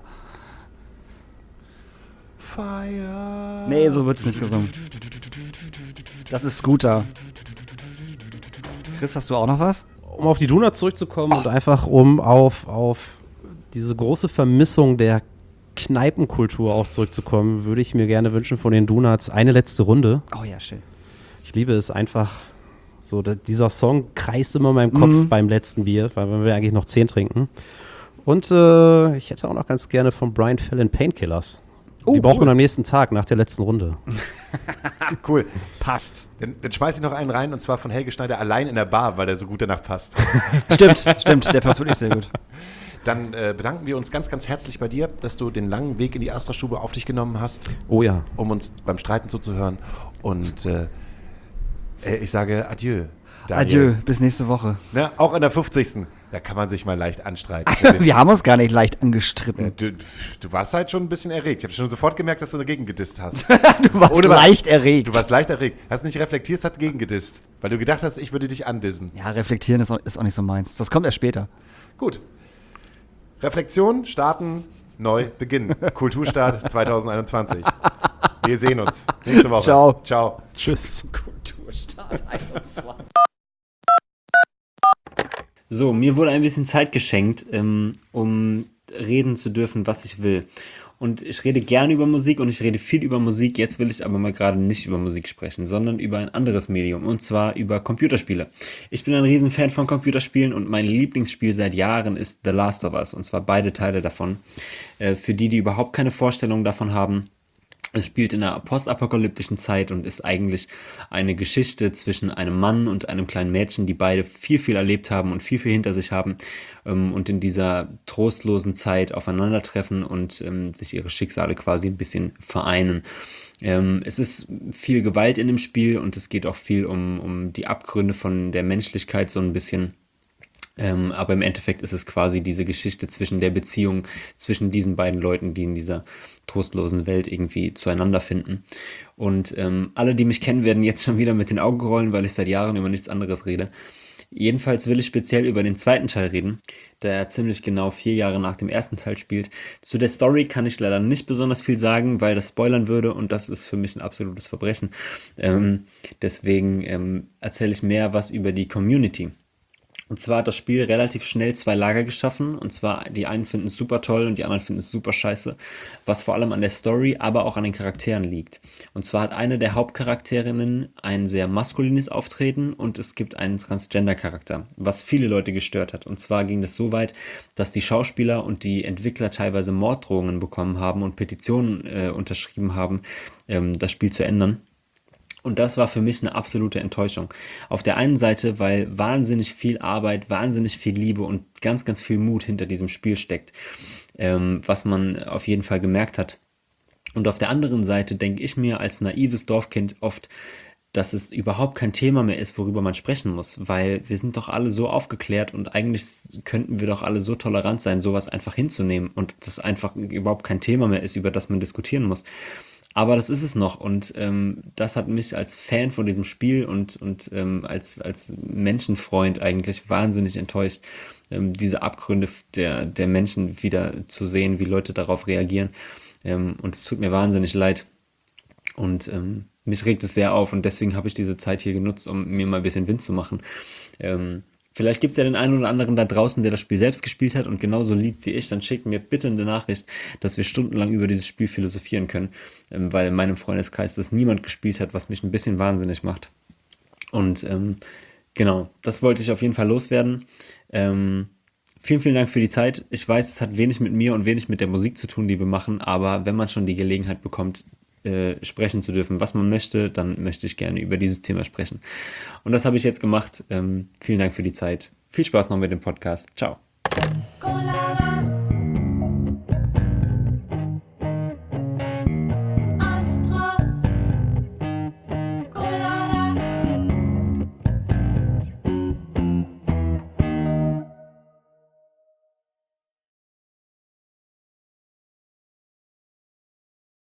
Speaker 2: Fire.
Speaker 3: Nee, so wird's nicht gesungen. Das ist Scooter. Chris, hast du auch noch was?
Speaker 4: Um auf die Donuts zurückzukommen und einfach um auf, auf diese große Vermissung der Kneipenkultur auch zurückzukommen, würde ich mir gerne wünschen von den Donuts eine letzte Runde.
Speaker 3: Oh ja, schön.
Speaker 4: Ich liebe es einfach, so da, dieser Song kreist immer in meinem Kopf
Speaker 3: Mhm.
Speaker 4: beim letzten Bier, weil wir eigentlich noch zehn trinken. Und äh, ich hätte auch noch ganz gerne von Brian Fallon Painkillers.
Speaker 3: Oh,
Speaker 4: Die braucht
Speaker 3: cool.
Speaker 4: man am nächsten Tag nach der letzten Runde.
Speaker 2: Cool.
Speaker 3: Passt.
Speaker 2: Dann, dann schmeiß ich noch einen rein, und zwar von Helge Schneider allein in der Bar, weil der so gut danach passt.
Speaker 3: Stimmt, stimmt, der passt wirklich sehr gut.
Speaker 2: Dann äh, bedanken wir uns ganz, ganz herzlich bei dir, dass du den langen Weg in die Astra-Stube auf dich genommen hast,
Speaker 4: Oh ja.
Speaker 2: um uns beim Streiten zuzuhören. Und äh, äh, ich sage Adieu. Daniel.
Speaker 3: Adieu, bis nächste Woche.
Speaker 2: Ne, auch in der fünfzigsten Da kann man sich mal leicht anstreiten.
Speaker 3: Wir haben uns gar nicht leicht
Speaker 2: Ja,
Speaker 3: angestritten.
Speaker 2: du, du warst halt schon ein bisschen erregt. Ich habe schon sofort gemerkt, dass du dagegen gedisst hast.
Speaker 3: Du warst
Speaker 2: Ohne was.
Speaker 3: leicht erregt.
Speaker 2: Du warst leicht erregt. Hast nicht reflektiert, hast gegen gedisst. Weil du gedacht hast, ich würde dich andissen.
Speaker 3: Ja, reflektieren ist auch, ist auch nicht so meins. Das kommt erst später.
Speaker 2: Gut. Reflexion, starten, neu, beginnen. Kulturstart zwanzig einundzwanzig. Wir sehen uns nächste Woche.
Speaker 3: Ciao.
Speaker 2: Ciao.
Speaker 4: Tschüss.
Speaker 3: Kulturstart einundzwanzig.
Speaker 1: So, mir wurde ein bisschen Zeit geschenkt, ähm, um reden zu dürfen, was ich will. Und ich rede gerne über Musik und ich rede viel über Musik. Jetzt will ich aber mal gerade nicht über Musik sprechen, sondern über ein anderes Medium, und zwar über Computerspiele. Ich bin ein Riesenfan von Computerspielen und mein Lieblingsspiel seit Jahren ist The Last of Us, und zwar beide Teile davon. Äh, für die, die überhaupt keine Vorstellung davon haben, Es spielt in einer postapokalyptischen Zeit und ist eigentlich eine Geschichte zwischen einem Mann und einem kleinen Mädchen, die beide viel, viel erlebt haben und viel, viel hinter sich haben ähm, und in dieser trostlosen Zeit aufeinandertreffen und ähm, sich ihre Schicksale quasi ein bisschen vereinen. Ähm, es ist viel Gewalt in dem Spiel und es geht auch viel um, um die Abgründe von der Menschlichkeit so ein bisschen. Ähm, aber im Endeffekt ist es quasi diese Geschichte zwischen der Beziehung zwischen diesen beiden Leuten, die in dieser trostlosen Welt irgendwie zueinander finden. Und ähm, alle, die mich kennen, werden jetzt schon wieder mit den Augen rollen, weil ich seit Jahren über nichts anderes rede. Jedenfalls will ich speziell über den zweiten Teil reden, der ziemlich genau vier Jahre nach dem ersten Teil spielt. Zu der Story kann ich leider nicht besonders viel sagen, weil das spoilern würde und das ist für mich ein absolutes Verbrechen. Ähm, deswegen ähm, erzähle ich mehr was über die Community. Und zwar hat das Spiel relativ schnell zwei Lager geschaffen. Und zwar, die einen finden es super toll und die anderen finden es super scheiße. Was vor allem an der Story, aber auch an den Charakteren liegt. Und zwar hat eine der Hauptcharakterinnen ein sehr maskulines Auftreten und es gibt einen Transgender-Charakter, was viele Leute gestört hat. Und zwar ging das so weit, dass die Schauspieler und die Entwickler teilweise Morddrohungen bekommen haben und Petitionen äh, unterschrieben haben, ähm, das Spiel zu ändern. Und das war für mich eine absolute Enttäuschung. Auf der einen Seite, weil wahnsinnig viel Arbeit, wahnsinnig viel Liebe und ganz, ganz viel Mut hinter diesem Spiel steckt, ähm, was man auf jeden Fall gemerkt hat. Und auf der anderen Seite denke ich mir als naives Dorfkind oft, dass es überhaupt kein Thema mehr ist, worüber man sprechen muss, weil wir sind doch alle so aufgeklärt und eigentlich könnten wir doch alle so tolerant sein, sowas einfach hinzunehmen und das einfach überhaupt kein Thema mehr ist, über das man diskutieren muss. Aber das ist es noch und ähm, das hat mich als Fan von diesem Spiel und, und ähm, als, als Menschenfreund eigentlich wahnsinnig enttäuscht, ähm, diese Abgründe der, der Menschen wieder zu sehen, wie Leute darauf reagieren. Ähm, und es tut mir wahnsinnig leid und ähm, mich regt es sehr auf und deswegen habe ich diese Zeit hier genutzt, um mir mal ein bisschen Wind zu machen. Ähm, Vielleicht gibt es ja den einen oder anderen da draußen, der das Spiel selbst gespielt hat und genauso liebt wie ich, dann schickt mir bitte eine Nachricht, dass wir stundenlang über dieses Spiel philosophieren können, ähm, weil in meinem Freundeskreis das niemand gespielt hat, was mich ein bisschen wahnsinnig macht. Und ähm, genau, das wollte ich auf jeden Fall loswerden. Ähm, vielen, vielen Dank für die Zeit. Ich weiß, es hat wenig mit mir und wenig mit der Musik zu tun, die wir machen, aber wenn man schon die Gelegenheit bekommt, äh, sprechen zu dürfen, was man möchte, dann möchte ich gerne über dieses Thema sprechen. Und das habe ich jetzt gemacht. Ähm, vielen Dank für die Zeit. Viel Spaß noch mit dem Podcast. Ciao.
Speaker 5: Colada.